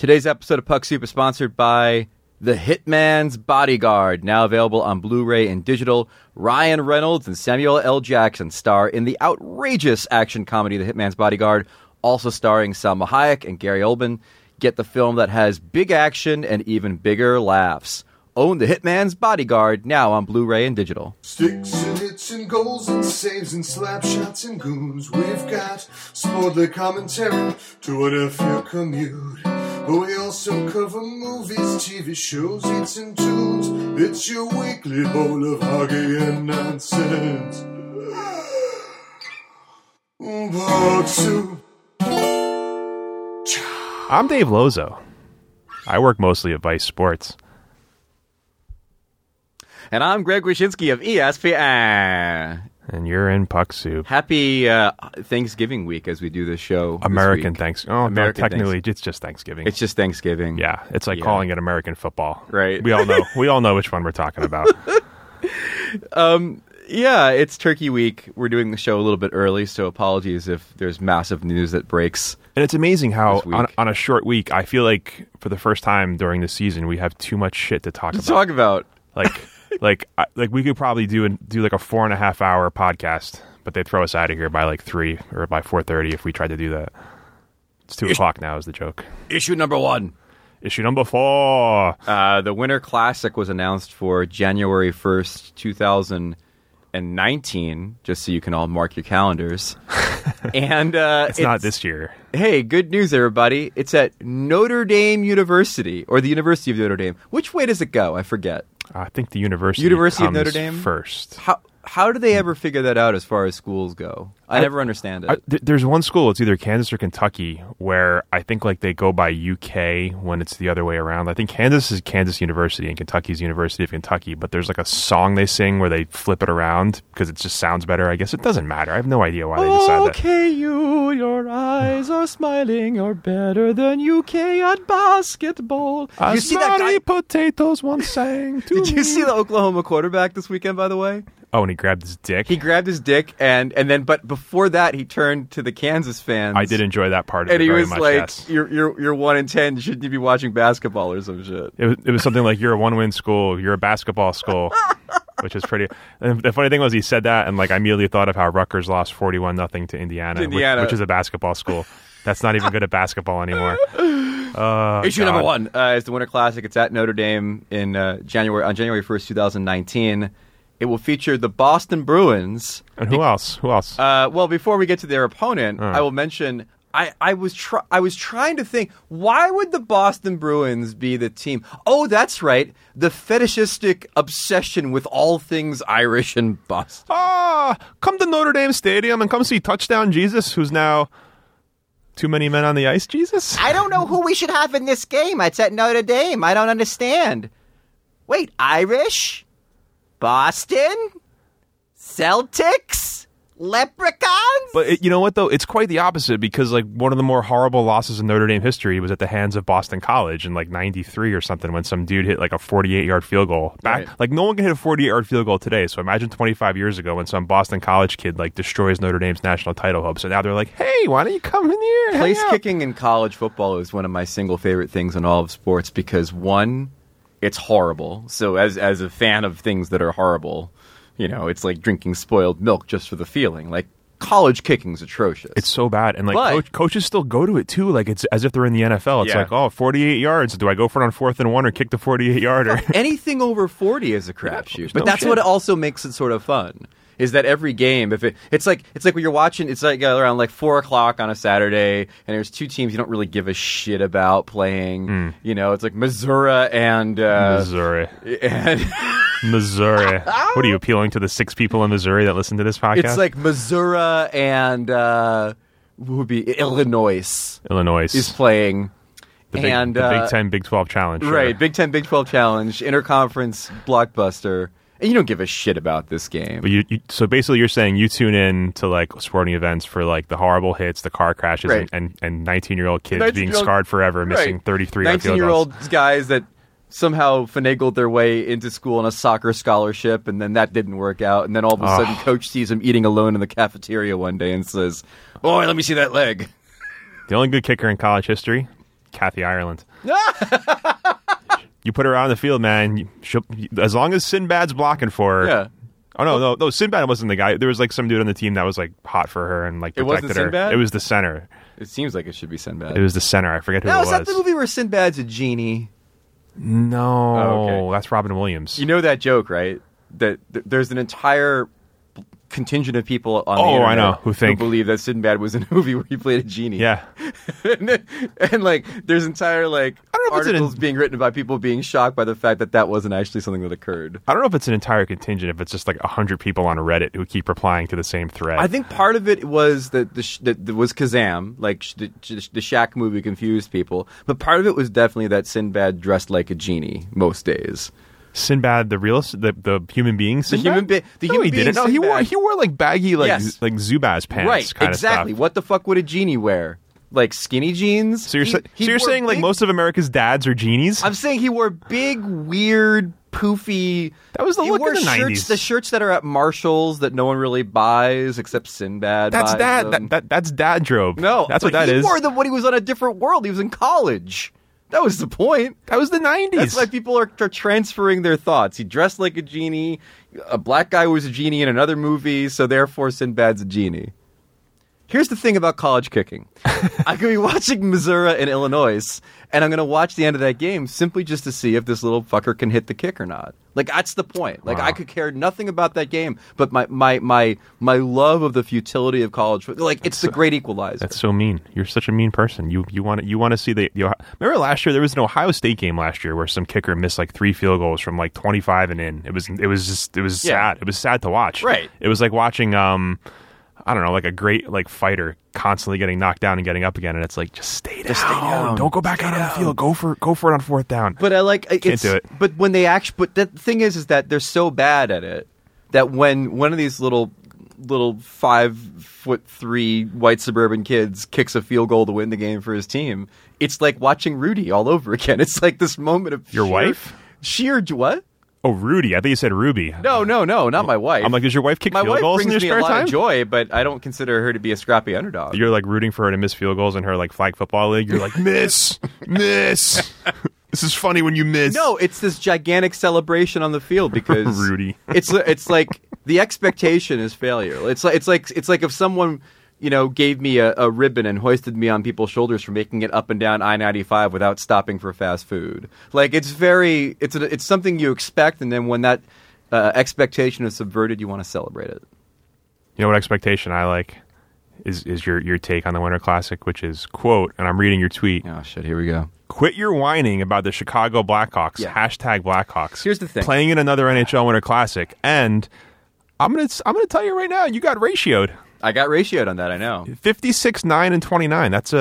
Today's episode of Puck Soup is sponsored by The Hitman's Bodyguard, now available on Blu-ray and digital. Ryan Reynolds and Samuel L. Jackson star in the outrageous action comedy The Hitman's Bodyguard, also starring Salma Hayek and Gary Oldman. Get the film that has big action and even bigger laughs. Own The Hitman's Bodyguard, now on Blu-ray and digital. Sticks and hits and goals and saves and slap shots and goons. We've got sportly commentary to what if your commute. We also cover movies, TV shows, hits and tunes. It's your weekly bowl of hockey and nonsense. Puck Soup. I'm Dave Lozo. I work mostly at Vice Sports. And I'm Greg Wyshynski of ESPN. And you're in Puck Soup. Happy Thanksgiving week as we do this show. American this Thanksgiving. Oh, American no, technically, it's just Thanksgiving. It's just Thanksgiving. Yeah, it's like calling it American football. Right. We all know. We all know which one we're talking about. Yeah, it's Turkey Week. We're doing the show a little bit early, so apologies if there's massive news that breaks. And it's amazing how on a short week, I feel like for the first time during the season, we have too much shit to talk about. Like we could probably do like a 4.5 hour podcast, but they'd throw us out of here by like 3 or by 4:30 if we tried to do that. It's 2 o'clock now is the joke. Issue number 1. Issue number 4. The Winter Classic was announced for January 1st, 2019, just so you can all mark your calendars. And it's not this year. Hey, good news, everybody. It's at Notre Dame University, or the University of Notre Dame. Which way does it go? I forget. I think the University of comes Notre Dame first. How do they ever figure that out as far as schools go? I never understand it. There's one school, it's either Kansas or Kentucky, where I think like they go by UK when it's the other way around. I think Kansas is Kansas University and Kentucky is University of Kentucky, but there's like a song they sing where they flip it around because it just sounds better. I guess it doesn't matter. I have no idea why they decided that. Okay, your eyes are smiling. You're better than UK at basketball. You see that guy? Potatoes once sang to Did you see the Oklahoma quarterback this weekend, by the way? Oh, and he grabbed his dick? He grabbed his dick, and then, but before that, he turned to the Kansas fans. I did enjoy that part of it very much, And he was like, yes. You're 1-10, shouldn't you be watching basketball or some shit? It was something like, you're a one-win school, you're a basketball school, which is pretty... And the funny thing was, he said that, and like I immediately thought of how Rutgers lost 41-0 to Indiana. Which is a basketball school. That's not even good at basketball anymore. Issue number 1 is the Winter Classic. It's at Notre Dame on January 1st, 2019. It will feature the Boston Bruins. And who else? Well, before we get to their opponent, I will mention I was trying to think, why would the Boston Bruins be the team? Oh, that's right, the fetishistic obsession with all things Irish in Boston. Come to Notre Dame Stadium and come see Touchdown Jesus, who's now too many men on the ice. Jesus. I don't know who we should have in this game. It's at Notre Dame. I don't understand. Wait, Irish? Boston? Celtics? Leprechauns? But you know what, though? It's quite the opposite because, like, one of the more horrible losses in Notre Dame history was at the hands of Boston College in, like, 93 or something when some dude hit, like, a 48-yard field goal. Like, no one can hit a 48-yard field goal today, so imagine 25 years ago when some Boston College kid, like, destroys Notre Dame's national title hope. So now they're like, hey, why don't you come in here? Place kicking in college football is one of my single favorite things in all of sports because, one, it's horrible. So as a fan of things that are horrible, you know, it's like drinking spoiled milk just for the feeling. Like, college kicking's atrocious. It's so bad. And, like, coaches still go to it, too. Like, it's as if they're in the NFL. It's like, 48 yards. Do I go for it on 4th and 1 or kick the 48-yarder? Anything over 40 is a crapshoot. But that's what also makes it sort of fun. Is that every game, it's like when you're watching, it's like around like 4 o'clock on a Saturday, and there's two teams you don't really give a shit about playing. You know, it's like Missouri and Missouri. Missouri. What are you appealing to the 6 people in Missouri that listen to this podcast? It's like Missouri and who would be Illinois. Illinois is playing. The Big 10, Big 12 challenge. Sure. Right, Big 10, Big 12 challenge, interconference blockbuster. And you don't give a shit about this game. But so basically you're saying you tune in to, like, sporting events for, like, the horrible hits, the car crashes, right, and 19-year-old kids being scarred forever, missing 33 field goals. 19-year-old guys that somehow finagled their way into school on a soccer scholarship, and then that didn't work out. And then all of a sudden, coach sees him eating alone in the cafeteria one day and says, "Boy, let me see that leg." The only good kicker in college history, Kathy Ireland. You put her out on the field, man. As long as Sinbad's blocking for her. Yeah. Oh no, Sinbad wasn't the guy. There was like some dude on the team that was like hot for her and like It protected wasn't her. Sinbad? It was the center. It seems like it should be Sinbad. It was the center. I forget who it was. Is that the movie where Sinbad's a genie? No, Oh, okay. that's Robin Williams. You know that joke, right? That there's an entire contingent of people on the internet I know, who think- believe that Sinbad was in a movie where he played a genie. Yeah. and like there's entire like I don't know if it's articles being written by people being shocked by the fact that that wasn't actually something that occurred. I don't know if it's an entire contingent, if it's just like 100 people on Reddit who keep replying to the same thread. I think part of it was that was Kazam, like the Shaq movie confused people, but part of it was definitely that Sinbad dressed like a genie most days. Sinbad, the human being. Sinbad? The human he being didn't. No, Sinbad. he wore like baggy Yes. like Zubaz pants. Right, kind exactly. Of stuff. What the fuck would a genie wear? Like skinny jeans? So you're He wore saying like big- most of America's dads are genies? I'm saying he wore big, weird, poofy. That was the he look wore of the shirts, 90s. The shirts that are at Marshalls that no one really buys except Sinbad. That's buys dad. them. That's dad drobe. No, that's what but that he is. wore them when he was on a different world. He was in college. That was the point. That was the 90s. That's why people are transferring their thoughts. He dressed like a genie. A black guy was a genie in another movie, so therefore Sinbad's a genie. Here's the thing about college kicking. I could be watching Missouri and Illinois, and I'm going to watch the end of that game simply just to see if this little fucker can hit the kick or not. Like, that's the point. Like, Wow. I could care nothing about that game, but my love of the futility of college, like, it's the great equalizer. That's so mean. You're such a mean person. You want to see the. Remember last year there was an Ohio State game last year where some kicker missed like 3 field goals from like 25 and in. It was sad. It was sad to watch. Right. It was like watching I don't know, like a great like fighter constantly getting knocked down and getting up again, and it's like just stay down. Don't go back out on the field. Go for it on 4th down. But I like Can't do it. But when they but the thing is that they're so bad at it that when one of these little 5'3" white suburban kids kicks a field goal to win the game for his team, it's like watching Rudy all over again. It's like this moment of Your wife? Sheer what? Oh, Rudy. I think you said Ruby. No, not my wife. I'm like, does your wife kick my field wife goals in brings your me spare a lot time? of joy, but I don't consider her to be a scrappy underdog. You're like rooting for her to miss field goals in her like flag football league. You're like, miss. This is funny when you miss. No, it's this gigantic celebration on the field because Rudy. It's like the expectation is failure. It's like if someone gave me a ribbon and hoisted me on people's shoulders for making it up and down I-95 without stopping for fast food. Like it's something you expect, and then when that expectation is subverted, you want to celebrate it. You know what expectation I like is your take on the Winter Classic, which is, quote, and I'm reading your tweet. Oh shit, here we go. Quit your whining about the Chicago Blackhawks. Yeah. #Blackhawks. Here's the thing. Playing in another NHL Winter Classic, and I'm gonna tell you right now, you got ratioed. I got ratioed on that. I know. 56, 9, and 29. That's a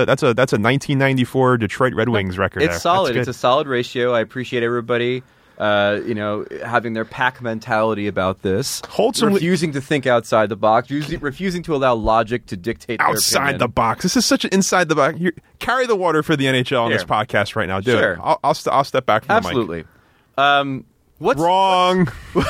1994 Detroit Red Wings record. It's there. solid. That's It's good. a solid ratio. I appreciate everybody, having their pack mentality about this. Hold some- refusing to think outside the box. Refusing to allow logic to dictate their outside opinion. the box. This is such an inside the box. Carry the water for the NHL on this Here. podcast right now. Do Sure. it. I'll step back from Absolutely. the mic. Wrong.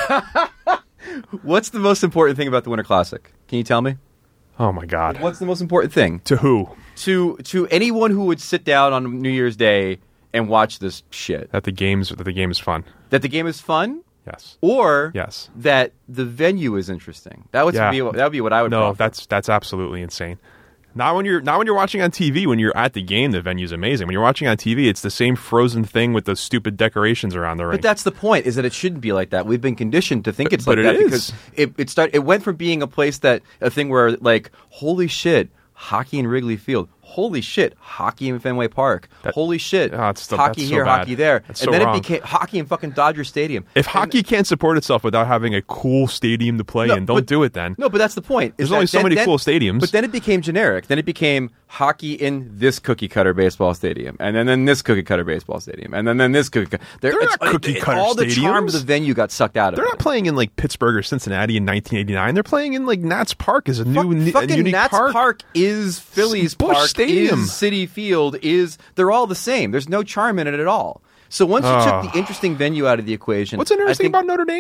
What's the most important thing about the Winter Classic? Can you tell me? Oh my God. What's the most important thing To who? to anyone who would sit down on New Year's Day and watch this shit? That the game is fun. That the game is fun, Yes. or Yes. that the venue is interesting. That would be what I would. No, proffer. that's absolutely insane. Not when you're watching on TV. When you're at the game, the venue's amazing. When you're watching on TV, it's the same frozen thing with the stupid decorations around the ring. But that's the point, is that it shouldn't be like that. We've been conditioned to think it's But like it that is. because it went from being a thing where like, holy shit, hockey in Wrigley Field. Holy shit, hockey in Fenway Park. Holy shit, that's hockey so here, bad. hockey there. That's And so then wrong. it became hockey in fucking Dodger Stadium. If hockey can't support itself without having a cool stadium to play in, don't do it then. No, but that's the point. There's only so many cool stadiums. But then it became generic. Then it became hockey in this cookie cutter baseball stadium, and then this cookie cutter baseball stadium, and then this cookie cutter. They're not cookie cutter All the charm of stadiums. the venue got sucked out of They're it. not playing in like Pittsburgh or Cincinnati in 1989. They're playing in like Nats Park is a new Fucking unique Nats Park is Phillies Busch Park Stadium. is City Field they're all the same. There's no charm in it at all. So once you took the interesting venue out of the equation, What's interesting I think, about Notre Dame?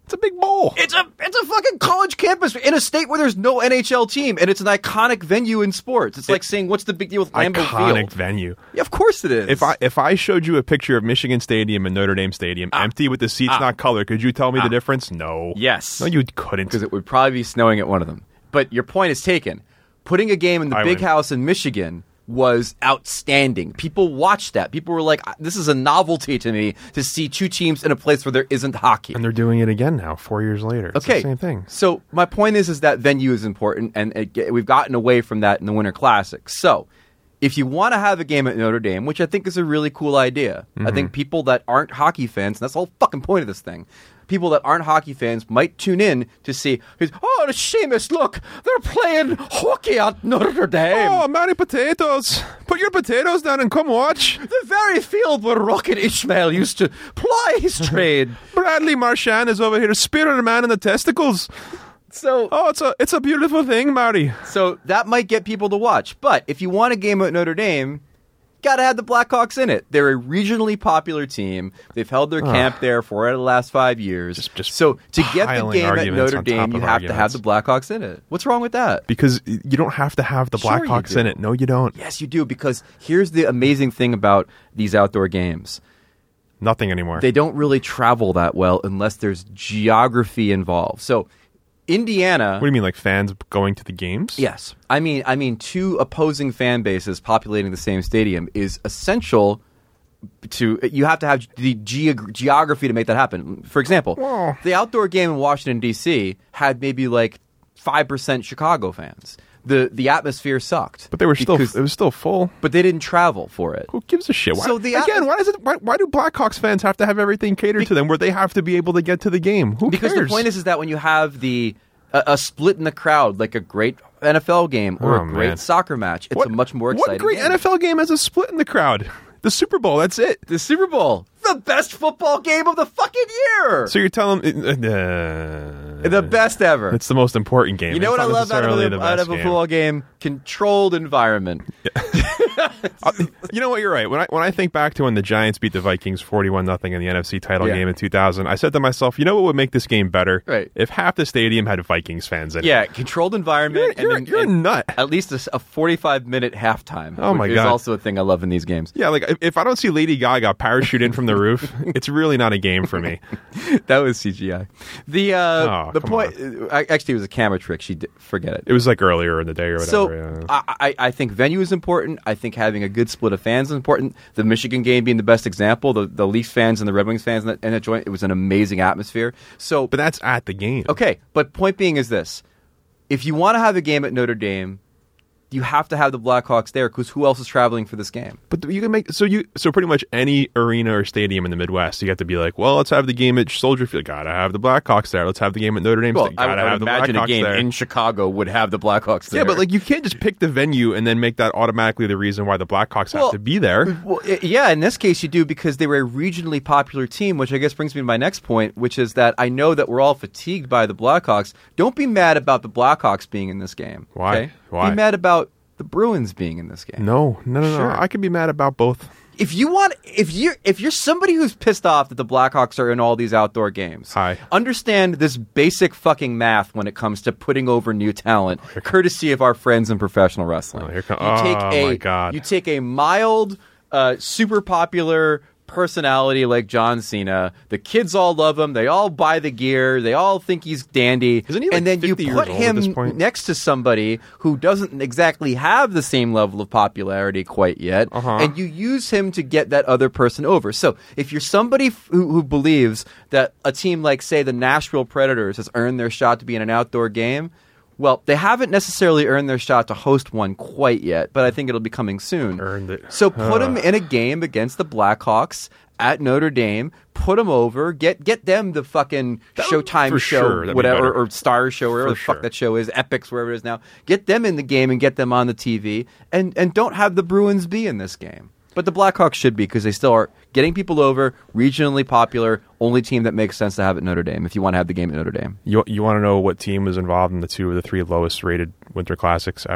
It's a big bowl. It's a fucking college campus in a state where there's no NHL team, and it's an iconic venue in sports. It's like saying, what's the big deal with Lambeau Field? Iconic venue. Yeah, of course it is. If I showed you a picture of Michigan Stadium and Notre Dame Stadium, empty with the seats not colored, could you tell me the difference? No. Yes. No, you couldn't. Because it would probably be snowing at one of them. But your point is taken. Putting a game in the big house in Michigan was outstanding. People watched that. People were like, this is a novelty to me to see two teams in a place where there isn't hockey. And they're doing it again now, 4 years later. It's the same thing. So my point is that venue is important, and we've gotten away from that in the Winter Classic. So if you want to have a game at Notre Dame, which I think is a really cool idea, I think people that aren't hockey fans, and that's the whole fucking point of this thing, people that aren't hockey fans might tune in to see, oh, Seamus, look, they're playing hockey at Notre Dame. Oh, Manny Potatoes. Put your potatoes down and come watch. The very field where Rocket Ishmael used to ply his trade. Bradley Marchand is over here spearing a man in the testicles. So, it's a beautiful thing, Marty. So that might get people to watch. But if you want a game at Notre Dame, got to have the Blackhawks in it. They're a regionally popular team. They've held their camp there 4 out of the last 5 years. So to get the game at Notre Dame, you have to have the Blackhawks in it. What's wrong with that? Because you don't have to have the Blackhawks in it. No, you don't. Yes, you do. Because here's the amazing thing about these outdoor games. Nothing anymore. They don't really travel that well unless there's geography involved. So Indiana. What do you mean, like fans going to the games? Yes. I mean, two opposing fan bases populating the same stadium is essential to. You have to have the geography to make that happen. For example, the outdoor game in Washington, D.C. had maybe like 5% Chicago fans. The atmosphere sucked. But they were it was still full. But they didn't travel for it. Who gives a shit? Why do Blackhawks fans have to have everything catered to them where they have to be able to get to the game? Who cares? Because the point is that when you have a split in the crowd, like a great NFL game or a great soccer match, it's a much more exciting What great game. NFL game has a split in the crowd? The Super Bowl, that's it. The Super Bowl. The best football game of the fucking year. So you're telling the best ever. It's the most important game. You know what I love out of a football game? Controlled environment. You know what? You're right. When I think back to when the Giants beat the Vikings 41-0 in the NFC title game in 2000, I said to myself, you know what would make this game better? Right. If half the stadium had Vikings fans in it. Yeah, controlled environment. You're a nut. At least a 45-minute halftime. Oh my God. Is also a thing I love in these games. Yeah, like if I don't see Lady Gaga parachute in from the roof, it's really not a game for me. That was CGI. The point actually it was a camera trick. Forget it. It was like earlier in the day or whatever. So I think venue is important. I think having a good split of fans is important. The Michigan game being the best example. The Leafs fans and the Red Wings fans in that joint. It was an amazing atmosphere. So, but that's at the game. Okay, but point being is this: if you want to have a game at Notre Dame, you have to have the Blackhawks there because who else is traveling for this game? But you can make so pretty much any arena or stadium in the Midwest, you have to be like, well, let's have the game at Soldier Field. Gotta have the Blackhawks there. Let's have the game at Notre Dame. Well, gotta have the Blackhawks imagine a game there. in Chicago would have the Blackhawks there. Yeah, but like you can't just pick the venue and then make that automatically the reason why the Blackhawks have to be there. Well, yeah, in this case you do because they were a regionally popular team, which I guess brings me to my next point, which is that I know that we're all fatigued by the Blackhawks. Don't be mad about the Blackhawks being in this game. Why? Okay? Why? Be mad about the Bruins being in this game. No. Sure. I could be mad about both. If you're somebody who's pissed off that the Blackhawks are in all these outdoor games, understand this basic fucking math when it comes to putting over new talent, courtesy of our friends in professional wrestling. My God. You take a mild, super popular personality like John Cena. The kids all love him. They all buy the gear. They all think he's dandy. Isn't he like and then 50 you years put old at this him point? next to somebody who doesn't exactly have the same level of popularity quite yet, and you use him to get that other person over. So if you're somebody who believes that a team like, say, the Nashville Predators has earned their shot to be in an outdoor game, well, they haven't necessarily earned their shot to host one quite yet, but I think it'll be coming soon. Earned it. So put them in a game against the Blackhawks at Notre Dame. Put them over. Get them the fucking Showtime show, whatever, or Star Show, wherever the fuck that show is, Epics, wherever it is now. Get them in the game and get them on the TV, and don't have the Bruins be in this game. But the Blackhawks should be because they still are getting people over, regionally popular, only team that makes sense to have at Notre Dame if you want to have the game at Notre Dame. You want to know what team was involved in the 2 of the 3 lowest rated Winter Classics ever?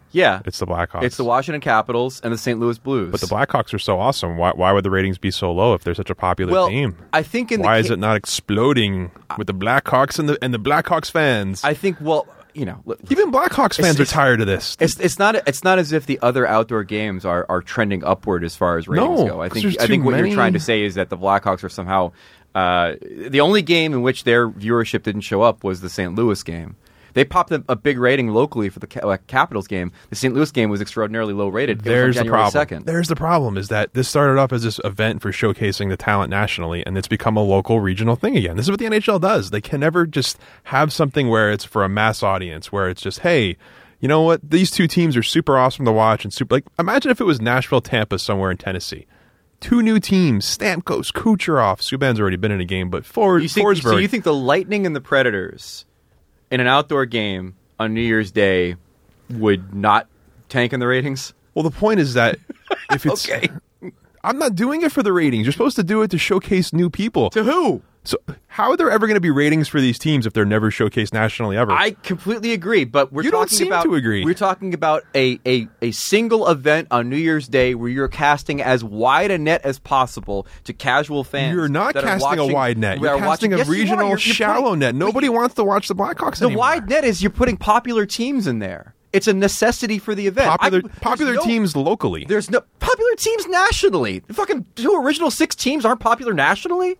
Yeah. It's the Blackhawks. It's the Washington Capitals and the St. Louis Blues. But the Blackhawks are so awesome. Why would the ratings be so low if they're such a popular team? I think why is it not exploding with the Blackhawks and the Blackhawks fans? I think, even Blackhawks fans are tired of this. It's not as if the other outdoor games are trending upward as far as ratings go. I think what you're trying to say is that the Blackhawks are somehow the only game in which their viewership didn't show up was the St. Louis game. They popped a big rating locally for the Capitals game. The St. Louis game was extraordinarily low rated. There's the problem. 2nd. There's the problem is that this started off as this event for showcasing the talent nationally, and it's become a local, regional thing again. This is what the NHL does. They can never just have something where it's for a mass audience, where it's just, hey, you know what? These two teams are super awesome to watch and super. Like, imagine if it was Nashville, Tampa, somewhere in Tennessee. Two new teams, Stamkos, Kucherov. Subban's already been in a game, but Forsberg. So you think the Lightning and the Predators in an outdoor game on New Year's Day would not tank in the ratings? Well, the point is that if it's... Okay. I'm not doing it for the ratings. You're supposed to do it to showcase new people. To who? So how are there ever going to be ratings for these teams if they're never showcased nationally ever? I completely agree, but you don't seem to agree. We're talking about a single event on New Year's Day where you're casting as wide a net as possible to casual fans. You're not casting a wide net. You're casting a regional, shallow net. Nobody wants to watch the Blackhawks anymore. The wide net is you're putting popular teams in there. It's a necessity for the event. Popular teams locally. There's no popular teams nationally. The fucking 2 original 6 teams aren't popular nationally.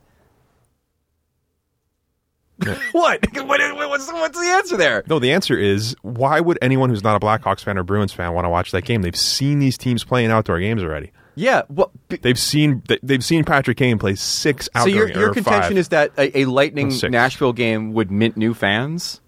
What? What's the answer there? No, the answer is, why would anyone who's not a Blackhawks fan or Bruins fan want to watch that game? They've seen these teams play in outdoor games already. Yeah, well, they've seen Patrick Kane play 6 outdoor games. So your contention 5. is that a Lightning Nashville game would mint new fans?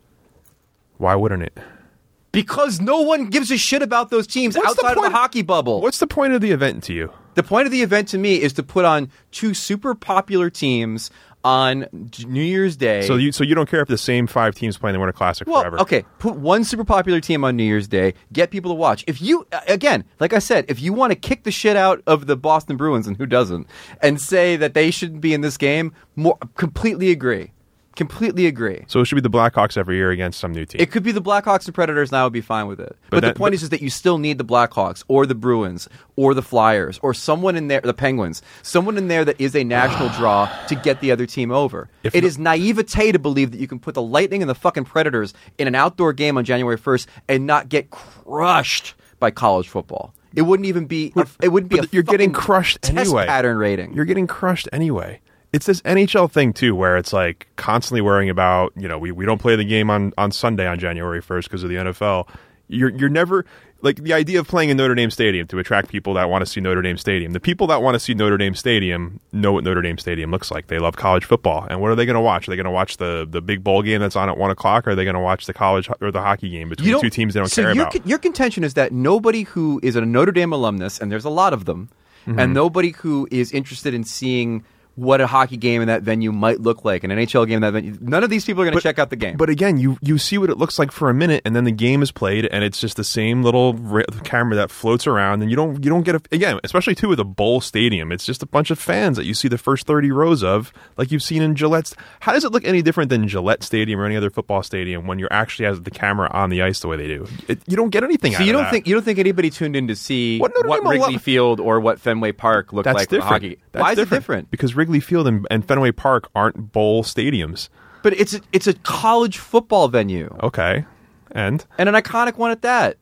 Why wouldn't it? Because no one gives a shit about those teams outside of the hockey bubble. What's the point of the event to you? The point of the event to me is to put on 2 super popular teams on New Year's Day. So you don't care if the same 5 teams play in the Winter Classic forever? Okay, put one super popular team on New Year's Day, get people to watch. If you, again, like I said, if you want to kick the shit out of the Boston Bruins, and who doesn't, and say that they shouldn't be in this game, completely agree. Completely agree. So it should be the Blackhawks every year against some new team. It could be the Blackhawks and Predators, and I would be fine with it. But the point is that you still need the Blackhawks or the Bruins or the Flyers or someone in there, the Penguins, someone in there that is a national draw to get the other team over. It is naivete to believe that you can put the Lightning and the fucking Predators in an outdoor game on January 1st and not get crushed by college football. It wouldn't even be. You're getting crushed test anyway. Pattern rating. You're getting crushed anyway. It's this NHL thing, too, where it's like constantly worrying about, we don't play the game on Sunday on January 1st because of the NFL. You're never, like, the idea of playing in Notre Dame Stadium to attract people that want to see Notre Dame Stadium. The people that want to see Notre Dame Stadium know what Notre Dame Stadium looks like. They love college football. And what are they going to watch? Are they going to watch the big bowl game that's on at 1 o'clock, or are they going to watch the college or the hockey game between 2 teams they don't care about? Your contention is that nobody who is a Notre Dame alumnus, and there's a lot of them, and nobody who is interested in seeing what a hockey game in that venue might look like, an NHL game in that venue. None of these people are going to check out the game. But again, you see what it looks like for a minute, and then the game is played, and it's just the same little camera that floats around, and you don't get again, especially too with a bowl stadium. It's just a bunch of fans that you see the first 30 rows of, like you've seen in Gillette. How does it look any different than Gillette Stadium or any other football stadium when you actually have the camera on the ice the way they do? You don't get anything. So you don't think anybody tuned in to see what Wrigley Field or what Fenway Park looked like for hockey? Why is it different? Because Wrigley Field and Fenway Park aren't bowl stadiums. But it's a college football venue. Okay. And an iconic one at that.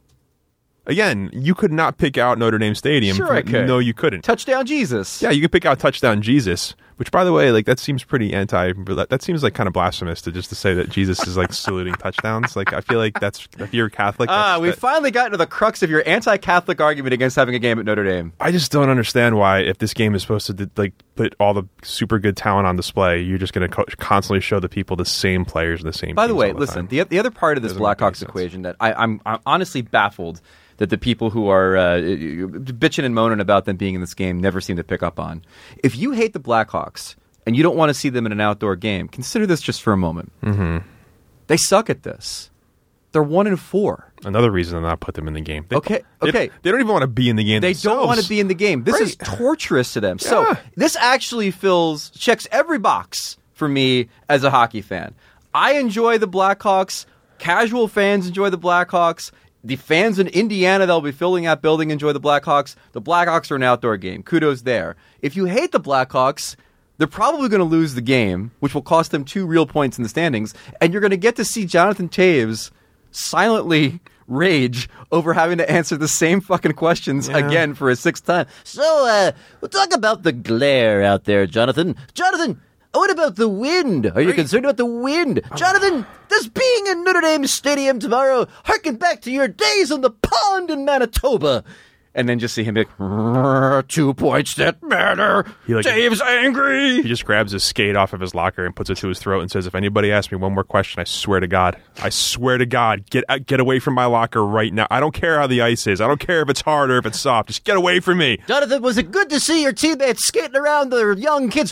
Again, you could not pick out Notre Dame Stadium. Sure I could. No, you couldn't. Touchdown Jesus. Yeah, you could pick out Touchdown Jesus, which, by the way, like that seems pretty that seems like kind of blasphemous to say that Jesus is like saluting touchdowns. Like, I feel like that's, if you're Catholic. We've finally gotten to the crux of your anti-Catholic argument against having a game at Notre Dame. I just don't understand why, if this game is supposed to like put all the super good talent on display, you're just going to constantly show the people the same players and the same. By the way, the listen, the other part of this Blackhawks equation that I'm honestly baffled that the people who are bitching and moaning about them being in this game never seem to pick up on. If you hate the Blackhawks and you don't want to see them in an outdoor game, consider this just for a moment. Mm-hmm. They suck at this. They're 1-4. Another reason to not put them in the game. Okay. They don't even want to be in the game They themselves. don't want to be in the game. This is torturous to them. Yeah. So this actually checks every box for me as a hockey fan. I enjoy the Blackhawks. Casual fans enjoy the Blackhawks. the fans in Indiana that'll be filling that building enjoy the Blackhawks. The Blackhawks are an outdoor game. Kudos there. If you hate the Blackhawks, they're probably going to lose the game, which will cost them 2 real points in the standings, and you're going to get to see Jonathan Toews silently rage over having to answer the same fucking questions again for a 6th time. So, we'll talk about the glare out there, Jonathan. Jonathan, what about the wind? Are you concerned about the wind? Jonathan, does being in Notre Dame Stadium tomorrow harken back to your days on the pond in Manitoba? And then just see him be like, 2 points that matter. Dave's angry. He just grabs his skate off of his locker and puts it to his throat and says, if anybody asks me one more question, I swear to God, get away from my locker right now. I don't care how the ice is. I don't care if it's hard or if it's soft. Just get away from me. Jonathan, was it good to see your teammates skating around their young kids?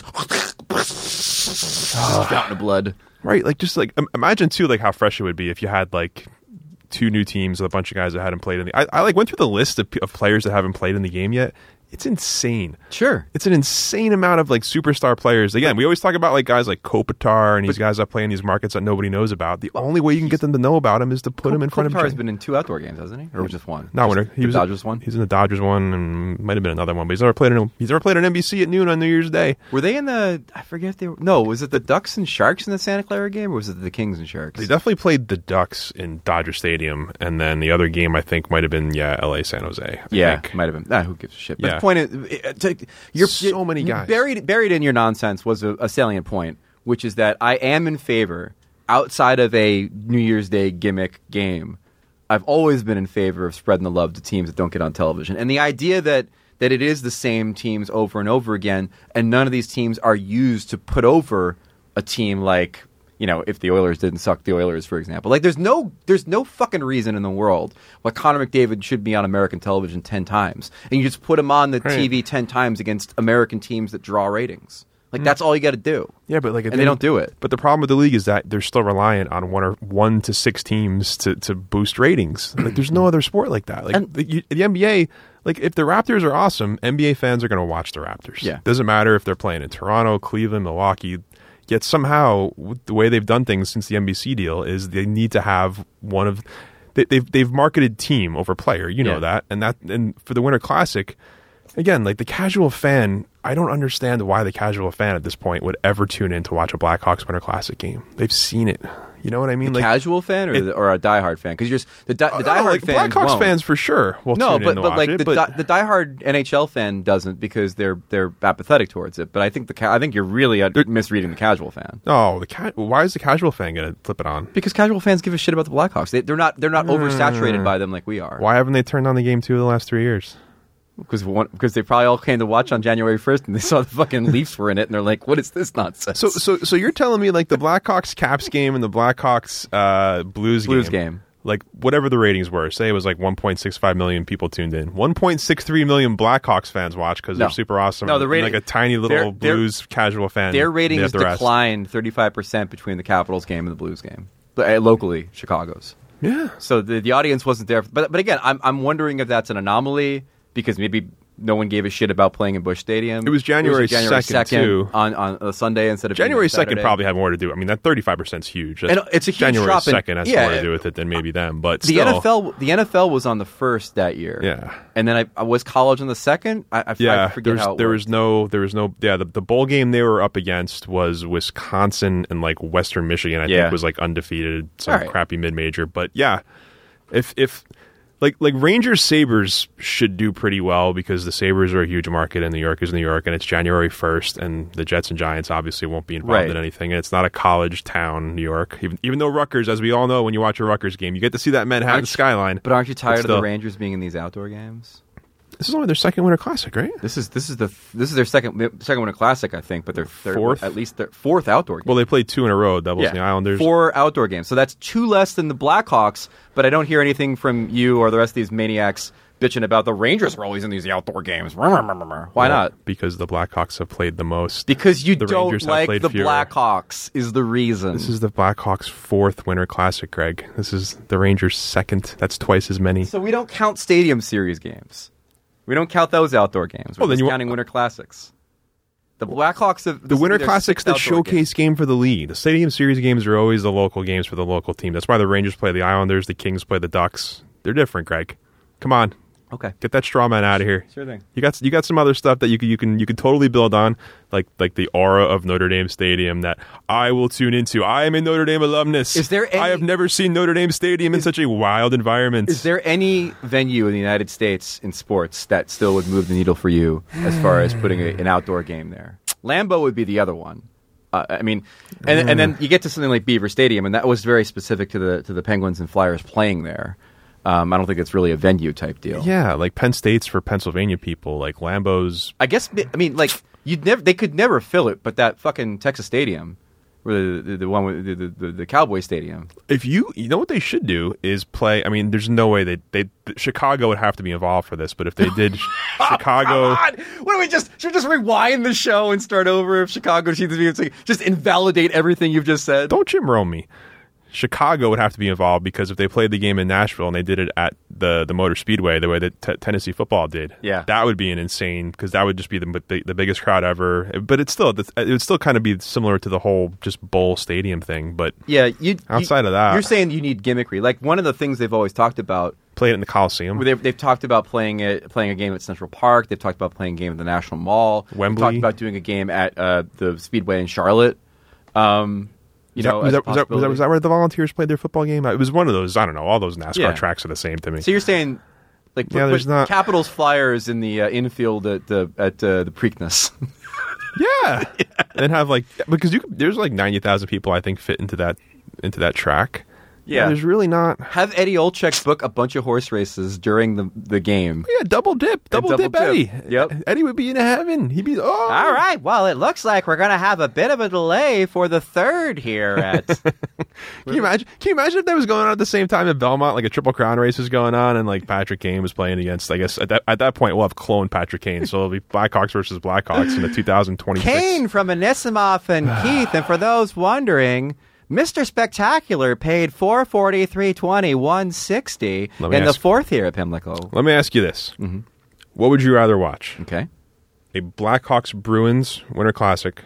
Fountain of blood. Right, imagine too, how fresh it would be if you had 2 new teams with a bunch of guys that hadn't played in the. I went through the list of players that haven't played in the game yet. It's insane. Sure. It's an insane amount of superstar players. Again, we always talk about guys like Kopitar and these guys that play in these markets that nobody knows about. The only way you can get them to know about him is to put him in front of. Kopitar has been in 2 outdoor games, hasn't he? Or just one? Not winner. He was Dodgers one. He's in the Dodgers one, and might have been another one. But he's never played an NBC at noon on New Year's Day. Were they in the? I forget if they were. No, was it the Ducks and Sharks in the Santa Clara game, or was it the Kings and Sharks? They definitely played the Ducks in Dodger Stadium, and then the other game I think might have been LA San Jose. I think. Might have been. Who gives a shit? But the point is. So many guys. Buried in your nonsense was a salient point, which is that I am in favor, outside of a New Year's Day gimmick game, I've always been in favor of spreading the love to teams that don't get on television. And the idea that it is the same teams over and over again, and none of these teams are used to put over a team like, if the Oilers didn't suck the Oilers, for example. There's no fucking reason in the world why Connor McDavid should be on American television 10 times. And you just put him on the TV 10 times against American teams that draw ratings. That's all you got to do. Yeah, but and they don't do it. But the problem with the league is that they're still reliant on 1 to 6 teams to boost ratings. There's no other sport like that. The NBA, if the Raptors are awesome, NBA fans are going to watch the Raptors. Yeah. Doesn't matter if they're playing in Toronto, Cleveland, Milwaukee. Yet somehow, the way they've done things since the NBC deal is they need to have one of they've marketed team over player. You know that, and for the Winter Classic, again, the casual fan, I don't understand why the casual fan at this point would ever tune in to watch a Blackhawks Winter Classic game. They've seen it. You know what I mean? The casual fan or a diehard fan? Because the diehard fans Blackhawks won't. fans for sure will tune in to watch it. The diehard NHL fan doesn't because they're apathetic towards it. But I think you're really misreading the casual fan. No, why is the casual fan going to flip it on? Because casual fans give a shit about the Blackhawks. They're not oversaturated by them like we are. Why haven't they turned on the game 2 of the last 3 years? Because they probably all came to watch on January 1st and they saw the fucking Leafs were in it and they're like, what is this nonsense? So you're telling me the Blackhawks Caps game and the Blackhawks Blues game, whatever the ratings were, say it was 1.65 million people tuned in, 1.63 million Blackhawks fans watched because they're super awesome. No, the rating, a tiny little Blues casual fan. Their ratings declined 35% between the Capitals game and the Blues game, locally Chicago's. Yeah. So the audience wasn't there, but again, I'm wondering if that's an anomaly. Because maybe no one gave a shit about playing in Busch Stadium. It was January 2nd too. On a Sunday instead of January 2nd probably had more to do. I mean, that 35% is huge. And it's a huge January drop 2nd has more to do with it than maybe them. But the still, NFL was on the 1st that year. Yeah, and then I was college on the 2nd. I forget how it there was no. The bowl game they were up against was Wisconsin and Western Michigan. I think was undefeated, some crappy mid major. But yeah, if Rangers Sabres should do pretty well because the Sabres are a huge market and New York is New York and it's January 1st and the Jets and Giants obviously won't be involved in anything and it's not a college town, New York. Even though Rutgers, as we all know, when you watch a Rutgers game, you get to see that Manhattan skyline. But aren't you tired of the Rangers being in these outdoor games? This is only their second Winter Classic, right? This is their second Winter Classic, I think, but their fourth, at least their fourth outdoor game. Well, they played 2 in a row, Devils and the Islanders. 4 outdoor games, so that's 2 less than the Blackhawks. But I don't hear anything from you or the rest of these maniacs bitching about the Rangers were always in these outdoor games. Why not? Because the Blackhawks have played the most. Because the don't like the fewer. Blackhawks is the reason. This is the Blackhawks' 4th Winter Classic, Greg. This is the Rangers' 2nd. That's twice as many. So we don't count Stadium Series games. We don't count those outdoor games. We're just counting Winter Classics. The Blackhawks have... The Winter Classic's the showcase game for the league. The Stadium Series games are always the local games for the local team. That's why the Rangers play the Islanders, the Kings play the Ducks. They're different, Greg. Come on. Okay. Get that straw man out of here. Sure thing. You got some other stuff that you can totally build on, like the aura of Notre Dame Stadium that I will tune into. I am a Notre Dame alumnus. I have never seen Notre Dame Stadium in such a wild environment. Is there any venue in the United States in sports that still would move the needle for you as far as putting an outdoor game there? Lambeau would be the other one. And then you get to something like Beaver Stadium, and that was very specific to the Penguins and Flyers playing there. I don't think it's really a venue type deal. Yeah, like Penn State's for Pennsylvania people, like Lambeau's. I guess like they could never fill it, but that fucking Texas Stadium, or the one with the Cowboy Stadium. If you know what they should do is play. I mean, there's no way they Chicago would have to be involved for this, but if they did Chicago, what do we should we just rewind the show and start over? If Chicago just invalidate everything you've just said. Don't Jim Rome me. Chicago would have to be involved because if they played the game in Nashville and they did it at the Motor Speedway the way that Tennessee football did, that would be an insane, because that would just be the biggest crowd ever. But it would still kind of be similar to the whole just bowl stadium thing. But outside of that, you're saying you need gimmickry. Like one of the things they've always talked about, play it in the Coliseum. They've talked about playing a game at Central Park. They've talked about playing a game at the National Mall. Wembley. They've talked about doing a game at the Speedway in Charlotte. Was that where the Volunteers played their football game? It was one of those. I don't know. All those NASCAR tracks are the same to me. So you're saying, like, there's not Capitals Flyers in the infield at the Preakness. Yeah, and have because there's like 90,000 people I think fit into that track. Yeah, there's really not. Have Eddie Olczyk book a bunch of horse races during the game. Yeah, double dip Eddie. Yep, Eddie would be in heaven. He'd be all right. Well, it looks like we're gonna have a bit of a delay for the third here. At Can you imagine if that was going on at the same time at Belmont, like a Triple Crown race was going on, and like Patrick Kane was playing against? I guess at that point we'll have cloned Patrick Kane, so it'll be Blackhawks versus Blackhawks in the 2026. Kane from Anisimov and Keith, and for those wondering, Mr. Spectacular paid $440, $320, $160 in the fourth year of Pimlico. Let me ask you this. Mm-hmm. What would you rather watch? Okay. A Blackhawks Bruins Winter Classic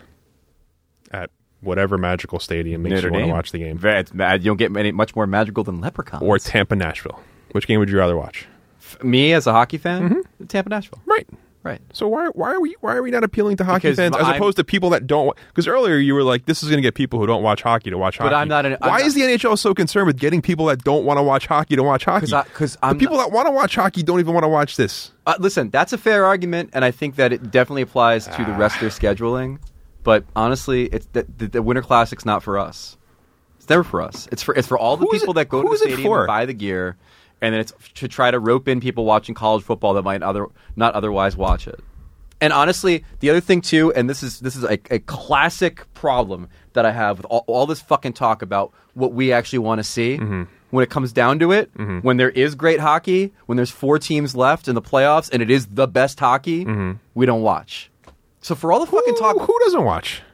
at whatever magical stadium makes you want to watch the game. It's mad. You don't get much more magical than Leprechauns. Or Tampa Nashville. Which game would you rather watch? Me as a hockey fan? Tampa Nashville. Right. So why are we not appealing to hockey fans as opposed to people that don't? Because earlier you were like, this is going to get people who don't watch hockey to watch hockey. But I'm not. Why is the NHL so concerned with getting people that don't want to watch hockey to watch hockey? Because the people that want to watch hockey don't even want to watch this. Listen, that's a fair argument, and I think that it definitely applies to the rest of their scheduling. But honestly, it's the Winter Classic's not for us. It's never for us. It's for all the people that go to the stadium and buy the gear, and then it's to try to rope in people watching college football that might not otherwise watch it. And honestly, the other thing too, and this is a classic problem that I have with all this fucking talk about what we actually want to see. Mm-hmm. When it comes down to it, when there is great hockey, when there's 4 teams left in the playoffs, and it is the best hockey, we don't watch. So for all the fucking talk, who doesn't watch?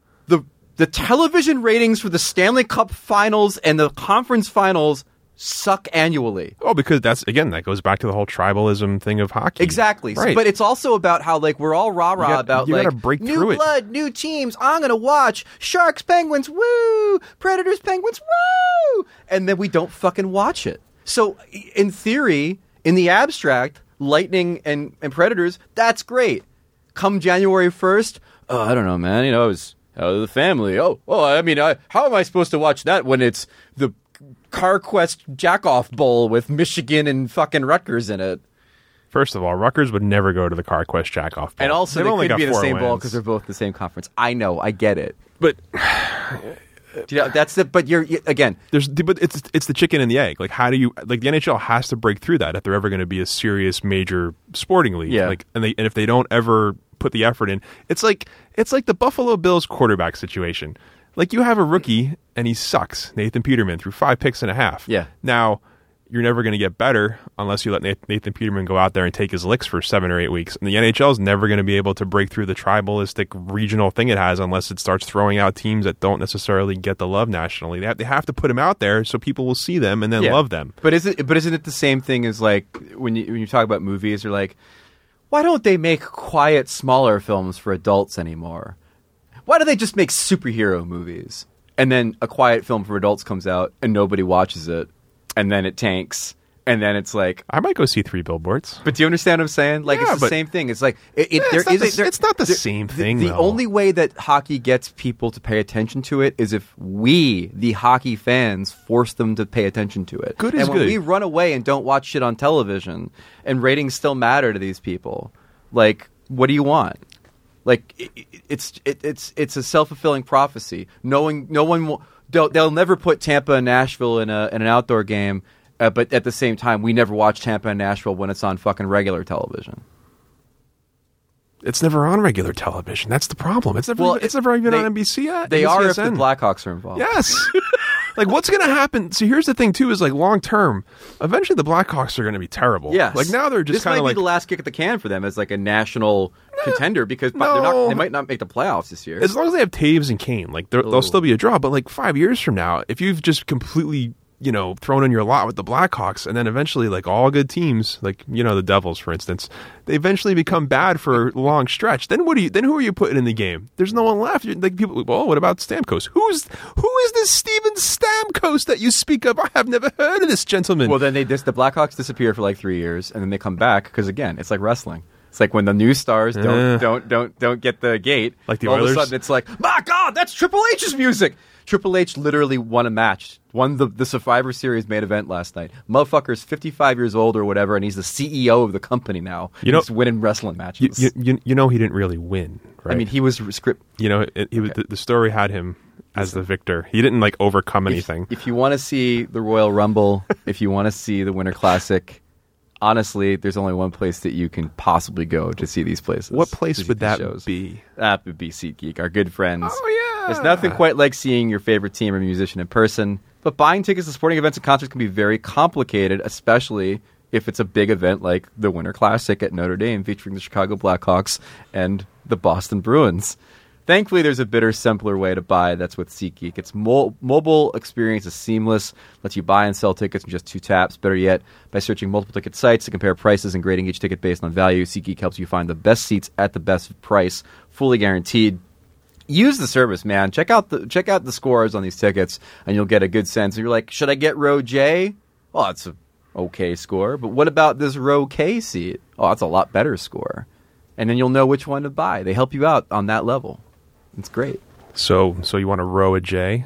The television ratings for the Stanley Cup Finals and the conference finals suck annually. Oh, because that goes back to the whole tribalism thing of hockey. Exactly. Right. But it's also about how we're all rah-rah about you gotta break new through blood, new teams. I'm going to watch Sharks, Penguins, woo! Predators, Penguins, woo! And then we don't fucking watch it. So in theory, in the abstract, Lightning and Predators, that's great. Come January 1st, I don't know, man. I was out of the family. How am I supposed to watch that when it's the CarQuest Jackoff Bowl with Michigan and fucking Rutgers in it? First of all, Rutgers would never go to the CarQuest Jackoff Bowl. And also, they could be in the same bowl because they're both the same conference. I know, I get it, but that's the. But you're again. But it's the chicken and the egg. Like, how do you the NHL has to break through that if they're ever going to be a serious major sporting league. Yeah. And if they don't ever put the effort in, it's like the Buffalo Bills quarterback situation. Like, you have a rookie and he sucks. Nathan Peterman threw 5 picks and a half. Yeah. Now, you're never going to get better unless you let Nathan Peterman go out there and take his licks for 7 or 8 weeks. And the NHL is never going to be able to break through the tribalistic regional thing it has unless it starts throwing out teams that don't necessarily get the love nationally. They have to put them out there so people will see them and then love them. But isn't it the same thing as like when you talk about movies? You're like, why don't they make quiet, smaller films for adults anymore? Why do they just make superhero movies? And then a quiet film for adults comes out and nobody watches it. And then it tanks. And then it's like, I might go see 3 Billboards. but do you understand what I'm saying? Like, Yeah, it's the but- same thing. It's like, It's not the same thing, The though. only way that hockey gets people to pay attention to it is if we, the hockey fans, force them to pay attention to it. Good is and when good. we run away and don't watch shit on television, and ratings still matter to these people, like, what do you want? Like, it's a self-fulfilling prophecy. They'll never put Tampa and Nashville in an outdoor game. But at the same time, we never watch Tampa and Nashville when it's on fucking regular television. It's never on regular television. That's the problem. It's never even on NBC yet. They are if the NBCSN. Blackhawks are involved. Yes. Like, what's going to happen? See, here's the thing, too, is like long term, eventually the Blackhawks are going to be terrible. Yes. Like, now they're just this kind of might like. be the last kick at the can for them as like a national contender because they might not make the playoffs this year. As long as they have Taves and Kane, like, they'll still be a draw. But like 5 years from now, if you've just completely, thrown in your lot with the Blackhawks, and then eventually, like all good teams, like the Devils, for instance, they eventually become bad for a long stretch. Then who are you putting in the game? There's no one left. Like people, well, what about Stamkos? Who is this Steven Stamkos that you speak of? I have never heard of this gentleman. Well, then the Blackhawks disappear for like 3 years, and then they come back because again, it's like wrestling. It's like when the new stars don't get the gate. Like the all Oilers? of a sudden it's like, my God, that's Triple H's music. Triple H literally won a match, won the Survivor Series main event last night. Motherfucker's 55 years old or whatever, and he's the CEO of the company now. He's winning wrestling matches. he didn't really win, right? I mean, he was script. The story had him as the victor. He didn't like overcome anything. If you want to see the Royal Rumble, if you want to see the Winter Classic, honestly, there's only one place that you can possibly go to see these places. What place to see would these that shows. be? That would be SeatGeek, our good friends. Oh, yeah. There's nothing quite like seeing your favorite team or musician in person, but buying tickets to sporting events and concerts can be very complicated, especially if it's a big event like the Winter Classic at Notre Dame featuring the Chicago Blackhawks and the Boston Bruins. Thankfully, there's a better, simpler way to buy. That's with SeatGeek. Its mobile experience is seamless, lets you buy and sell tickets in just 2 taps. Better yet, by searching multiple ticket sites to compare prices and grading each ticket based on value, SeatGeek helps you find the best seats at the best price, fully guaranteed. Use the service, man. Check out the scores on these tickets, and you'll get a good sense. You're like, should I get row J? Well, it's an okay score, but what about this row K seat? Oh, that's a lot better score. And then you'll know which one to buy. They help you out on that level. It's great. So you want to row a J?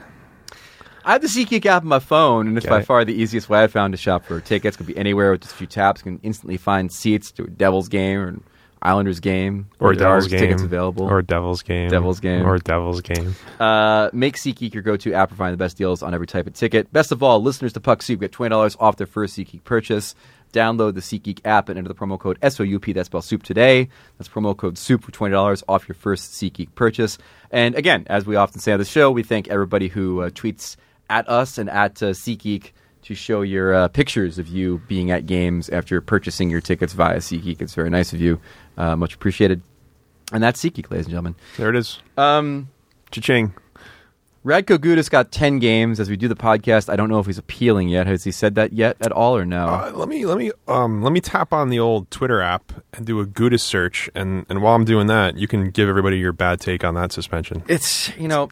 I have the SeatGeek app on my phone, and it's by far the easiest way I've found to shop for tickets. Could be anywhere with just a few taps. You can instantly find seats to a Devils game or an Islanders game. Or a there are Devils game. tickets available. Or a Devils game. Devils game. Or a Devils game. Make SeatGeek your go-to app for finding the best deals on every type of ticket. Best of all, listeners to Puck Soup get $20 off their first SeatGeek purchase. Download the SeatGeek app and enter the promo code SOUP, that spells soup today. That's promo code SOUP for $20 off your first SeatGeek purchase. And again, as we often say on the show, we thank everybody who tweets at us and at SeatGeek to show your pictures of you being at games after purchasing your tickets via SeatGeek. It's very nice of you. Much appreciated. And that's SeatGeek, ladies and gentlemen. There it is. Cha-ching. Radko Gudas got 10 games. As we do the podcast, I don't know if he's appealing yet. Has he said that yet at all or no? Let me tap on the old Twitter app and do a Gudis search, and while I'm doing that, you can give everybody your bad take on that suspension. It's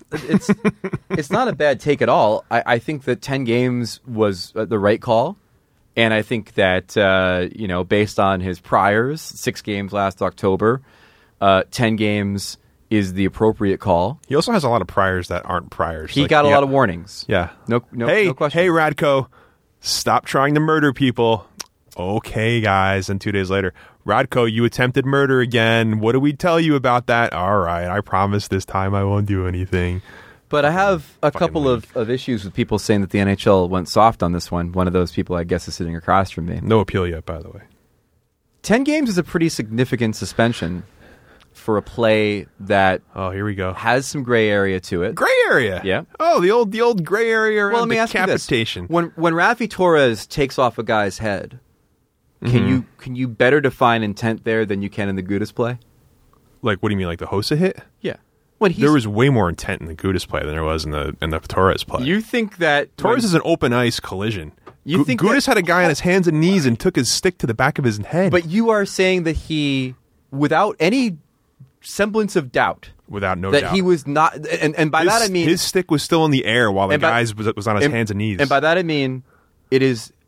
it's not a bad take at all. I think that 10 games was the right call, and I think that based on his priors, 6 games last October, 10 games is the appropriate call. He also has a lot of priors that aren't priors. He got a lot of warnings. Yeah. No question. Hey, Radko, stop trying to murder people. Okay, guys. And 2 days later, Radko, you attempted murder again. What do we tell you about that? All right, I promise this time I won't do anything. But I have a couple of issues with people saying that the NHL went soft on this one. One of those people, I guess, is sitting across from me. No appeal yet, by the way. 10 games is a pretty significant suspension for a play that here we go. has some gray area to it. Gray area? Yeah. Oh, the old gray area around Well, let me ask you this. decapitation. When Rafi Torres takes off a guy's head, can you better define intent there than you can in the Gudas play? Like, what do you mean, like the Hossa hit? Yeah. There was way more intent in the Gudas play than there was in the Torres play. You think that Torres is an open ice collision. You think Gudas that- had a guy on his hands and knees and took his stick to the back of his head. But you are saying that he, without any semblance of doubt, without no that doubt, he was not, and by that I mean his stick was still in the air while the guy's was on his hands and knees. And by that I mean, it is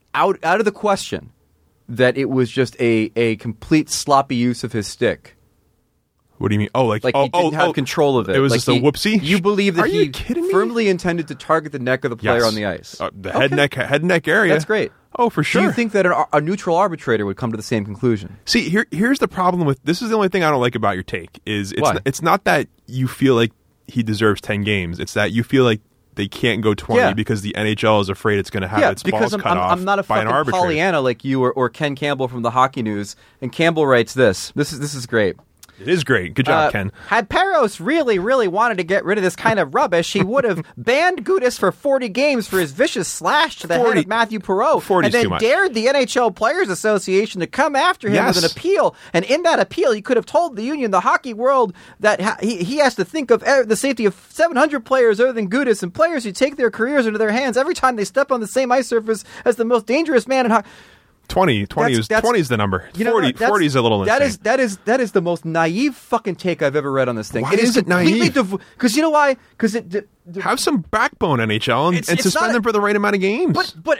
out of the question that it was just a complete sloppy use of his stick. What do you mean? Oh, he didn't have control of it. It was like just a whoopsie? You believe that Are he you kidding me? firmly intended to target the neck of the player Yes. on the ice. The head neck area. That's great. Oh, for sure. Do you think that a neutral arbitrator would come to the same conclusion? See, here's the problem with this. Is the only thing I don't like about your take is Why? it's not that you feel like he deserves 10 games. It's that you feel like they can't go 20 because the NHL is afraid it's going to have its balls cut off I'm not a by an fucking arbitrator. Pollyanna like you or Ken Campbell from the Hockey News. And Campbell writes this. This is great. It is great. Good job, Ken. Had Peros really, really wanted to get rid of this kind of rubbish, he would have banned Gudas for 40 games for his vicious slash to the head of Matthew Perreault, 40 and then too much. dared the NHL Players Association to come after him with an appeal. And in that appeal, he could have told the union, the hockey world, that he has to think of the safety of 700 players other than Gudas and players who take their careers into their hands every time they step on the same ice surface as the most dangerous man in hockey. 20 is the number. 40 is a little insane. That is the most naive fucking take I've ever read on this thing. Why is it naive? Because you know why? Because have some backbone, NHL, and suspend them for the right amount of games. But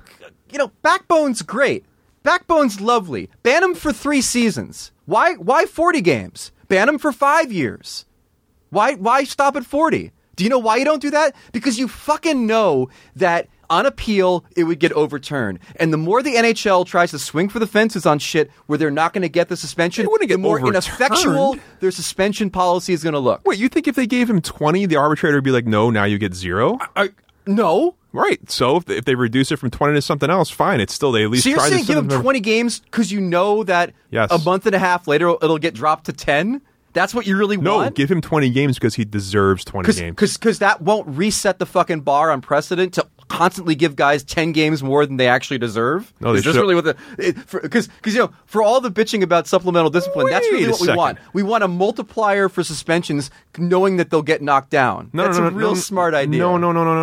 backbone's great. Backbone's lovely. Ban him for 3 seasons. Why 40 games? Ban him for 5 years. Why stop at 40? Do you know why you don't do that? Because you fucking know that on appeal, it would get overturned. And the more the NHL tries to swing for the fences on shit where they're not going to get the suspension, the more ineffectual their suspension policy is going to look. Wait, you think if they gave him 20, the arbitrator would be like, no, now you get 0? No. Right. So if they reduce it from 20 to something else, fine. It's still, they at least try to... So you're saying give him 20 games games because you know that a month and a half later it'll get dropped to 10? That's what you really want? No, give him 20 games because he deserves 20 games. Because that won't reset the fucking bar on precedent to constantly give guys 10 games more than they actually deserve. No, is this really what because for all the bitching about supplemental discipline, that's really what we want. We want a multiplier for suspensions, knowing that they'll get knocked down. That's a real smart idea. No.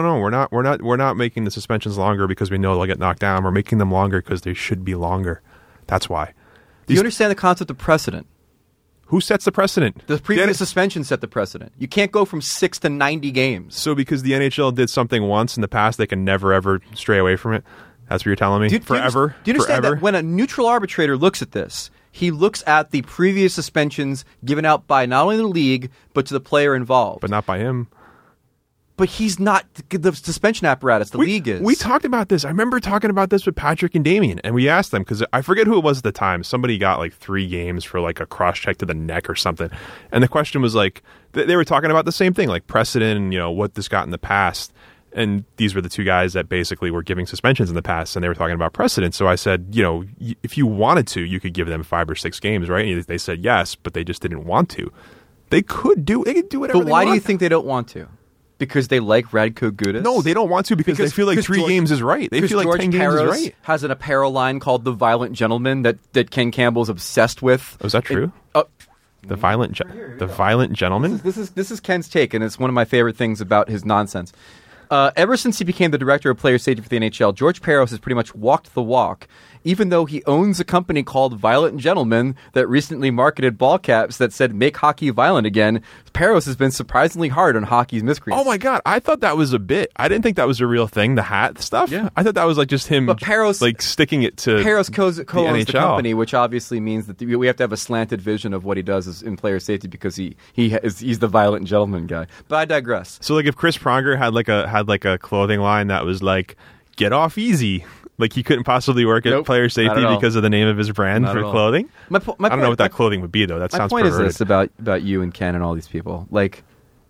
We're not making the suspensions longer because we know they'll get knocked down. We're making them longer because they should be longer. That's why. Do you understand the concept of precedent? Who sets the precedent? The previous suspension set the precedent. You can't go from 6 to 90 games. So because the NHL did something once in the past, they can never, ever stray away from it? That's what you're telling me? Forever? Do you understand that when a neutral arbitrator looks at this, he looks at the previous suspensions given out by not only the league, but to the player involved? But not by him. But he's not the suspension apparatus. The league is. We talked about this. I remember talking about this with Patrick and Damien, and we asked them, because I forget who it was at the time. Somebody got like 3 games for like a cross-check to the neck or something. And the question was like, they were talking about the same thing, like precedent and, what this got in the past. And these were the 2 guys that basically were giving suspensions in the past, and they were talking about precedent. So I said, if you wanted to, you could give them 5 or 6 games, right? And they said yes, but they just didn't want to. They could do whatever they want. But why do you think they don't want to? Because they like Radko Gudas? No, they don't want to because they feel like 3 games is right. They feel like George 10 games is right. Has an apparel line called The Violent Gentleman that Ken Campbell's obsessed with. Oh, is that true? The Violent Gentleman? This is Ken's take, and it's one of my favorite things about his nonsense. Ever since he became the director of player safety for the NHL, George Peros has pretty much walked the walk, even though he owns a company called Violent Gentleman that recently marketed ball caps that said, make hockey violent again. Peros has been surprisingly hard on hockey's miscreants. Oh my God, I thought that was a bit. I didn't think that was a real thing, the hat stuff. Yeah. I thought that was like just him sticking it to Peros co-owns the NHL. company, which obviously means that we have to have a slanted vision of what he does in player safety because he's the Violent Gentleman guy. But I digress. So like if Chris Pronger had like a clothing line that was like, get off easy. Like he couldn't possibly work at player safety because of the name of his brand for clothing. I don't know what that clothing would be though. That sounds perverted. My point is this about you and Ken and all these people. Like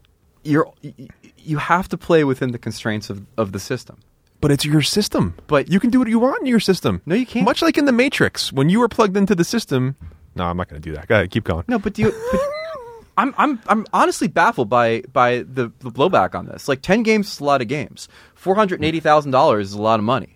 you have to play within the constraints of the system. But it's your system. But you can do what you want in your system. No, you can't. Much like in the Matrix, when you were plugged into the system. No, I'm not going to do that. Go ahead, keep going. No, but I'm honestly baffled by the blowback on this. Like 10 games is a lot of games. $480,000 is a lot of money.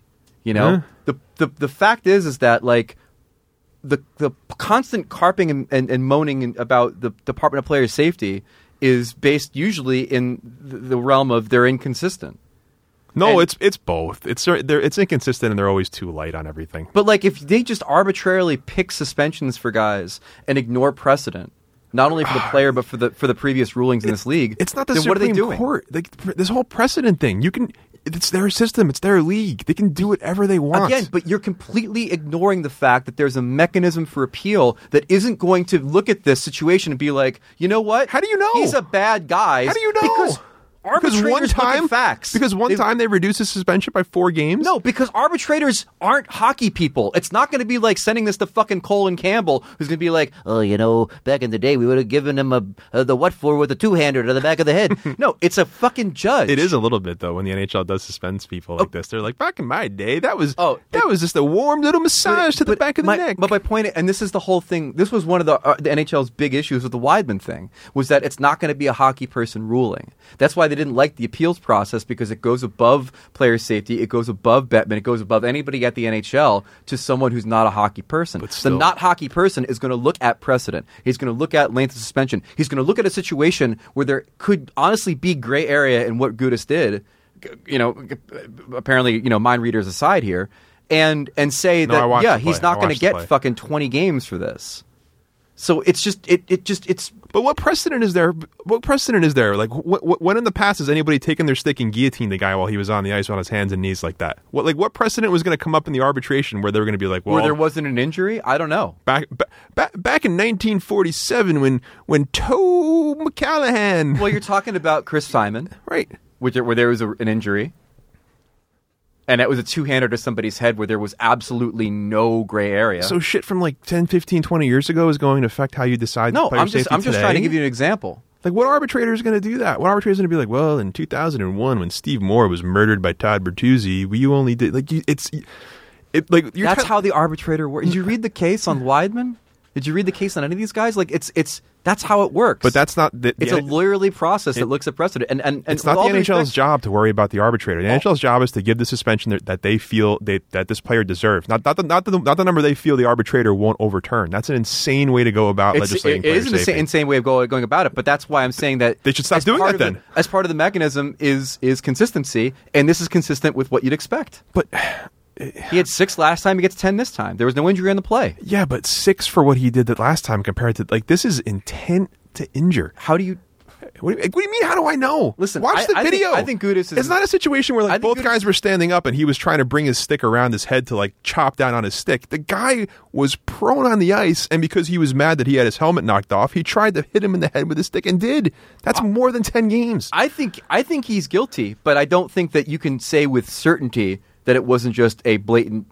The fact is that like the constant carping and moaning about the Department of Player Safety is based usually in the realm of they're inconsistent. No, it's both. It's inconsistent and they're always too light on everything. But like if they just arbitrarily pick suspensions for guys and ignore precedent, not only for the player but for the previous rulings in this league, it's not the then Supreme what are they doing? Court. Like this whole precedent thing, you can. it's their system. It's their league. They can do whatever they want. Again, but you're completely ignoring the fact that there's a mechanism for appeal that isn't going to look at this situation and be like, you know what? How do you know? He's a bad guy. How do you know? Because arbitrators look at facts. Because one time they reduced his suspension by 4 games? No, because arbitrators aren't hockey people. It's not going to be like sending this to fucking Colin Campbell, who's going to be like, oh, you know, back in the day, we would have given him the what for with a 2-hander to the back of the head. No, it's a fucking judge. It is a little bit, though, when the NHL does suspend people like this. They're like, back in my day, that was just a warm little massage to the back of the neck. But my point, and this is the whole thing, this was one of the NHL's big issues with the Weidman thing, was that it's not going to be a hockey person ruling. That's why they didn't like the appeals process, because it goes above player safety, it goes above Bettman, it goes above anybody at the NHL to someone who's not a hockey person. The not hockey person is going to look at precedent. He's going to look at length of suspension. He's going to look at a situation where there could honestly be gray area in what Gudas did, you know, apparently, you know, mind readers aside here, and say that, he's not going to get fucking 20 games for this. So it's just it's. But what precedent is there? What precedent is there? Like, when in the past has anybody taken their stick and guillotined the guy while he was on the ice on his hands and knees like that? What precedent was going to come up in the arbitration where they were going to be like, well, where there wasn't an injury? I don't know. Back in 1947 when Toe McCallahan. Well, you're talking about Chris Simon, right? Where there was an injury. And it was a 2-hander to somebody's head where there was absolutely no gray area. So shit from like 10, 15, 20 years ago is going to affect how you decide player safety I'm just trying to give you an example. Like, what arbitrator is going to do that? What arbitrator is going to be like, well, in 2001, when Steve Moore was murdered by Todd Bertuzzi, you only did... That's how the arbitrator works. Did you read the case on Weidman? Did you read the case on any of these guys? Like, it's that's how it works. But that's not... It's a lawyerly process that looks at precedent. And it's not the NHL's job to worry about the arbitrator. The NHL's job is to give the suspension that they feel that this player deserves. Not the number they feel the arbitrator won't overturn. That's an insane way to go about legislating player safety. It is an insane way of going about it. But that's why I'm saying that... They should stop doing that then. As part of the mechanism is consistency. And this is consistent with what you'd expect. But... He had 6 last time. He gets 10 this time. There was no injury on the play. Yeah, but 6 for what he did that last time compared to this is intent to injure. How do you? What do you mean? How do I know? Listen, watch the video. I think Gudas is. It's not a situation where both guys were standing up and he was trying to bring his stick around his head to chop down on his stick. The guy was prone on the ice, and because he was mad that he had his helmet knocked off, he tried to hit him in the head with his stick and did. That's more than 10 games. I think he's guilty, but I don't think that you can say with certainty that it wasn't just a blatant,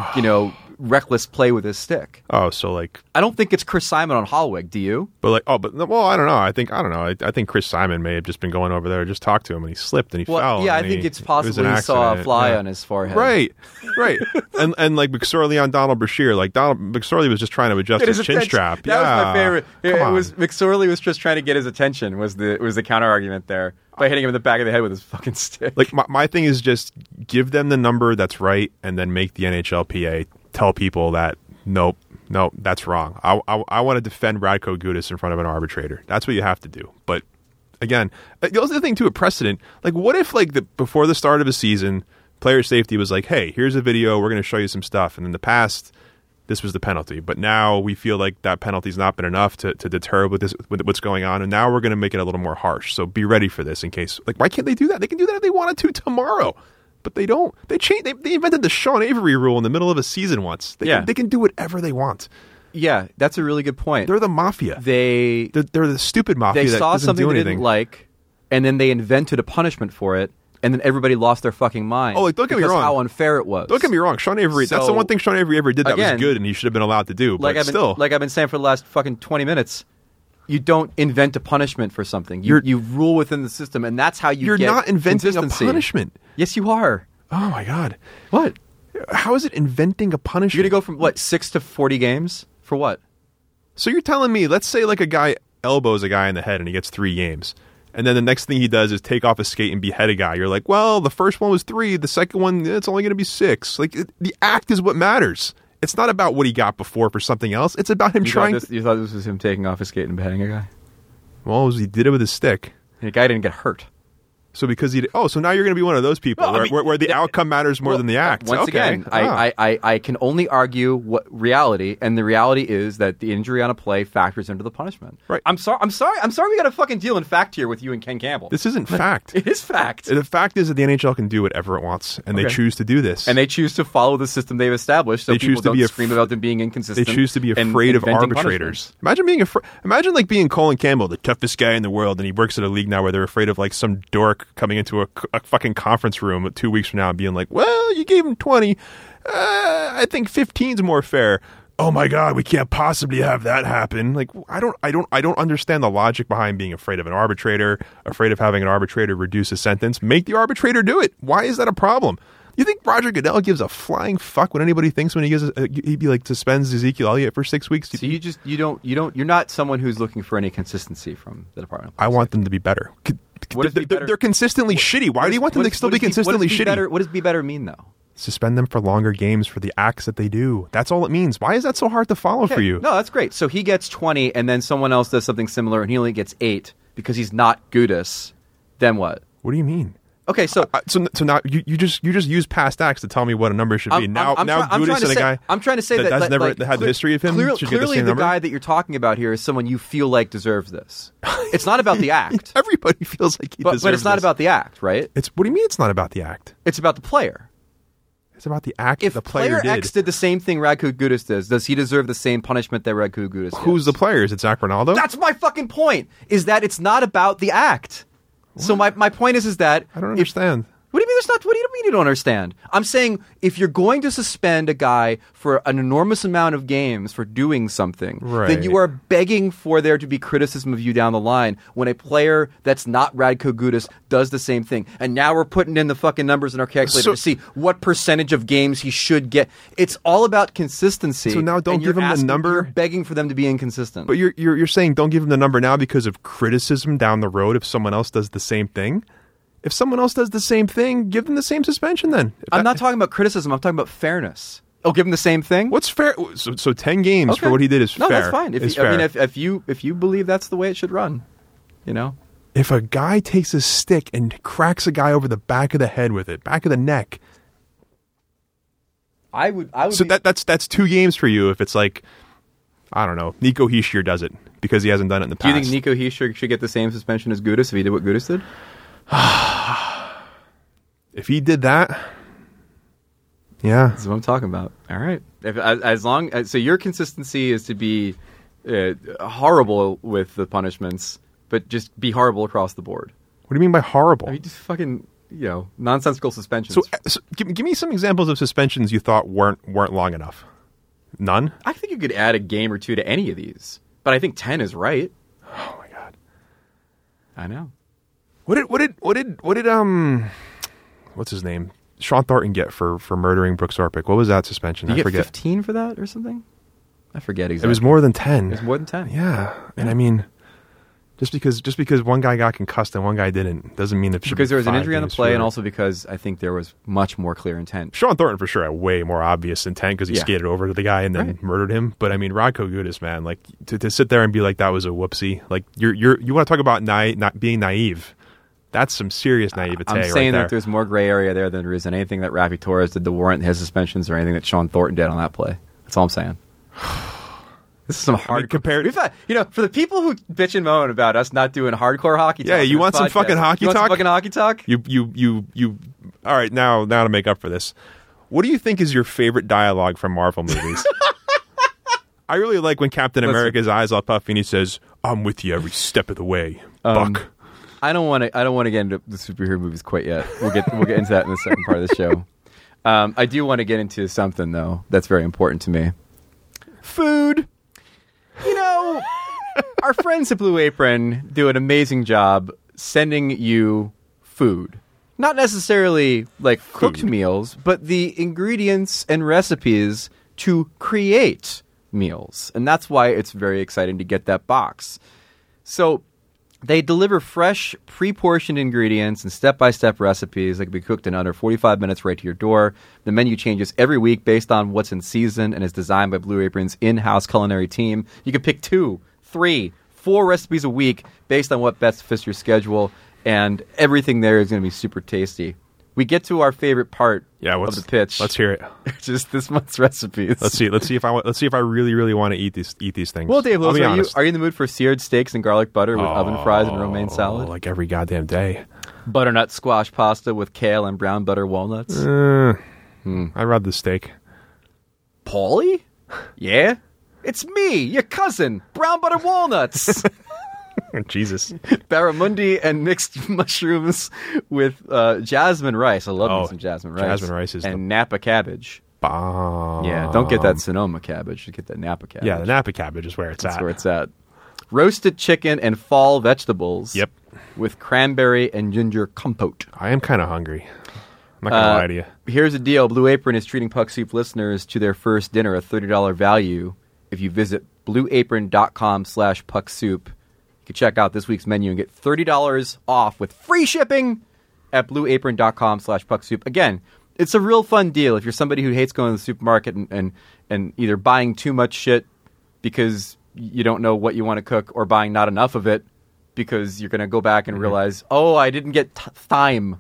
reckless play with his stick. Oh, so I don't think it's Chris Simon on Hallweg. Do you? But I don't know. I think Chris Simon may have just been going over there, just talked to him, and he slipped and he fell. Yeah, I think it's possible he saw a fly on his forehead. Right. and McSorley on Donald Brashear, McSorley was just trying to adjust his chin strap. That was my favorite. McSorley was just trying to get his attention. Was the counter argument there? By hitting him in the back of the head with his fucking stick. My thing is just give them the number that's right, and then make the NHLPA tell people that nope, that's wrong. I want to defend Radko Gudas in front of an arbitrator. That's what you have to do. But again, the other thing too, a precedent. What if before the start of a season, player safety was like, hey, here's a video, we're going to show you some stuff, and in the past, this was the penalty. But now we feel like that penalty's not been enough to deter with what's going on, and now we're going to make it a little more harsh. So be ready for this in case. Why can't they do that? They can do that if they wanted to tomorrow. But they don't. They invented the Sean Avery rule in the middle of a season once. They can do whatever they want. Yeah, that's a really good point. They're the mafia. They're the stupid mafia that doesn't do anything. They saw something they didn't like, and then they invented a punishment for it. And then everybody lost their fucking mind. Oh, don't get me wrong. How unfair it was. Don't get me wrong. Sean Avery, that's the one thing Sean Avery ever did that was good and he should have been allowed to do. But I've been saying for the last fucking 20 minutes, you don't invent a punishment for something. You rule within the system, and that's how You're not inventing a punishment. Yes, you are. Oh, my God. What? How is it inventing a punishment? You're going to go from, 6 to 40 games? For what? So you're telling me, let's say a guy elbows a guy in the head and he gets 3 games. And then the next thing he does is take off his skate and behead a guy. You're like, well, the first one was 3. The second one, it's only going to be 6. The act is what matters. It's not about what he got before for something else. It's about him trying... You thought this was him taking off his skate and beheading a guy? Well, he did it with his stick. The guy didn't get hurt. So because so now you're going to be one of those people where the outcome matters more than the act. Once again, I can only argue what reality, and the reality is that the injury on a play factors into the punishment. Right. I'm sorry. We got to fucking deal in fact here with you and Ken Campbell. This isn't fact. It is fact. The fact is that the NHL can do whatever it wants, and they choose to do this. And they choose to follow the system they've established. So people don't scream about them being inconsistent. They choose to be afraid of arbitrators. Imagine being Imagine like being Colin Campbell, the toughest guy in the world, and he works at a league now where they're afraid of like some dork coming into a fucking conference room 2 weeks from now and being like, well, you gave him 20. I think 15's more fair. Oh my God, we can't possibly have that happen. Like, I don't understand the logic behind being afraid of an arbitrator, afraid of having an arbitrator reduce a sentence. Make the arbitrator do it. Why is that a problem? You think Roger Goodell gives a flying fuck what anybody thinks when he'd be like suspends Ezekiel Elliott for 6 weeks? So you're not someone who's looking for any consistency from the department. I want them to be better. They're consistently shitty. Why do you want them to still be consistently shitty? What does be better mean, though? Suspend them for longer games for the acts that they do. That's all it means. Why is that so hard to follow for you? No, that's great. So he gets 20, and then someone else does something similar, and he only gets 8 because he's not Gudis. Then what? What do you mean? Okay, so now you just use past acts to tell me what a number should be. Gudis and a guy. I'm trying to say that never had the history of him. Should get the same number? Guy that you're talking about here is someone you feel like deserves this. It's not about the act. Everybody feels like he deserves but it's not about the act, right? What do you mean it's not about the act? It's about the player. It's about the act if the player did. X did the same thing Radko Gudas does he deserve the same punishment that Radko Gudas does? Who's the player? Is it Zach Ronaldo? That's my fucking point, is that it's not about the act. What? So my point is that... I don't understand. What do you mean there's not? What do you mean you don't understand? I'm saying if you're going to suspend a guy for an enormous amount of games for doing something, then you are begging for there to be criticism of you down the line when a player that's not Radko Gudas does the same thing. And now we're putting in the fucking numbers in our calculator to see what percentage of games he should get. It's all about consistency. So now don't give him the number. You're begging for them to be inconsistent. But you're saying don't give him the number now because of criticism down the road if someone else does the same thing? If someone else does the same thing, give them the same suspension then. I'm not talking about criticism. I'm talking about fairness. Oh, give him the same thing? What's fair? So 10 games for what he did is fair. No, that's fine. If you believe that's the way it should run, you know? If a guy takes a stick and cracks a guy over the back of the head with it, back of the neck. I would So that's 2 games for you if it's like, I don't know, Nico Hischier does it because he hasn't done it in the past. Do you think Nico Hischier should get the same suspension as Gudas if he did what Gudas did? If he did that, yeah, that's what I'm talking about. All right, so your consistency is to be horrible with the punishments, but just be horrible across the board. What do you mean by horrible? I mean, just fucking nonsensical suspensions. So give me some examples of suspensions you thought weren't long enough. None? I think you could add a game or two to any of these, but I think 10 is right. Oh my God, I know. What did what's his name? Sean Thornton get for murdering Brooks Orpik? What was that suspension? I forget. 15 for that or something? I forget exactly. It was more than 10. It was more than 10. Yeah. And I mean, just because one guy got concussed and one guy didn't doesn't mean it should be because there was an injury on the play, for... and also because I think there was much more clear intent. Sean Thornton for sure had way more obvious intent because he skated over to the guy and then murdered him. But I mean, Radko Gudas, man, like to sit there and be like that was a whoopsie. Like you want to talk about not being naive. That's some serious naivete. I'm saying that there's more gray area there than there is in anything that Rafi Torres did to warrant his suspensions or anything that Sean Thornton did on that play. That's all I'm saying. This is some hard compared. We've had, for the people who bitch and moan about us not doing hardcore hockey talk. Yeah, you want some fucking hockey talk? Some fucking hockey talk? You. All right, now to make up for this, what do you think is your favorite dialogue from Marvel movies? I really like when Captain America's eyes all puffy and he says, "I'm with you every step of the way, Buck." I don't want to get into the superhero movies quite yet. We'll get into that in the second part of the show. I do want to get into something though that's very important to me. Food. Our friends at Blue Apron do an amazing job sending you food. Not necessarily like cooked meals, but the ingredients and recipes to create meals. And that's why it's very exciting to get that box. So they deliver fresh, pre-portioned ingredients and step-by-step recipes that can be cooked in under 45 minutes right to your door. The menu changes every week based on what's in season and is designed by Blue Apron's in-house culinary team. You can pick 2, 3, 4 recipes a week based on what best fits your schedule. and everything there is going to be super tasty. We get to our favorite part of the pitch. Let's hear it. Just this month's recipes. Let's see if I really want to eat these things. Well, Dave, I'll be are honest. you in the mood for seared steaks and garlic butter with oven fries and romaine salad? Like every goddamn day. Butternut squash pasta with kale and brown butter walnuts. I'd rather the steak. Paulie? Yeah? It's me, your cousin, brown butter walnuts. Jesus. Barramundi and mixed mushrooms with jasmine rice. I love me some jasmine rice. Jasmine rice is and Napa cabbage. Bomb. Yeah, don't get that Sonoma cabbage. You get that Napa cabbage. Yeah, the Napa cabbage is where it's at. That's where it's at. Roasted chicken and fall vegetables. Yep. With cranberry and ginger compote. I am kind of hungry. I'm not going to lie to you. Here's the deal. Blue Apron is treating Puck Soup listeners to their first dinner, a $30 value. If you visit blueapron.com/pucksoup, you can check out this week's menu and get $30 off with free shipping at blueapron.com/pucksoup. Again, it's a real fun deal if you're somebody who hates going to the supermarket and either buying too much shit because you don't know what you want to cook or buying not enough of it because you're going to go back and realize, I didn't get thyme.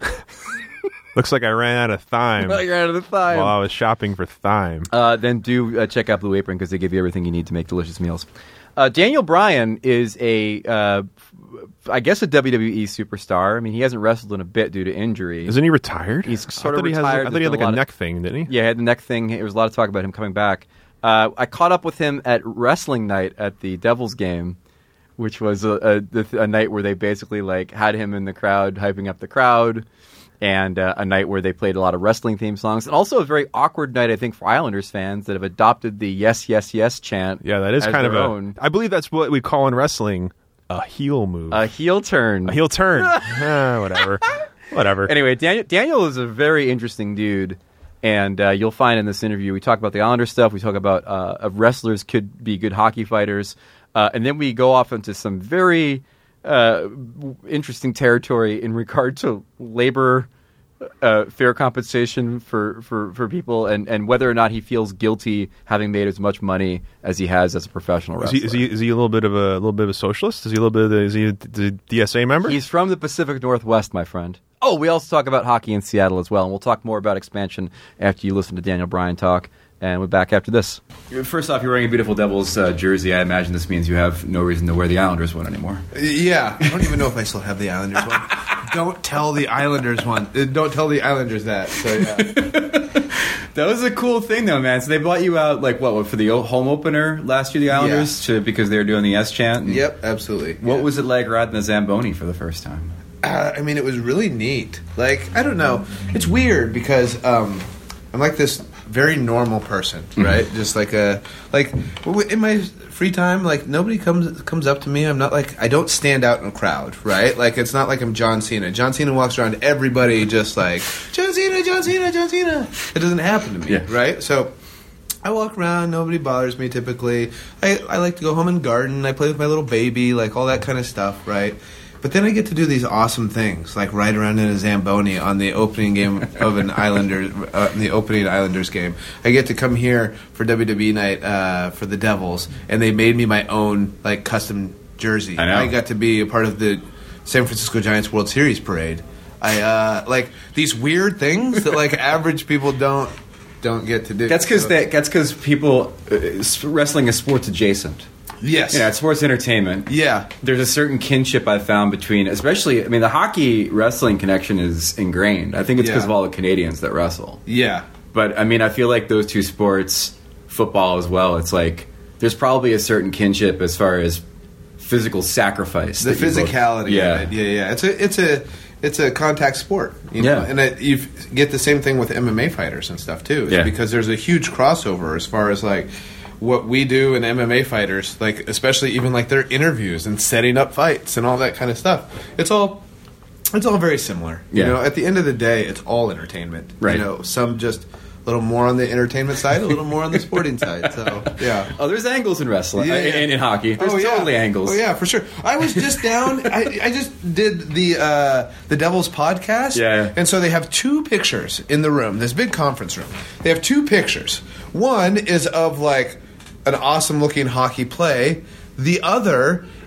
Looks like I ran out of thyme. You're out of the thyme. While I was shopping for thyme. Then do check out Blue Apron because they give you everything you need to make delicious meals. Daniel Bryan is I guess a WWE superstar. I mean, he hasn't wrestled in a bit due to injury. Isn't he retired? He's sort of retired. I thought he had like a neck thing, didn't he? Yeah, he had the neck thing. There was a lot of talk about him coming back. I caught up with him at wrestling night at the Devils game, which was a night where they basically had him in the crowd, hyping up the crowd. And a night where they played a lot of wrestling theme songs. And also a very awkward night, I think, for Islanders fans that have adopted the yes, yes, yes chant. Yeah, that is kind of own. I believe that's what we call in wrestling a heel move. A heel turn. A heel turn. Whatever. Anyway, Daniel is a very interesting dude. And you'll find in this interview, we talk about the Islanders stuff. We talk about wrestlers could be good hockey fighters. And then we go off into some very interesting territory in regard to labor, fair compensation for people, and whether or not he feels guilty having made as much money as he has as a professional wrestler. Is he a little bit of a socialist? Is he a DSA member? He's from the Pacific Northwest, my friend. Oh, we also talk about hockey in Seattle as well, and we'll talk more about expansion after you listen to Daniel Bryan talk. And we're back after this. First off, you're wearing a beautiful Devils jersey. I imagine this means you have no reason to wear the Islanders one anymore. Yeah. I don't even know if I still have the Islanders one. Don't tell the Islanders one. Don't tell the Islanders that. So, yeah. That was a cool thing, though, man. So they brought you out, for the home opener last year, the Islanders, because they were doing the S chant? Yep, absolutely. What was it like riding the Zamboni for the first time? It was really neat. I don't know. It's weird because I'm like this very normal person, right? Just in my free time, nobody comes up to me. I'm not I don't stand out in a crowd, right? It's not like I'm John Cena. John Cena walks around, everybody just John Cena, John Cena, John Cena. It doesn't happen to me, right? So I walk around, nobody bothers me typically. I like to go home and garden. I play with my little baby, all that kind of stuff, right? But then I get to do these awesome things, ride around in a Zamboni on the opening game of an the opening Islanders game. I get to come here for WWE night for the Devils, and they made me my own custom jersey. I know. I got to be a part of the San Francisco Giants World Series parade. I these weird things that average people don't get to do. That's because people wrestling is sports adjacent. Yes. Yeah, it's sports entertainment. Yeah. There's a certain kinship I found between, especially, the hockey wrestling connection is ingrained. I think it's because of all the Canadians that wrestle. Yeah. But, I feel like those two sports, football as well, it's there's probably a certain kinship as far as physical sacrifice. The physicality of it. Yeah. It's a contact sport. You know? And you get the same thing with MMA fighters and stuff, too. Because there's a huge crossover as far as, what we do in MMA fighters, especially even their interviews and setting up fights and all that kind of stuff. It's all very similar. Yeah. You know, at the end of the day, it's all entertainment. Right. You know, some just a little more on the entertainment side, a little more on the sporting side. So, yeah. Oh, there's angles in wrestling, in hockey. There's totally angles. Oh, yeah, for sure. I was just down. I just did the Devils podcast. Yeah. And so they have two pictures in the room, this big conference room. They have two pictures. One is of, an awesome-looking hockey play. The other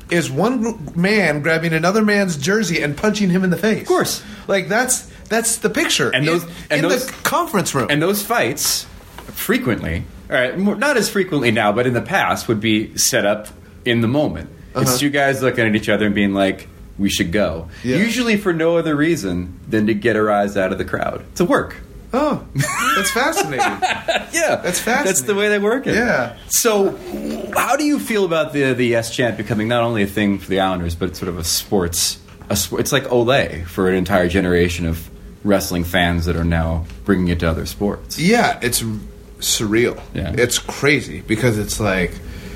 is one man grabbing another man's jersey and punching him in the face. Of course. Like, that's the picture. And those- in and those- the conference room. And those fights, frequently, all right, not as frequently now, but in the past, would be set up in the moment. It's two guys looking at each other and being like, we should go. Yeah. Usually for no other reason than to get a rise out of the crowd. To work. Oh, that's fascinating. Yeah. That's fascinating. That's the way they work it. Yeah. So, how do you feel about the yes chant becoming not only a thing for the Islanders, but sort of a sports... It's like Olay for an entire generation of wrestling fans that are now bringing it to other sports. Yeah, it's surreal. Yeah. It's crazy because it's like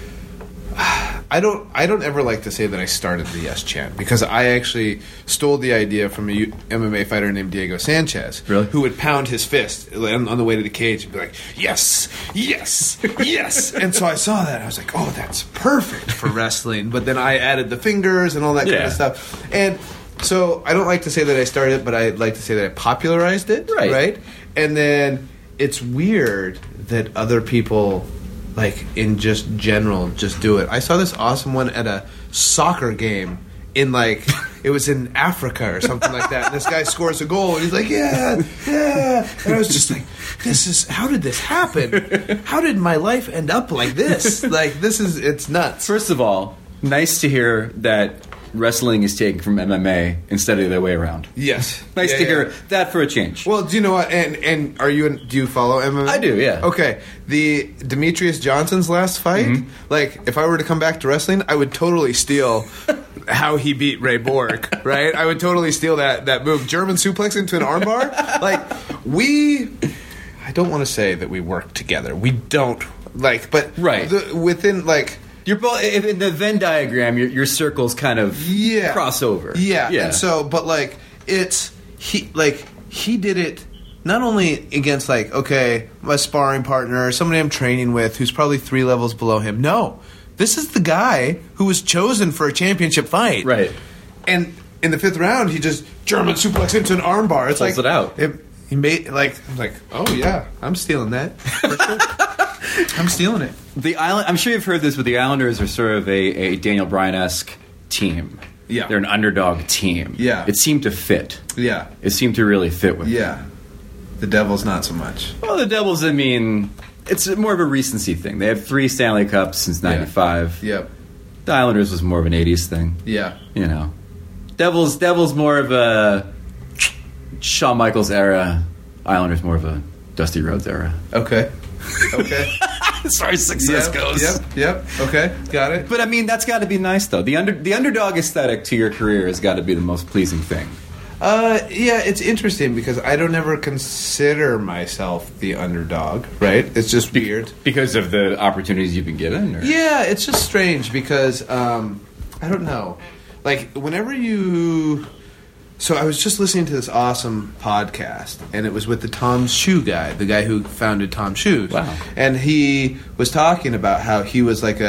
I don't ever like to say that I started the yes chant because I actually stole the idea from a MMA fighter named Diego Sanchez, Really? who would pound his fist on the way to the cage and be like, "Yes, yes, yes." And so I saw that, I was like, "Oh, that's perfect for wrestling." But then I added the fingers and all that kind Yeah. of stuff. And so I don't like to say that I started it, but I like to say that I popularized it, right? And then it's weird that other people, like, in just general, just do it. I saw this awesome one at a soccer game in, like, it was in Africa or something like that. And this guy scores a goal, and he's like, yeah, yeah. And I was just like, how did this happen? How did my life end up like this? Like, it's nuts. First of all, nice to hear that wrestling is taken from MMA instead of the other way around. Yes. Nice Yeah, to yeah. hear that for a change. Well, do you know what? And do you follow MMA? I do, yeah. Okay, the Demetrius Johnson's last fight. Mm-hmm. Like, if I were to come back to wrestling, I would totally steal how he beat Ray Borg. Right? I would totally steal that move, German suplex into an armbar. Like, I don't want to say that we work together. We don't. Like, but Right. Within like. You're both in the Venn diagram. Your circles kind of cross over. Yeah, and so, but like he did it not only against like my sparring partner, somebody I'm training with, who's probably 3 levels below him. No, this is the guy who was chosen for a championship fight, right? And in the 5th round, he just German suplex into an armbar. It's Pulls like it out. He made oh yeah, I'm stealing that. For sure. I'm stealing it. I'm sure you've heard this, but the Islanders are sort of a Daniel Bryan-esque team. Yeah. They're an underdog team. Yeah. It seemed to fit. Yeah, It seemed to really fit with them. yeah. The Devils not so much. Well, the Devils, I mean, it's more of a recency thing. They have 3 Stanley Cups since '95. Yep. The Islanders was more of an '80s thing. Yeah. You know, Devils more of a Shawn Michaels era. Islanders more of a Dusty Rhodes era. Okay. Okay. As far as success goes. Yep. Okay. Got it. But I mean, that's got to be nice, though. The underdog aesthetic to your career has got to be the most pleasing thing. Yeah, it's interesting because I don't ever consider myself the underdog, right? It's just weird. Because of the opportunities you've been given? Or? Yeah, it's just strange because, I don't know. Like, whenever you... So I was just listening to this awesome podcast, and it was with the Tom Shoe guy, the guy who founded Tom Shoes. Wow. And he was talking about how he was like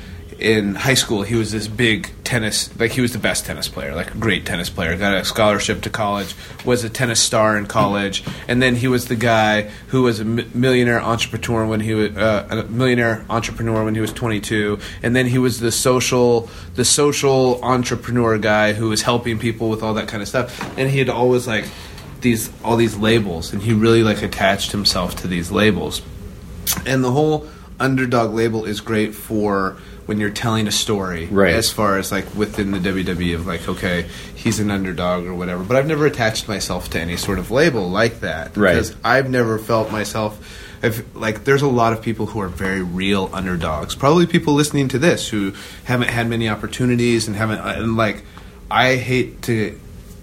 in high school, he was this big tennis, like he was the best tennis player, like a great tennis player, got a scholarship to college, was a tennis star in college, and then he was the guy who was a millionaire entrepreneur when he was a millionaire entrepreneur when he was 22, and then he was the social entrepreneur guy who was helping people with all that kind of stuff, and he had always like all these labels, and he really like attached himself to these labels, and the whole underdog label is great for when you're telling a story, right? As far as like within the WWE of like, okay, he's an underdog or whatever. But I've never attached myself to any sort of label like that, right? Because I've never felt myself. There's a lot of people who are very real underdogs. Probably people listening to this who haven't had many opportunities and like, I hate to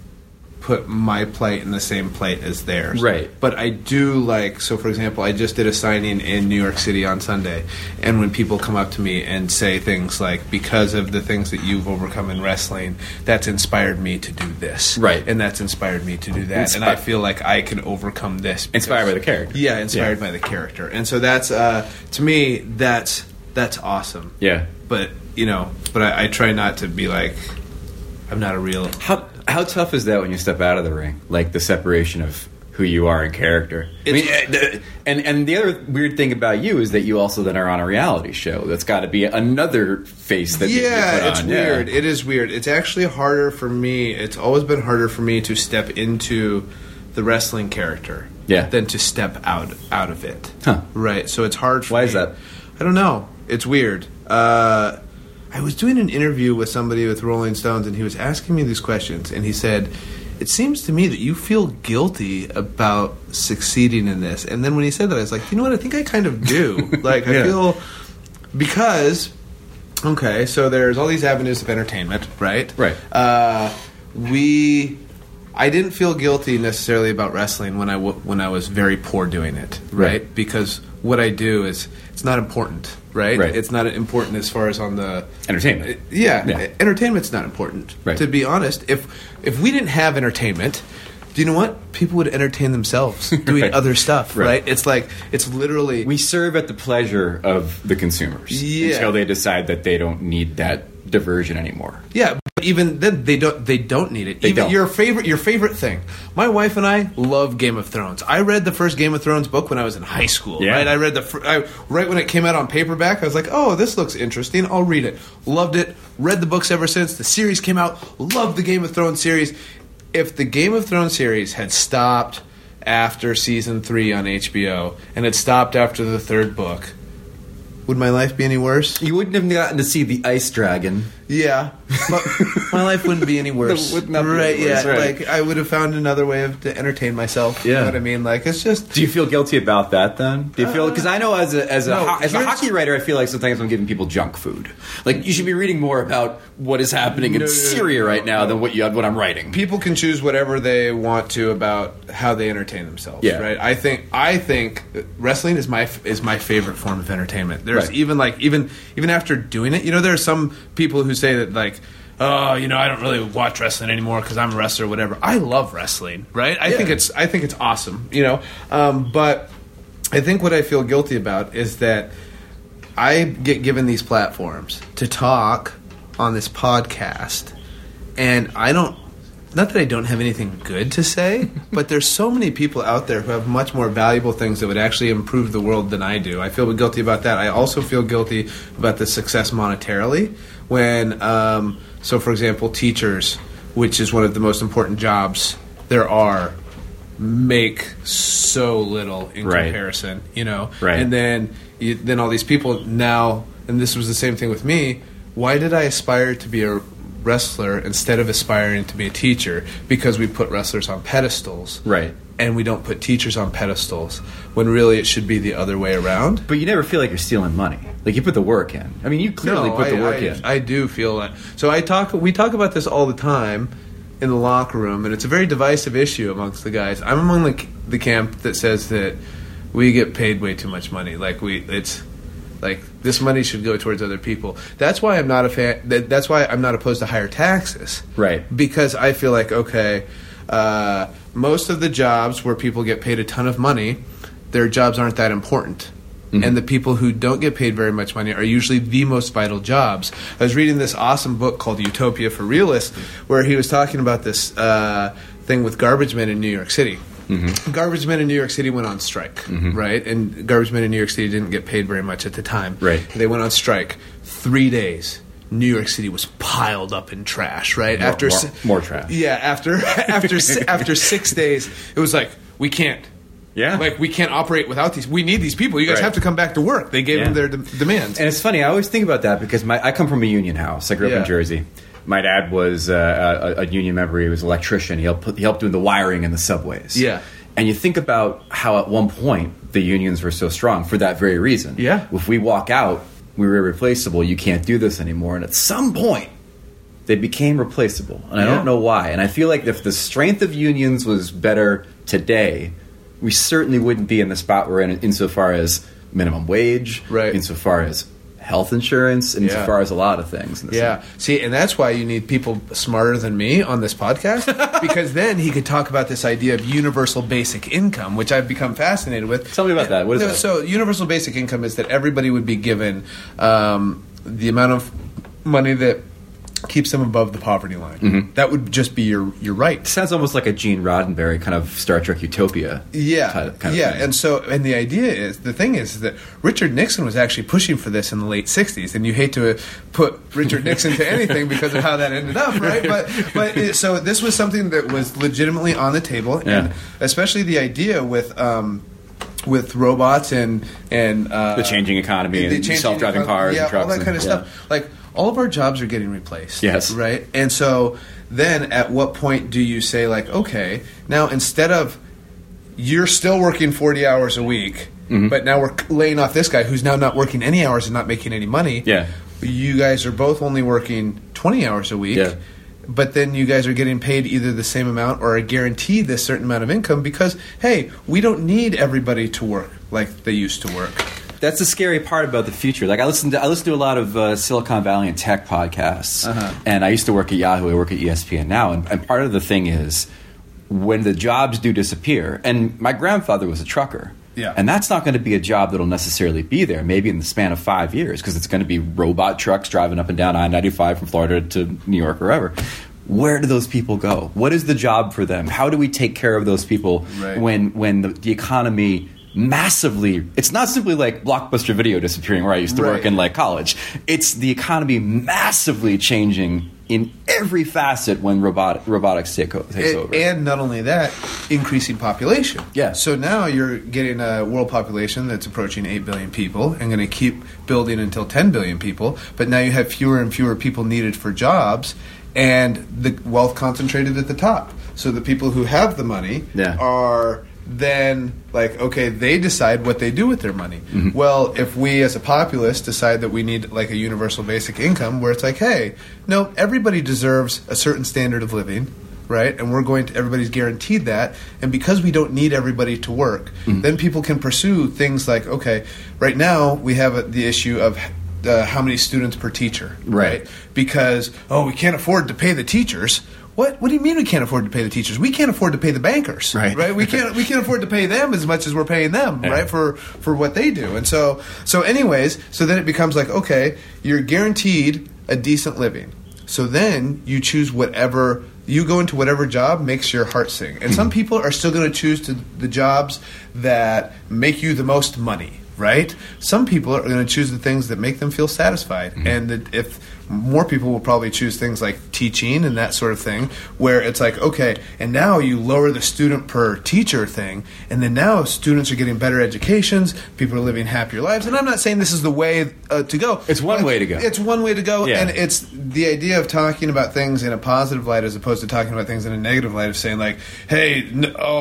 put my plate in the same plate as theirs. Right. But I do so for example, I just did a signing in New York City on Sunday, and when people come up to me and say things like, because of the things that you've overcome in wrestling, that's inspired me to do this. Right. And that's inspired me to do that. And I feel like I can overcome this. Inspired by the character. Yeah, inspired by the character. And so that's, to me, that's awesome. Yeah. But, I try not to be like, I'm not a real... How tough is that when you step out of the ring? Like the separation of who you are in character. I mean, and the other weird thing about you is that you also then are on a reality show. That's got to be another face that you put on. It's weird. It is weird. It's actually harder for me. It's always been harder for me to step into the wrestling character than to step out of it. Huh. Right. So it's hard for me. Why is that? I don't know. It's weird. I was doing an interview with somebody with Rolling Stones, and he was asking me these questions, and he said, it seems to me that you feel guilty about succeeding in this. And then when he said that, I was like, you know what? I think I kind of do. Like, I feel... Because... Okay, so there's all these avenues of entertainment, right? Right. I didn't feel guilty necessarily about wrestling when I was very poor doing it, right? Because what I do is... It's not important, right? It's not important as far as on the... Entertainment. Entertainment's not important. Right. To be honest, if we didn't have entertainment, do you know what? People would entertain themselves doing other stuff, right? It's like, it's literally... We serve at the pleasure of the consumers until they decide that they don't need that diversion anymore. Yeah, but even then, they don't need it. Even your favorite thing. My wife and I love Game of Thrones. I read the first Game of Thrones book when I was in high school. Yeah. Right, I read right when it came out on paperback. I was like, "Oh, this looks interesting. I'll read it." Loved it. Read the books ever since. The series came out. Loved the Game of Thrones series. If the Game of Thrones series had stopped after season 3 on HBO and had stopped after the 3rd book, would my life be any worse? You wouldn't have gotten to see the ice dragon. Yeah, but my life wouldn't be any worse. Would not be any worse, right. Like I would have found another way to entertain myself. You know what I mean? Like it's just. Do you feel guilty about that then? Do you feel because I know as a hockey writer, I feel like sometimes I'm giving people junk food. Like you should be reading more about what is happening in Syria right now than what I'm writing. People can choose whatever they want to about how they entertain themselves. Yeah. Right. I think wrestling is my favorite form of entertainment. There's even after doing it, there are some people who say that like, oh, I don't really watch wrestling anymore because I'm a wrestler or whatever. I love wrestling, right? I think it's awesome, but I think what I feel guilty about is that I get given these platforms to talk on this podcast, and not that I don't have anything good to say, but there's so many people out there who have much more valuable things that would actually improve the world than I do. I feel guilty about that. I also feel guilty about the success monetarily when, so for example, teachers, which is one of the most important jobs there are, make so little in comparison, Right. And then all these people now, and this was the same thing with me, why did I aspire to be a wrestler instead of aspiring to be a teacher? Because we put wrestlers on pedestals, right? And we don't put teachers on pedestals when really it should be the other way around. But you never feel like you're stealing money. Like you put the work in. I mean, you clearly put the work in. I do feel that. So we talk about this all the time in the locker room, and it's a very divisive issue amongst the guys. I'm among the camp that says that we get paid way too much money. It's like this money should go towards other people. That's why I'm not a fan. That's why I'm not opposed to higher taxes. Right. Because I feel like most of the jobs where people get paid a ton of money, their jobs aren't that important. Mm-hmm. And the people who don't get paid very much money are usually the most vital jobs. I was reading this awesome book called Utopia for Realists, where he was talking about this thing with garbage men in New York City. Mm-hmm. Garbage men in New York City went on strike, right? And garbage men in New York City didn't get paid very much at the time. Right. They went on strike. 3 days. New York City was piled up in trash, right? More trash. Yeah, after 6 days, it was like, we can't. Yeah. Like, we can't operate without these. We need these people. You guys have to come back to work. They gave them their demands. And it's funny, I always think about that because I come from a union house. I grew up in Jersey. My dad was a union member. He was an electrician. He helped doing the wiring in the subways. Yeah. And you think about how at one point the unions were so strong for that very reason. Yeah. If we walk out, we're irreplaceable. You can't do this anymore. And at some point, they became replaceable. And I don't know why. And I feel like if the strength of unions was better today, we certainly wouldn't be in the spot we're in insofar as minimum wage, insofar as health insurance, and insofar as a lot of things. See, and that's why you need people smarter than me on this podcast, because then he could talk about this idea of universal basic income, which I've become fascinated with. Tell me about that. What is that? So universal basic income is that everybody would be given the amount of money that keeps them above the poverty line. That would just be your right. Sounds almost like a Gene Roddenberry kind of Star Trek Utopia. Yeah, kind of yeah. thing. And the idea is, the thing is that Richard Nixon was actually pushing for this in the late '60s, and you hate to put Richard Nixon to anything because of how that ended up, right? So this was something that was legitimately on the table, and especially the idea with robots and the changing economy and self-driving cars and trucks, all that kind of stuff. Like, all of our jobs are getting replaced. Yes. Right? And so then at what point do you say, like, okay, now instead of you're still working 40 hours a week, but now we're laying off this guy who's now not working any hours and not making any money. Yeah. You guys are both only working 20 hours a week. Yeah. But then you guys are getting paid either the same amount or are guaranteed this certain amount of income because, hey, we don't need everybody to work like they used to work. That's the scary part about the future. Like I listen to a lot of Silicon Valley and tech podcasts, and I used to work at Yahoo. I work at ESPN now, and part of the thing is when the jobs do disappear. And my grandfather was a trucker, and that's not going to be a job that'll necessarily be there. Maybe in the span of 5 years, because it's going to be robot trucks driving up and down I-95 from Florida to New York or wherever. Where do those people go? What is the job for them? How do we take care of those people when the economy massively, it's not simply like Blockbuster Video disappearing where I used to work in like college. It's the economy massively changing in every facet when robotics takes over. And not only that, increasing population. Yeah. So now you're getting a world population that's approaching 8 billion people and going to keep building until 10 billion people. But now you have fewer and fewer people needed for jobs and the wealth concentrated at the top. So the people who have the money are then like, okay, they decide what they do with their money. Well, if we as a populace decide that we need like a universal basic income where it's like, hey, no, everybody deserves a certain standard of living, right? And everybody's guaranteed that. And because we don't need everybody to work, then people can pursue things like, okay, right now we have the issue of how many students per teacher, right? Because, we can't afford to pay the teachers. What do you mean we can't afford to pay the teachers? We can't afford to pay the bankers, right? We can't afford to pay them as much as we're paying them, right? For what they do. And so then it becomes like, okay, you're guaranteed a decent living. So then you choose you go into whatever job makes your heart sing. And some people are still going to choose the jobs that make you the most money, right? Some people are going to choose the things that make them feel satisfied. And if more people will probably choose things like teaching and that sort of thing, where it's like, okay, and now you lower the student per teacher thing, and then now students are getting better educations, people are living happier lives. And I'm not saying this is the way to go. It's one way to go. It's one way to go, and it's the idea of talking about things in a positive light as opposed to talking about things in a negative light of saying like, hey,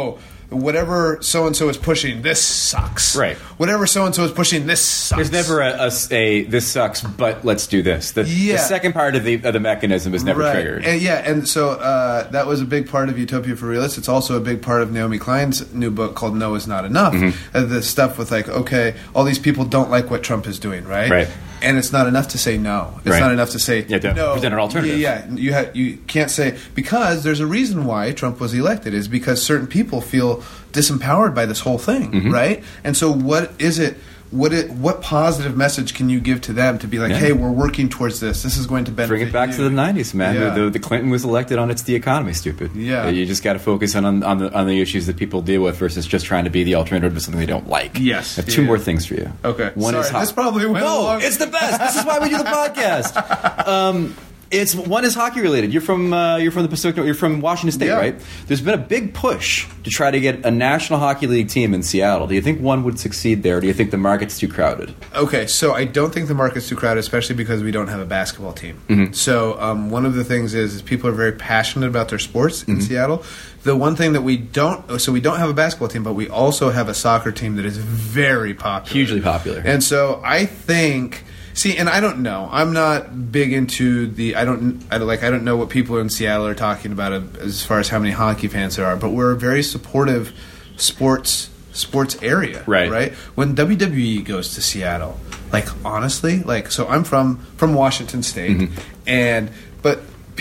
whatever so-and-so is pushing, this sucks. Right. Whatever so-and-so is pushing, this sucks. There's never a this sucks, but let's do this. The second part of the mechanism is never triggered. And so that was a big part of Utopia for Realists. It's also a big part of Naomi Klein's new book called No Is Not Enough. The stuff with like, okay, all these people don't like what Trump is doing, right? And it's not enough to say no. It's not enough to say no. Present an alternative. You can't say, because there's a reason why Trump was elected, is because certain people feel disempowered by this whole thing, right? And so what is it? What positive message can you give to them to be like, hey, we're working towards this. This is going to benefit you. Bring it back to the 90s, man. Yeah. The Clinton was elected on it's the economy, stupid. Yeah. You just got to focus on the issues that people deal with versus just trying to be the alternative to something they don't like. Yes. I have two more things for you. Okay. One is this probably went along. It's the best. This is why we do the podcast. One is hockey related. You're from the Pacific. You're from Washington State, right? There's been a big push to try to get a National Hockey League team in Seattle. Do you think one would succeed there? Or do you think the market's too crowded? Okay, so I don't think the market's too crowded, especially because we don't have a basketball team. So one of the things is people are very passionate about their sports in Seattle. The one thing that we don't have a basketball team, but we also have a soccer team that is very popular, hugely popular. And so I think. See, and I don't know. I'm not big into I don't know what people in Seattle are talking about as far as how many hockey fans there are, but we're a very supportive sports area, right? When WWE goes to Seattle, like honestly, like so I'm from Washington State, but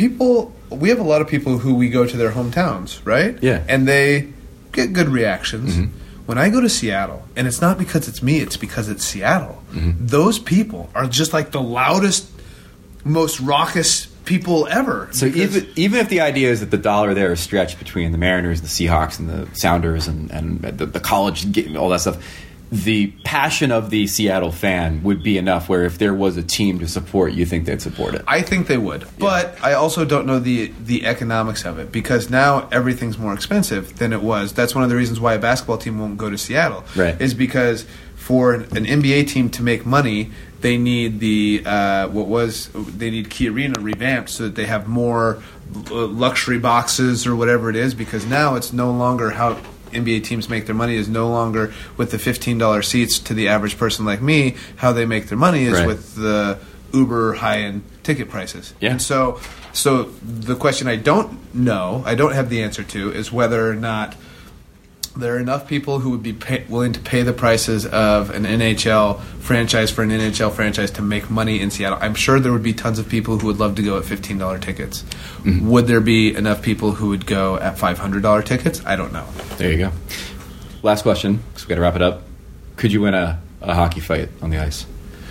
we have a lot of people who we go to their hometowns, right? Yeah. And they get good reactions. When I go to Seattle, and it's not because it's me, it's because it's Seattle, those people are just like the loudest, most raucous people ever. So even if the idea is that the dollar there is stretched between the Mariners, the Seahawks, and the Sounders, and the college, all that stuff, the passion of the Seattle fan would be enough where if there was a team to support, you think they'd support it? I think they would. But I also don't know the economics of it, because now everything's more expensive than it was. That's one of the reasons why a basketball team won't go to Seattle. Right. Is because for an NBA team to make money, they need they need Key Arena revamped so that they have more luxury boxes or whatever it is, because now it's no longer how NBA teams make their money is no longer with the $15 seats to the average person like me. How they make their money is with the uber high-end ticket prices. Yeah. And so the question I don't have the answer to, is whether or not there are enough people who would be willing to pay the prices of an NHL franchise for an NHL franchise to make money in Seattle. I'm sure there would be tons of people who would love to go at $15 tickets. Mm-hmm. Would there be enough people who would go at $500 tickets? I don't know. There you go. Last question, because we've got to wrap it up. Could you win a hockey fight on the ice?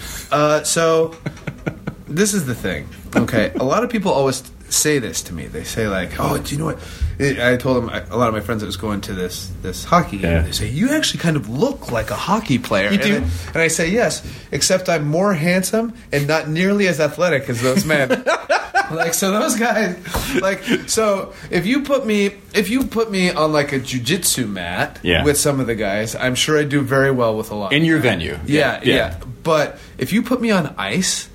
So this is the thing. Okay, a lot of people always say this to me. They say like, "Oh, do you know what?" I told them, a lot of my friends that was going to this hockey game. They say, "You actually kind of look like a hockey player." You do? And I say, "Yes, except I'm more handsome and not nearly as athletic as those men." So those guys, so if you put me on like a jiu-jitsu mat with some of the guys, I'm sure I do very well with a lot. In your venue. Yeah. But if you put me on ice,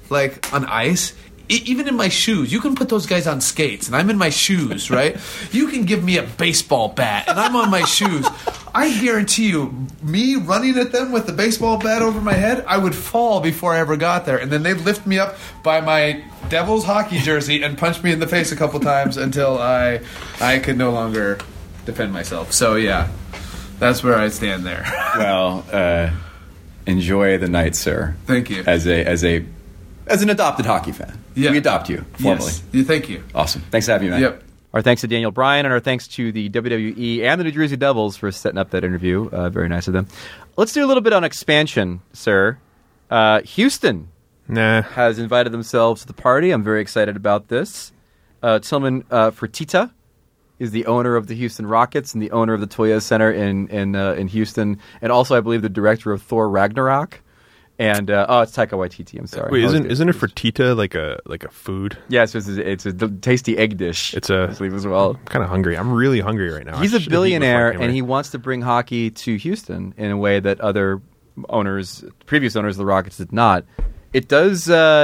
even in my shoes, you can put those guys on skates, and I'm in my shoes, right? You can give me a baseball bat, and I'm on my shoes. I guarantee you, me running at them with the baseball bat over my head, I would fall before I ever got there. And then they'd lift me up by my Devils hockey jersey and punch me in the face a couple times until I could no longer defend myself. So, yeah, that's where I stand there. Well, enjoy the night, sir. Thank you. As an adopted hockey fan. Yeah. We adopt you formally. Yes. Yeah, thank you. Awesome. Thanks for having me, man. Yep. Our thanks to Daniel Bryan, and our thanks to the WWE and the New Jersey Devils for setting up that interview. Very nice of them. Let's do a little bit on expansion, sir. Houston has invited themselves to the party. I'm very excited about this. Tillman Fertitta is the owner of the Houston Rockets and the owner of the Toyota Center in Houston, and also, I believe, the director of Thor Ragnarok. And it's Taika Waititi. I'm sorry. Wait, isn't a frittata like a food? Yeah, it's a tasty egg dish. I believe as well. I'm kind of hungry. I'm really hungry right now. He's a billionaire, and he wants to bring hockey to Houston in a way that other previous owners of the Rockets did not. It does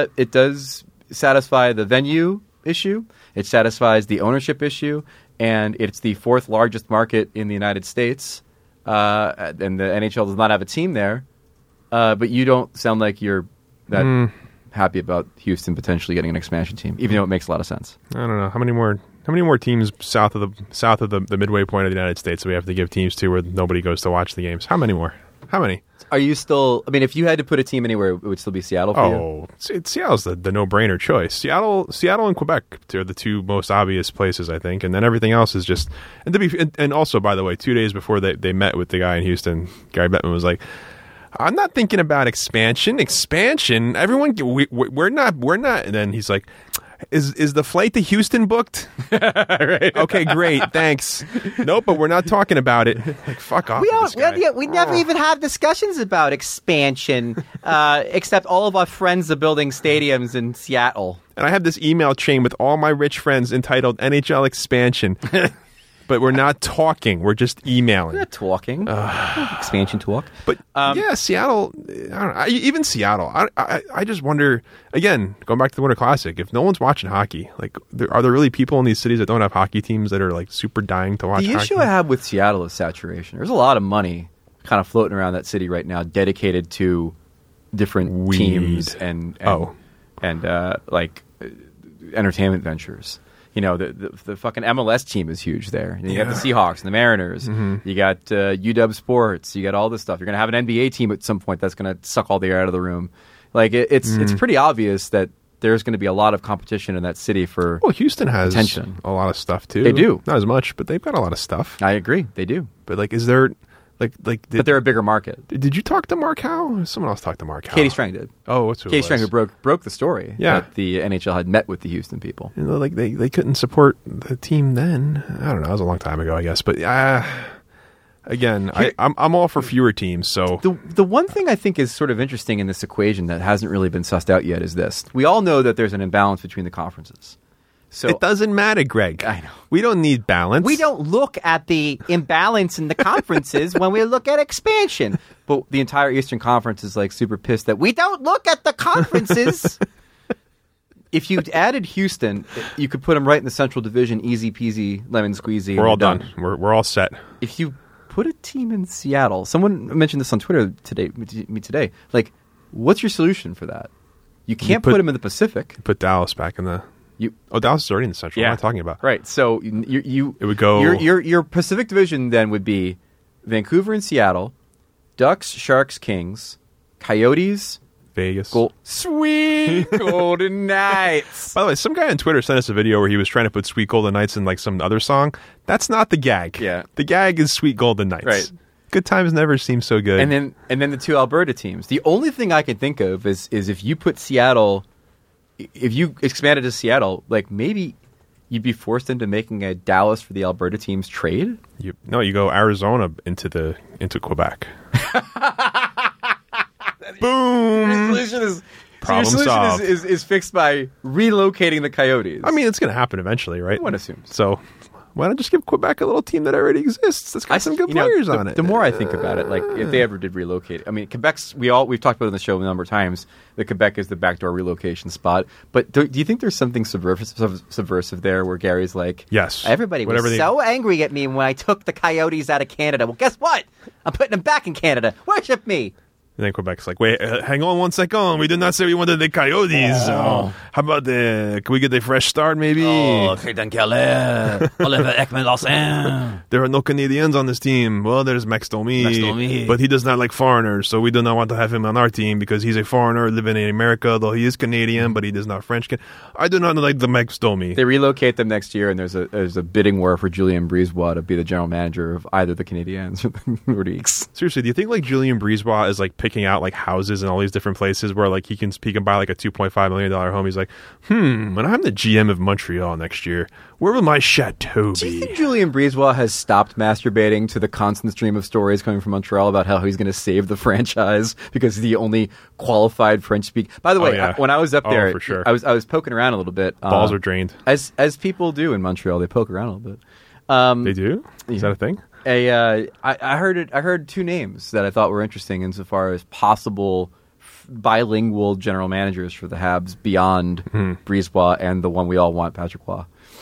satisfy the venue issue. It satisfies the ownership issue, and it's the fourth largest market in the United States. And the NHL does not have a team there. But you don't sound like you're that happy about Houston potentially getting an expansion team, even though it makes a lot of sense. I don't know how many more teams south of the midway point of the United States do we have to give teams to where nobody goes to watch the games? How many more? How many? Are you still? I mean, if you had to put a team anywhere, it would still be Seattle for you? Seattle's the no-brainer choice. Seattle and Quebec are the two most obvious places, I think, and then everything else is just. And also, by the way, 2 days before they met with the guy in Houston, Gary Bettman was like, "I'm not thinking about expansion. Everyone, we're not. And then he's like, "Is the flight to Houston booked?" Right. Okay, great, thanks. Nope, but we're not talking about it. Like, fuck off. We never even had discussions about expansion, except all of our friends are building stadiums in Seattle. And I have this email chain with all my rich friends entitled NHL Expansion. But we're not talking. We're just emailing. We're not talking. Expansion talk. But Seattle. I don't know. Even Seattle. I just wonder. Again, going back to the Winter Classic, if no one's watching hockey, like, are there really people in these cities that don't have hockey teams that are like super dying to watch hockey? The issue I have with Seattle is saturation. There's a lot of money kind of floating around that city right now, dedicated to different teams and entertainment ventures. You know, the fucking MLS team is huge there. And you got the Seahawks and the Mariners. Mm-hmm. You got UW Sports. You got all this stuff. You're going to have an NBA team at some point that's going to suck all the air out of the room. Like, it's pretty obvious that there's going to be a lot of competition in that city for Houston has attention. A lot of stuff, too. They do. Not as much, but they've got a lot of stuff. I agree. They do. But, like, is there... But they're a bigger market. Did you talk to Mark Howe? Someone else talked to Mark Howe. Katie Strang did. Oh, what's who Katie it was? Strang who broke the story Yeah. that the NHL had met with the Houston people. You know, like they couldn't support the team then. I don't know. That was a long time ago, I guess. But again, I'm all for fewer teams. So The one thing I think is sort of interesting in this equation that hasn't really been sussed out yet is this. We all know that there's an imbalance between the conferences. So it doesn't matter, Greg. I know. We don't need balance. We don't look at the imbalance in the conferences when we look at expansion. But the entire Eastern Conference is like super pissed that we don't look at the conferences. If you added Houston, you could put them right in the Central Division, easy peasy, lemon squeezy. We're all done. We're all set. If you put a team in Seattle, someone mentioned this on Twitter today. Like, what's your solution for that? You can't put them in the Pacific. Put Dallas back in the. Dallas is already in the Central. Yeah. What am I talking about? Right. So it would go. Your Pacific Division then would be Vancouver and Seattle, Ducks, Sharks, Kings, Coyotes, Vegas. Sweet Golden Knights. By the way, some guy on Twitter sent us a video where he was trying to put Sweet Golden Knights in like some other song. That's not the gag. Yeah. The gag is Sweet Golden Knights. Right. Good times never seem so good. And then the two Alberta teams. The only thing I can think of is if you put Seattle. If you expanded to Seattle, like maybe you'd be forced into making a Dallas for the Alberta teams trade. You go Arizona into Quebec. Boom. Your solution Problem is fixed by relocating the Coyotes. I mean, it's going to happen eventually, right? One assumes. So why not just give Quebec a little team that already exists? That's got some good players on it. The more I think about it, like if they ever did relocate, I mean, Quebec's we've talked about it on the show a number of times that Quebec is the backdoor relocation spot. But do you think there's something subversive there where Gary's like, yes, everybody was so angry at me when I took the Coyotes out of Canada. Well, guess what? I'm putting them back in Canada. Worship me. And then Quebec's like, wait, hang on 1 second. We did not say we wanted the Coyotes. How about can we get a fresh start, maybe? Clayton Keller, Oliver Ekman-Larsson. There are no Canadians on this team. Well, there's Max Domi, but he does not like foreigners, so we do not want to have him on our team because he's a foreigner living in America, though he is Canadian, but he does not French. I do not like the Max Domi. They relocate them next year, and there's a bidding war for Julien Brisebois to be the general manager of either the Canadiens or the Nordiques. Seriously, do you think like Julien Brisebois is like picking out like houses in all these different places where like he can buy like a $2.5 million home? He's like, when I'm the GM of Montreal next year, where will my chateau be? Do you think Julien Brisebois has stopped masturbating to the constant stream of stories coming from Montreal about how he's going to save the franchise because he's the only qualified French speaker? By the way, when I was up there, for sure. I was poking around a little bit. Balls are drained, as people do in Montreal. They poke around a little bit. They do? Is that a thing? I heard two names that I thought were interesting insofar as possible bilingual general managers for the Habs beyond Brisebois and the one we all want, Patrick Roy.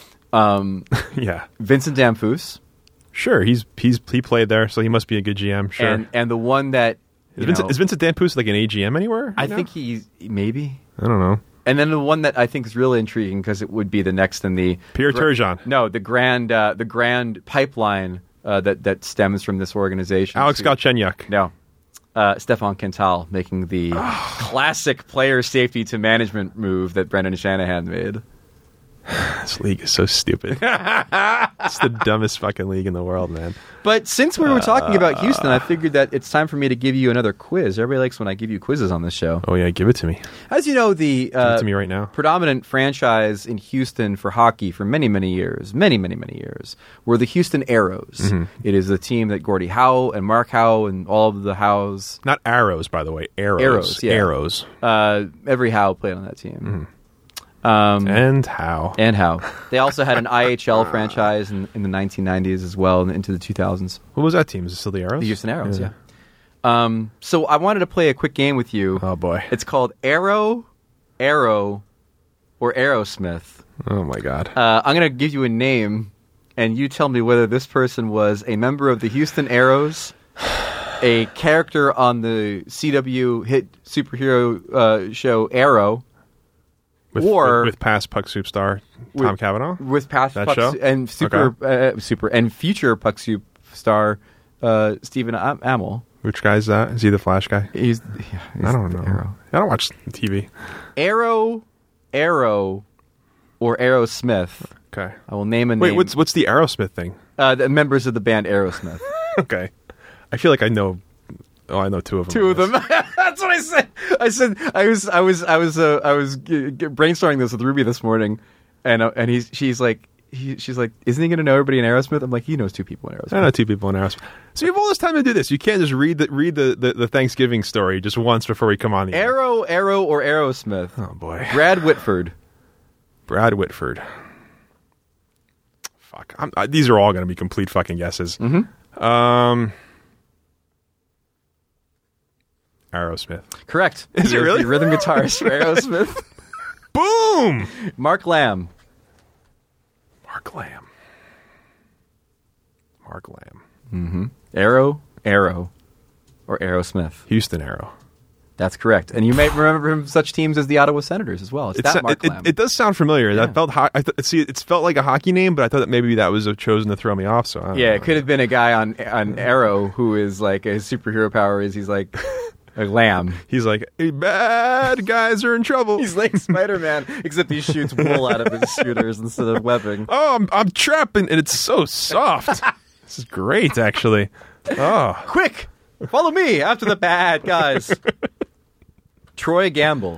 Yeah, Vincent Damphousse. Sure, he played there, so he must be a good GM. Sure, and the one that is Vincent Damphousse like an AGM anywhere? I think he's maybe. I don't know. And then the one that I think is really intriguing because it would be the next in the Pierre Turgeon. No, the grand pipeline that stems from this organization. Alex Galchenyuk. No. Stefan Quintal making the classic player safety to management move that Brendan Shanahan made. This league is so stupid. It's the dumbest fucking league in the world, man. But since we were talking about Houston, I figured that it's time for me to give you another quiz. Everybody likes when I give you quizzes on this show. Oh, yeah, give it to me. As you know, the give it to me right now. Predominant franchise in Houston for hockey for many, many years, were the Houston Aeros. Mm-hmm. It is the team that Gordie Howe and Mark Howe and all of the Howes. Not Arrows, by the way. Arrows. Arrows, yeah. Arrows. Every Howe played on that team. Mm-hmm. And how. They also had an IHL franchise in the 1990s as well, and into the 2000s. What was that team? Is it still the Arrows? The Houston Aeros, yeah. So I wanted to play a quick game with you. Oh, boy. It's called Arrow, or Aerosmith. Oh, my God. I'm going to give you a name, and you tell me whether this person was a member of the Houston Aeros, a character on the CW hit superhero show Arrow, with past Puck Soup star Tom Cavanaugh, with past that Puck show? And and future Puck Soup star Stephen Amell. Which guy is that? Is he the Flash guy? He's I don't know. Arrow. I don't watch TV. Arrow, or Aerosmith. Okay, I will name a name. Wait, what's the Aerosmith thing? The members of the band Aerosmith. Okay, I feel like I know. Oh, I know two of them. Two of them. That's what I said. I was brainstorming this with Ruby this morning, and she's like, isn't he going to know everybody in Aerosmith? I'm like, he knows two people in Aerosmith. I know two people in Aerosmith. So you have all this time to do this. You can't just read the Thanksgiving story just once before we come on the air. Arrow, or Aerosmith. Oh boy, Brad Whitford. Fuck. These are all going to be complete fucking guesses. Mm-hmm. Aerosmith. Correct. Is it really? The rhythm guitarist for Aerosmith. Boom! Mark Lamb. Mm-hmm. Arrow, or Aerosmith. Houston Arrow. That's correct. And you may remember him from such teams as the Ottawa Senators as well. It does sound familiar. Yeah. That felt it felt like a hockey name, but I thought that maybe that was chosen to throw me off. So I don't know. It could have been a guy on Arrow who is like his superhero power is he's like a lamb. He's like, hey, bad guys are in trouble. He's like Spider-Man, except he shoots wool out of his shooters instead of webbing. Oh, I'm trapped, and it's so soft. This is great, actually. Oh, quick, follow me after the bad guys. Troy Gamble.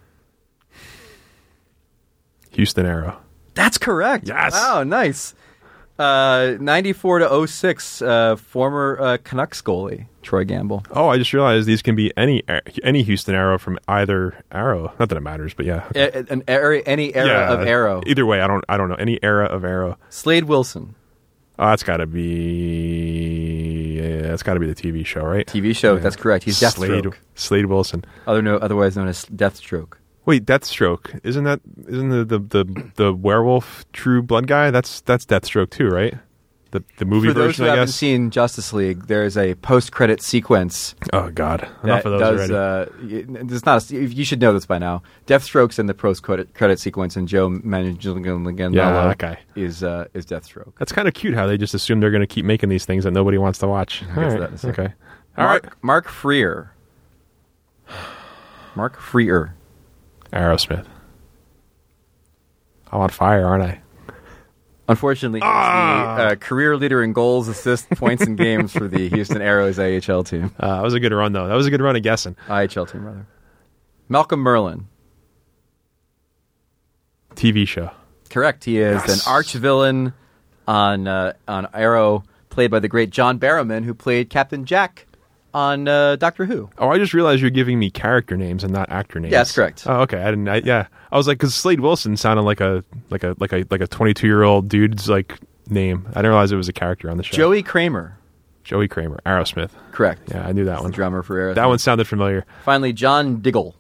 Houston Arrow. That's correct. Yes. Wow, nice. 94 to 06, former Canucks goalie, Troy Gamble. Oh, I just realized these can be any Houston Arrow from either Arrow. Not that it matters, but yeah. Okay. Any era of Arrow. Either way, I don't know. Any era of Arrow. Slade Wilson. Oh, that's got to be the TV show, right? TV show, that's correct. He's Deathstroke. Slade Wilson. Otherwise known as Deathstroke. Wait, Deathstroke. Isn't the werewolf True Blood guy? That's Deathstroke too, right? The movie For those version, who I haven't guess. seen Justice League, there's a post-credit sequence. Oh God, enough of those already. It's not. You should know this by now. Deathstroke's in the post-credit sequence, and Joe Manganiello that guy is Deathstroke. That's kind of cute how they just assume they're going to keep making these things that nobody wants to watch. All right. Okay. All right. Mark Freer. Aerosmith. I'm on fire, aren't I? Unfortunately, he's the career leader in goals, assists, points, and games for the Houston Aeros AHL team. That was a good run, though. That was a good run of guessing. IHL team, rather. Malcolm Merlin. TV show. Correct. He is an arch villain on Arrow, played by the great John Barrowman, who played Captain Jack on Doctor Who. Oh, I just realized you're giving me character names and not actor names. Yeah, that's correct. Oh, okay. I was like, because Slade Wilson sounded like a 22-year-old dude's like name. I didn't realize it was a character on the show. Joey Kramer, Aerosmith. Correct. Yeah, I knew that one. The drummer for Aerosmith. That one sounded familiar. Finally, John Diggle.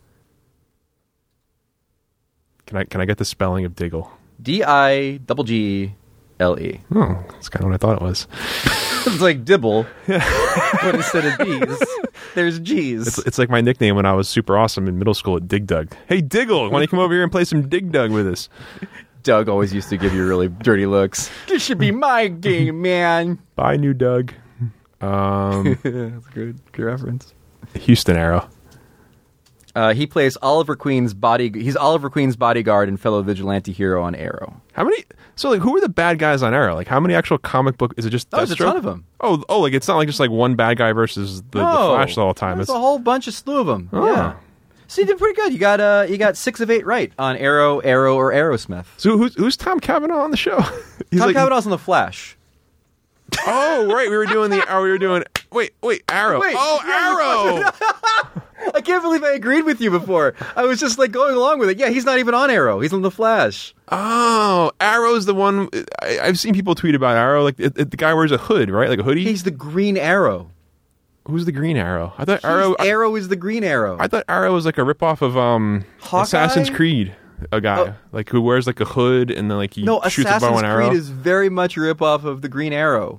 Can I get the spelling of Diggle? Diggle. Oh, that's kind of what I thought it was. It's like Dibble, but instead of D's, there's G's. It's like my nickname when I was super awesome in middle school at Dig Dug. Hey, Diggle, why don't you come over here and play some Dig Dug with us? Doug always used to give you really dirty looks. This should be my game, man. Bye, new Doug. That's a good reference. Houston Arrow. He plays Oliver Queen's He's Oliver Queen's bodyguard and fellow vigilante hero on Arrow. How many? So, like, who are the bad guys on Arrow? Like, how many actual comic book? Is it just? There's a ton of them. Oh, like it's not like just like one bad guy versus the Flash all the time. There's a whole bunch of slew of them. Oh. Yeah. So you did pretty good. You got 6 of 8 right on Arrow, or Aerosmith. So who's Tom Cavanaugh on the show? Tom Cavanaugh's on the Flash. Oh, right. Wait, Arrow. Wait, Arrow. I can't believe I agreed with you before. I was just like going along with it. Yeah, he's not even on Arrow. He's on the Flash. Oh, Arrow's the one. I've seen people tweet about Arrow. Like the guy wears a hood, right? Like a hoodie. He's the Green Arrow. Who's the Green Arrow? I thought Arrow is the Green Arrow. I thought Arrow was like a ripoff of Hawkeye? Assassin's Creed. A guy like who wears like a hood and then like he shoots a bow and arrow. Assassin's Creed is very much a ripoff of the Green Arrow.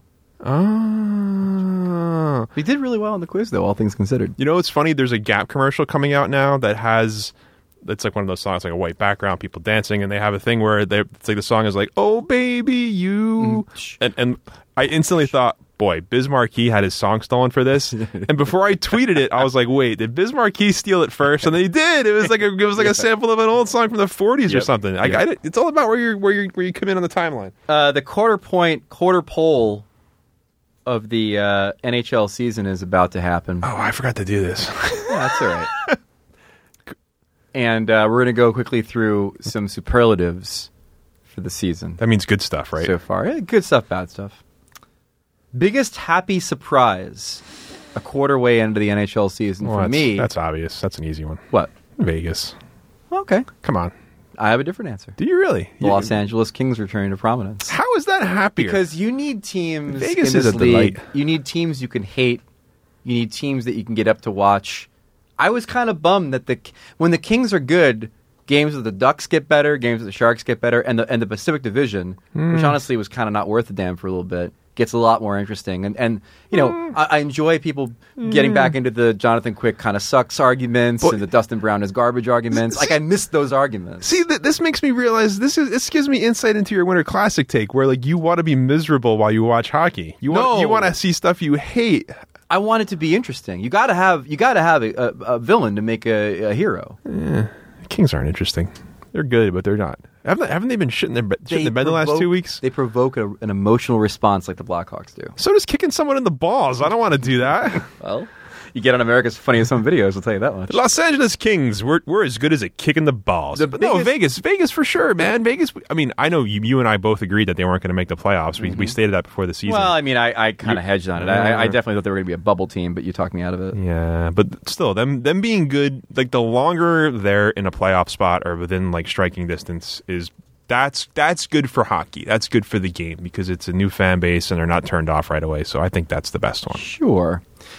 Oh. He did really well on the quiz, though, all things considered. You know, it's funny. There's a Gap commercial coming out now that has. It's like one of those songs, like a white background, people dancing, and they have a thing where it's like the song is like, "Oh baby, you," and I instantly thought, boy, Biz Markie had his song stolen for this. And before I tweeted it, I was like, wait, did Biz Markie steal it first? And then he did. It was like a sample of an old song from the 40s or something. It's all about where you come in on the timeline. The quarter pole of the NHL season is about to happen. Oh, I forgot to do this. Yeah, that's all right. And we're going to go quickly through some superlatives for the season. That means good stuff, right? So far. Yeah, good stuff, bad stuff. Biggest happy surprise a quarter way into the NHL season for me. That's obvious. That's an easy one. What? Vegas. Okay. Come on. I have a different answer. Do you really? The Los Angeles Kings returning to prominence. How is that happier? Because you need teams Vegas in is this a league. delight. You need teams you can hate. You need teams that you can get up to watch. I was kind of bummed that when the Kings are good, games with the Ducks get better, games with the Sharks get better, and the Pacific Division, which honestly was kind of not worth a damn for a little bit, gets a lot more interesting. And you know, I enjoy people getting back into the Jonathan Quick kind of sucks arguments and the Dustin Brown is garbage arguments. Like, I missed those arguments. See, this makes me realize this gives me insight into your Winter Classic take, where like you want to be miserable while you watch hockey. You want to see stuff you hate. I want it to be interesting. You got to have a villain to make a hero. Kings aren't interesting. They're good, but they're not. Haven't they been shitting the bed the last 2 weeks? They provoke an emotional response like the Blackhawks do. So does kicking someone in the balls. I don't want to do that. Well, you get on America's Funniest Home Videos, I'll tell you that much. Los Angeles Kings, we're as good as a kick in the balls. No, Vegas for sure, man. Vegas. I mean, I know you and I both agreed that they weren't going to make the playoffs. We stated that before the season. Well, I mean, I kind of hedged on it. I definitely thought they were going to be a bubble team, but you talked me out of it. Yeah, but still, them being good, like the longer they're in a playoff spot or within like striking distance that's good for hockey. That's good for the game because it's a new fan base and they're not turned off right away. So I think that's the best one. Sure.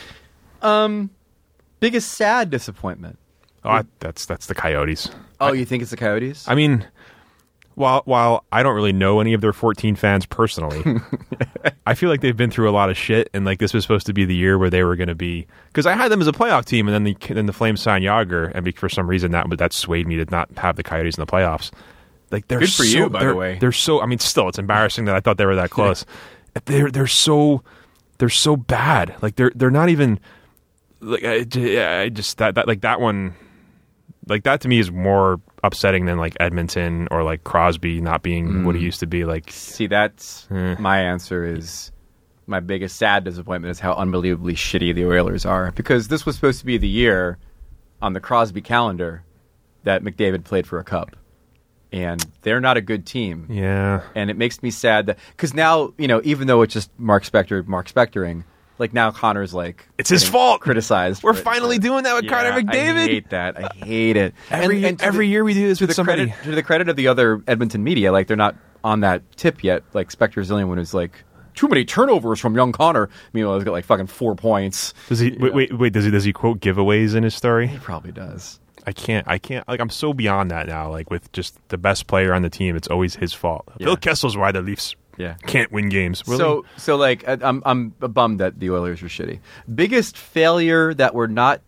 Biggest sad disappointment. Oh, that's the Coyotes. Oh, you think it's the Coyotes? I mean, while I don't really know any of their 14 fans personally, I feel like they've been through a lot of shit, and like this was supposed to be the year where they were going to be. Because I had them as a playoff team, and then the Flames signed Yager, and for some reason that swayed me to not have the Coyotes in the playoffs. Like they're good for you, by the way. They're so. I mean, still, it's embarrassing that I thought they were that close. They're so bad. Like they're not even. Like I just that like that one, like that to me is more upsetting than like Edmonton or like Crosby not being what he used to be. Like, see, that's my answer is my biggest sad disappointment is how unbelievably shitty the Oilers are, because this was supposed to be the year on the Crosby calendar that McDavid played for a cup. And they're not a good team. Yeah. And it makes me sad that, because now, you know, even though it's just Mark Spectoring, like now Connor's like, it's his fault. Criticized. We're finally doing that with Connor McDavid. I hate that. I hate it. Every year we do this with somebody. To the credit of the other Edmonton media, like they're not on that tip yet. Like Spector's the only one who's like, too many turnovers from young Connor. Meanwhile, he's got like fucking 4 points. Does he? Wait. Does he quote giveaways in his story? He probably does. I can't. Like, I'm so beyond that now. Like, with just the best player on the team, it's always his fault. Yeah. Phil Kessel's why the Leafs can't win games. Really? So like, I'm bummed that the Oilers are shitty. Biggest failure that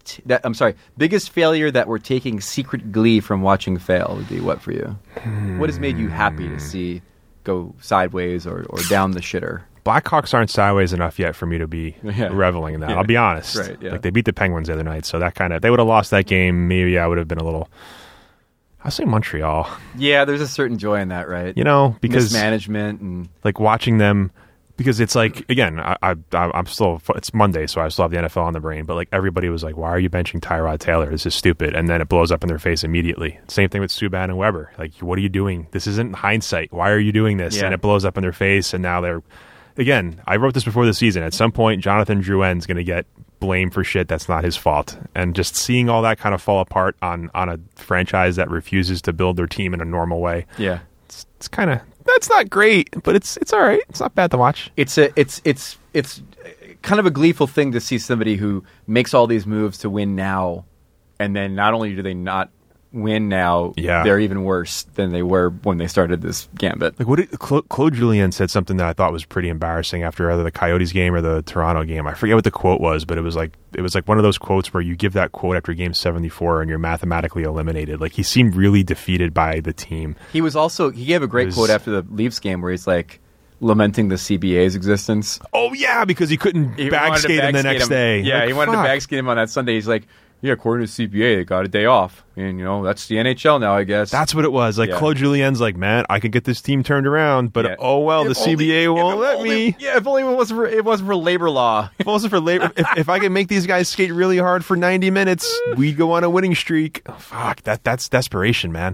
we're taking secret glee from watching fail would be what for you? What has made you happy to see go sideways or down the shitter? Blackhawks aren't sideways enough yet for me to be reveling in that. I'll be honest. Right, yeah. Like they beat the Penguins the other night, so that they would have lost that game. Maybe I would have been a little. I'll say Montreal. Yeah, there's a certain joy in that, right? You know, because mismanagement and like watching them. Because it's like, again, I'm still. It's Monday, so I still have the NFL on the brain. But like everybody was like, "Why are you benching Tyrod Taylor? This is stupid." And then it blows up in their face immediately. Same thing with Subban and Weber. Like, what are you doing? This isn't hindsight. Why are you doing this? And it blows up in their face. And now they're. Again, I wrote this before the season. At some point, Jonathan Drouin's going to get blamed for shit that's not his fault. And just seeing all that kind of fall apart on a franchise that refuses to build their team in a normal way. Yeah, it's kind of that's not great, but it's all right. It's not bad to watch. It's kind of a gleeful thing to see somebody who makes all these moves to win now, and then not only do they not win now, they're even worse than they were when they started this gambit. Like Claude Julien said something that I thought was pretty embarrassing after either the Coyotes game or the Toronto game. I forget what the quote was, but it was like one of those quotes where you give that quote after game 74 and you're mathematically eliminated. Like he seemed really defeated by the team. He gave a great quote after the Leafs game where he's like lamenting the CBA's existence. Oh yeah, because he couldn't bag skate him the next day. Yeah, like, he wanted to bag skate him on that Sunday. He's like, Yeah, according to CBA, they got a day off. And, that's the NHL now, I guess. That's what it was. Like, Claude Julien's like, man, I could get this team turned around, but the CBA won't let me. Yeah, if only it wasn't for labor law. If it wasn't for labor, if I could make these guys skate really hard for 90 minutes, we'd go on a winning streak. Oh, fuck, that's desperation, man.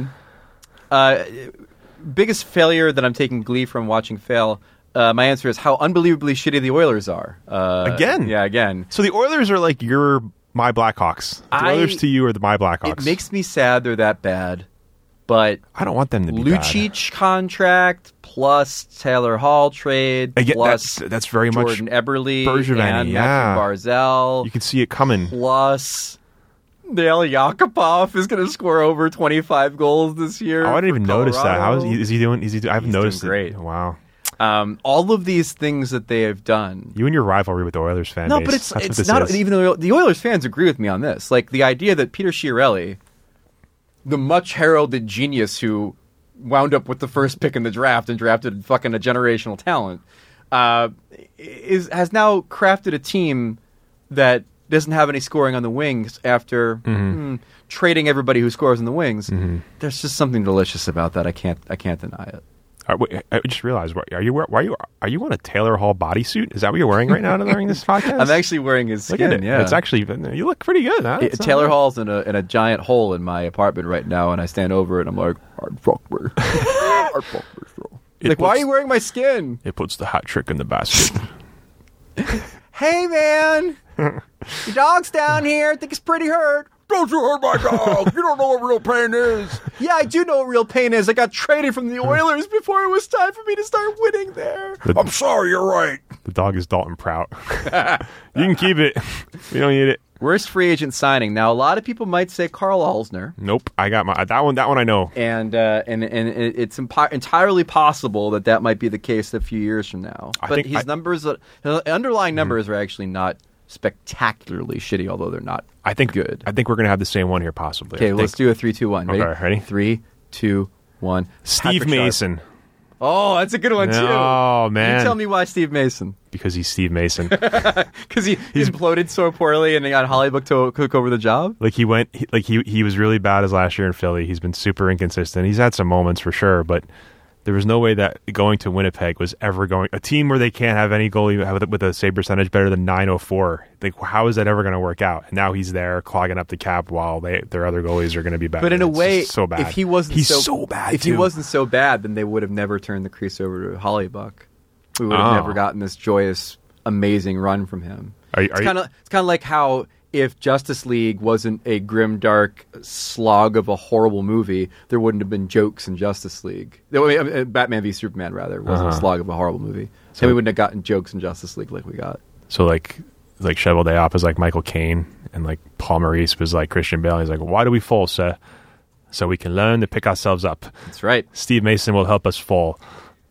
Biggest failure that I'm taking glee from watching fail. My answer is how unbelievably shitty the Oilers are. Again? Yeah, again. So the Oilers are like my Blackhawks. The Oilers to you are my Blackhawks. It makes me sad they're that bad, but I don't want them to be Lucic contract plus Taylor Hall trade plus that's very Jordan much Eberle Bergevin, and Matthew Barzal. You can see it coming. Plus Dale Yakupov is going to score over 25 goals this year. Oh, I didn't even notice that. How is he doing? I haven't noticed doing great. It. Wow. All of these things that they have done. You and your rivalry with the Oilers fan base. No, but it's not. Even though the Oilers fans agree with me on this, like the idea that Peter Chiarelli, the much heralded genius who wound up with the first pick in the draft and drafted fucking a generational talent, has now crafted a team that doesn't have any scoring on the wings after trading everybody who scores on the wings. There's just something delicious about that. I can't deny it. I just realized. Are you on a Taylor Hall bodysuit? Is that what you're wearing right now during this podcast? I'm actually wearing his skin. Look at it. Yeah, it's actually you look pretty good. Huh? Taylor Hall's in a giant hole in my apartment right now, and I stand over it. and I'm like, like, why are you wearing my skin? It puts the hat trick in the basket. Hey man, your dog's down here. I think it's pretty hurt. Don't you hurt my dog. You don't know what real pain is. Yeah, I do know what real pain is. I got traded from the Oilers before it was time for me to start winning there. I'm sorry, you're right. The dog is Dalton Prout. You can keep it. We don't need it. Worst free agent signing. Now, a lot of people might say Karl Alzner. Nope, I got that one I know. And it's entirely possible that might be the case a few years from now. But his underlying numbers are actually not spectacularly shitty, although they're not good. I think we're going to have the same one here, possibly. Okay, let's do a 3, 2, 1. Ready? Okay, ready? 3, 2, 1. Steve Mason. Oh, that's a good one, too. Oh, man. You tell me why Steve Mason. Because he's Steve Mason. Because he imploded so poorly and they got Hollybook to cook over the job? Like, he was really bad his last year in Philly. He's been super inconsistent. He's had some moments for sure, but there was no way that going to Winnipeg was ever going... A team where they can't have any goalie with a save percentage better than .904. Like, how is that ever going to work out? And now he's there clogging up the cap while their other goalies are going to be bad. But in a way, so bad. If he wasn't so bad, if he wasn't so bad, then they would have never turned the crease over to Hollybuck. We would have never gotten this joyous, amazing run from him. It's kind of like how if Justice League wasn't a grim, dark slog of a horrible movie, there wouldn't have been jokes in Justice League. Batman v Superman, rather, wasn't a slog of a horrible movie. So we wouldn't have gotten jokes in Justice League like we got. So like Cheval Day is like Michael Caine, and like Paul Maurice was like Christian Bale. He's like, why do we fall, sir? So we can learn to pick ourselves up. That's right. Steve Mason will help us fall.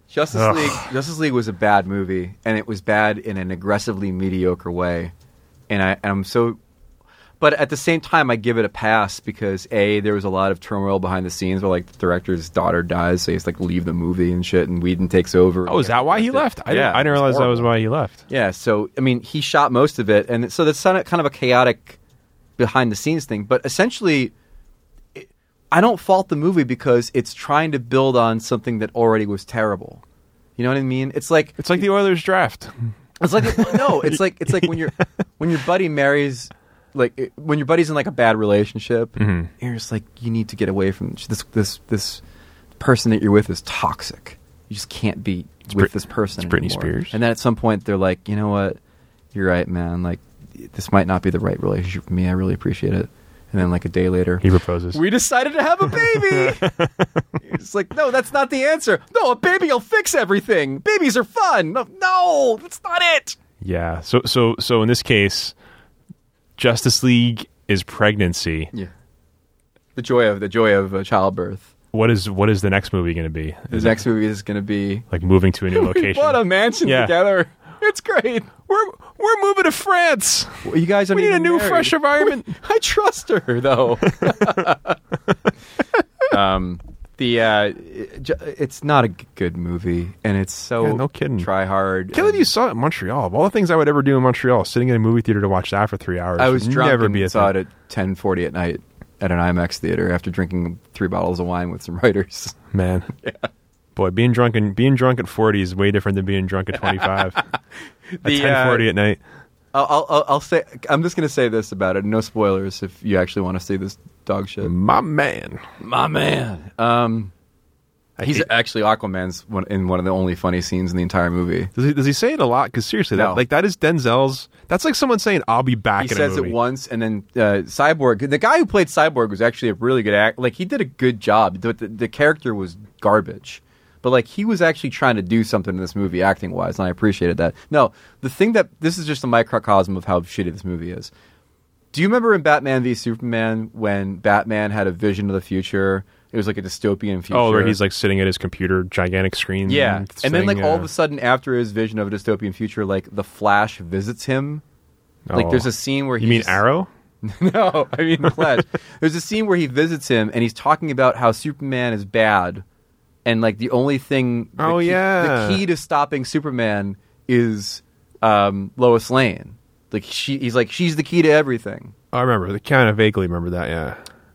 Justice League was a bad movie, and it was bad in an aggressively mediocre way. And I'm so... But at the same time, I give it a pass because there was a lot of turmoil behind the scenes where like the director's daughter dies, so he's like leave the movie and shit, and Whedon takes over. Oh, is that why he left? I didn't realize that was why he left. Yeah, so I mean, he shot most of it, and so that's kind of a chaotic behind the scenes thing. But essentially, I don't fault the movie because it's trying to build on something that already was terrible. You know what I mean? It's like the Oilers draft. It's like it's like when your buddy marries. Like when your buddy's in like a bad relationship, you're just like, you need to get away from this person that you're with is toxic. You just can't be with this person anymore. Britney Spears. And then at some point they're like, you know what, you're right, man. Like this might not be the right relationship for me. I really appreciate it. And then like a day later, he proposes. We decided to have a baby. It's like, no, that's not the answer. No, a baby will fix everything. Babies are fun. No, that's not it. Yeah. So in this case, Justice League is pregnancy. Yeah. The joy of childbirth. What is the next movie going to be? The next movie is going to be like moving to a new location. We bought a mansion together. It's great. We're moving to France. Well, you guys are. We need a new, fresh environment. I trust her though. It's not a good movie, and it's so no kidding. Try hard. Can't believe you saw it in Montreal. Of all the things I would ever do in Montreal, sitting in a movie theater to watch that for 3 hours. I was drunk never and be a saw thing. it at 10:40 at night at an IMAX theater after drinking 3 bottles of wine with some writers. Man, boy, being drunk at 40 is way different than being drunk at 25. At 10:40 at night. I'll say. I'm just going to say this about it. No spoilers if you actually want to see this dog shit. My man. He's actually Aquaman's in one of the only funny scenes in the entire movie. Does he say it a lot? Because seriously, No. that is Denzel's. That's like someone saying, "I'll be back." He in says a movie. it once, and then Cyborg, the guy who played Cyborg, was actually a really good act. Like, he did a good job. The character was garbage, but like, he was actually trying to do something in this movie, acting wise, and I appreciated that. No, the thing that this is just a microcosm of how shitty this movie is. Do you remember in Batman v Superman when Batman had a vision of the future? It was like a dystopian future. Oh, where he's like sitting at his computer, gigantic screen. Yeah, and then like thing, all of a sudden, after his vision of a dystopian future, like the Flash visits him. Like, there's a scene where you mean Arrow? No, I mean the Flash. There's a scene where he visits him, and he's talking about how Superman is bad, and like the only thing, the key to stopping Superman is Lois Lane. Like he's like, she's the key to everything. I remember. I kind of vaguely remember that. Yeah.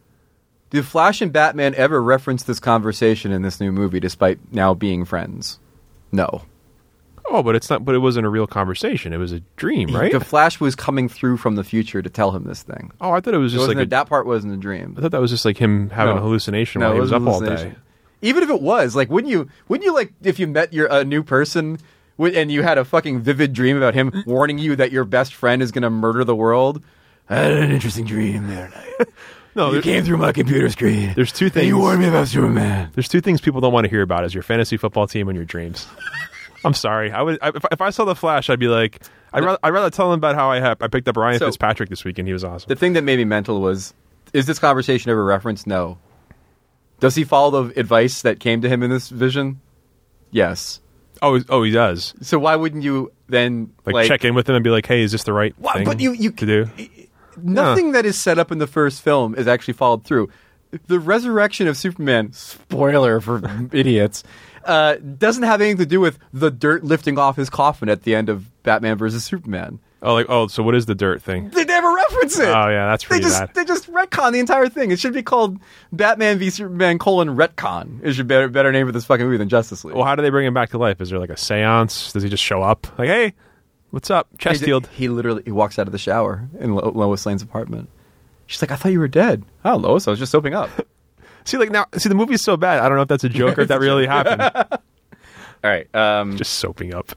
Did Flash and Batman ever reference this conversation in this new movie, despite now being friends? No. Oh, but it's not. But it wasn't a real conversation. It was a dream, right? The Flash was coming through from the future to tell him this thing. Oh, I thought it was just that part wasn't a dream. I thought that was just like him having a hallucination while he was up all day. Even if it was, like, wouldn't you like if you met a new person and you had a fucking vivid dream about him warning you that your best friend is going to murder the world? I had an interesting dream there night. No, you came through my computer screen. There's two things. And you warned me about Superman. There's two things people don't want to hear about: is your fantasy football team and your dreams. I'm sorry. If I saw the Flash, I'd be like, I'd rather tell them about how I picked up Ryan Fitzpatrick this week and he was awesome. The thing that made me mental was, is this conversation ever referenced? No. Does he follow the advice that came to him in this vision? Yes. Oh, he does. So why wouldn't you then like check in with him and be like, hey, is this the right thing to do? Nothing that is set up in the first film is actually followed through. The resurrection of Superman, spoiler for idiots, doesn't have anything to do with the dirt lifting off his coffin at the end of Batman vs. Superman. So what is the dirt thing? They never reference it. Oh, yeah, that's pretty bad. They just retcon the entire thing. It should be called Batman v Superman : Retcon. Is your better name for this fucking movie than Justice League. Well, how do they bring him back to life? Is there like a seance? Does he just show up? Like, hey, what's up? Chesterfield. He literally walks out of the shower in Lois Lane's apartment. She's like, I thought you were dead. Oh, Lois, I was just soaping up. See, the movie's so bad. I don't know if that's a joke or if that really happened. All right. Just soaping up.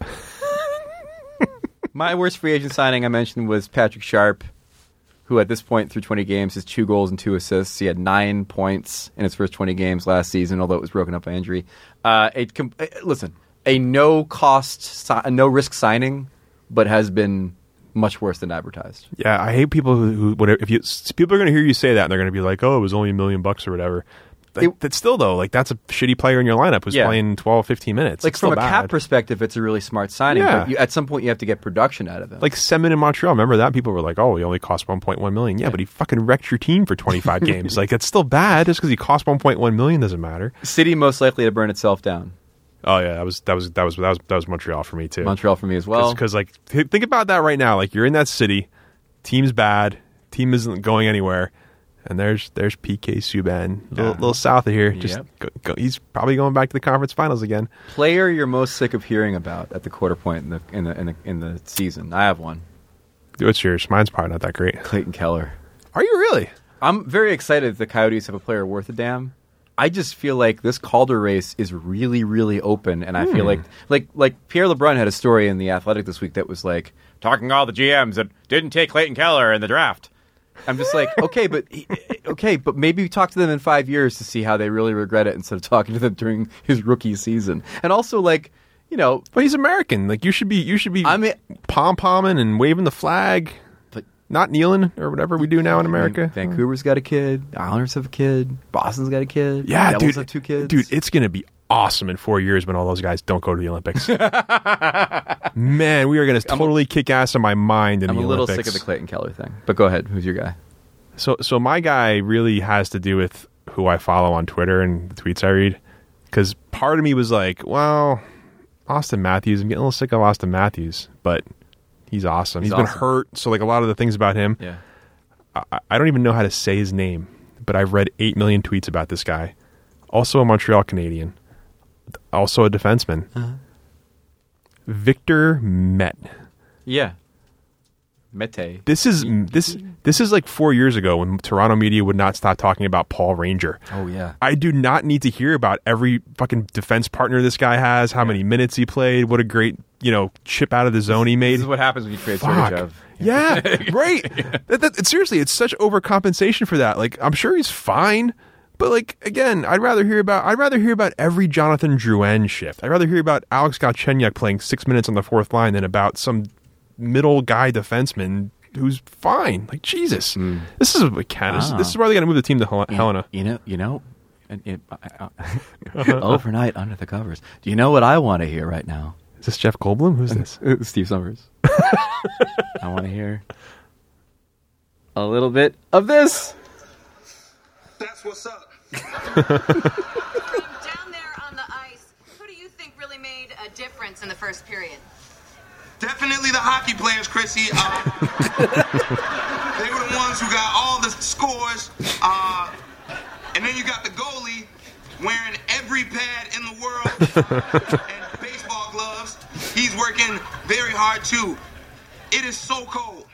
My worst free agent signing I mentioned was Patrick Sharp, who at this point through 20 games has 2 goals and 2 assists. He had 9 points in his first 20 games last season, although it was broken up by injury. Listen, a no risk signing, but has been much worse than advertised. Yeah, I hate people who people are going to hear you say that and they're going to be like, "Oh, it was only $1 million or whatever." That's still though, like that's a shitty player in your lineup who's playing 12, 15 minutes. Like from a cap perspective, it's a really smart signing. Yeah. But at some point, you have to get production out of him. Like Semin in Montreal, remember that? People were like, "Oh, he only cost $1.1 million." Yeah, but he fucking wrecked your team for 25 games. Like it's still bad. Just because he cost $1.1 million doesn't matter. City most likely to burn itself down. Oh yeah, that was Montreal for me too. Montreal for me as well. Because like think about that right now. Like you're in that city, team's bad, team isn't going anywhere, and there's PK Subban, a little south of here. Just he's probably going back to the conference finals again. Player you're most sick of hearing about at the quarter point in the season. I have one. What's yours? Mine's probably not that great. Clayton Keller. Are you really? I'm very excited that the Coyotes have a player worth a damn. I just feel like this Calder race is really, really open, and I feel like Pierre LeBrun had a story in The Athletic this week that was like talking to all the GMs that didn't take Clayton Keller in the draft. I'm just like, okay, but maybe talk to them in 5 years to see how they really regret it instead of talking to them during his rookie season. And also, like, you know, but he's American. Like you should be pom-pomming and waving the flag. Not kneeling or whatever we do now in America. Vancouver's got a kid. Islanders have a kid. Boston's got a kid. Yeah, Devils have 2 kids. Dude, it's going to be awesome in 4 years when all those guys don't go to the Olympics. Man, we are going to totally kick ass in my mind in the Olympics. I'm a little sick of the Clayton Keller thing. But go ahead. Who's your guy? So my guy really has to do with who I follow on Twitter and the tweets I read, because part of me was like, well, Austin Matthews, I'm getting a little sick of Austin Matthews, but he's awesome. He's been hurt, so like a lot of the things about him, I don't even know how to say his name, but I've read 8 million tweets about this guy. Also a Montreal Canadian, also a defenseman. Victor Met. Yeah. Mete. This is like 4 years ago when Toronto media would not stop talking about Paul Ranger. Oh, yeah. I do not need to hear about every fucking defense partner this guy has, how many minutes he played, what a great, chip out of the zone he made. This is what happens when you trade Sergachev. Yeah, right. Seriously, it's such overcompensation for that. Like, I'm sure he's fine, but like, again, I'd rather hear about every Jonathan Drouin shift. I'd rather hear about Alex Galchenyuk playing 6 minutes on the fourth line than about some middle guy defenseman who's fine. Like, Jesus, this is what Canada. This is why they got to move the team to Helena. Overnight under the covers. Do you know what I want to hear right now? Is this Jeff Goldblum? Who's this? Steve Summers. I want to hear a little bit of this. That's what's up. Down there on the ice, who do you think really made a difference in the first period? Definitely the hockey players, Chrissy. They were the ones who got all the scores. And then you got the goalie wearing every pad in the world and baseball gloves. He's working very hard, too. It is so cold.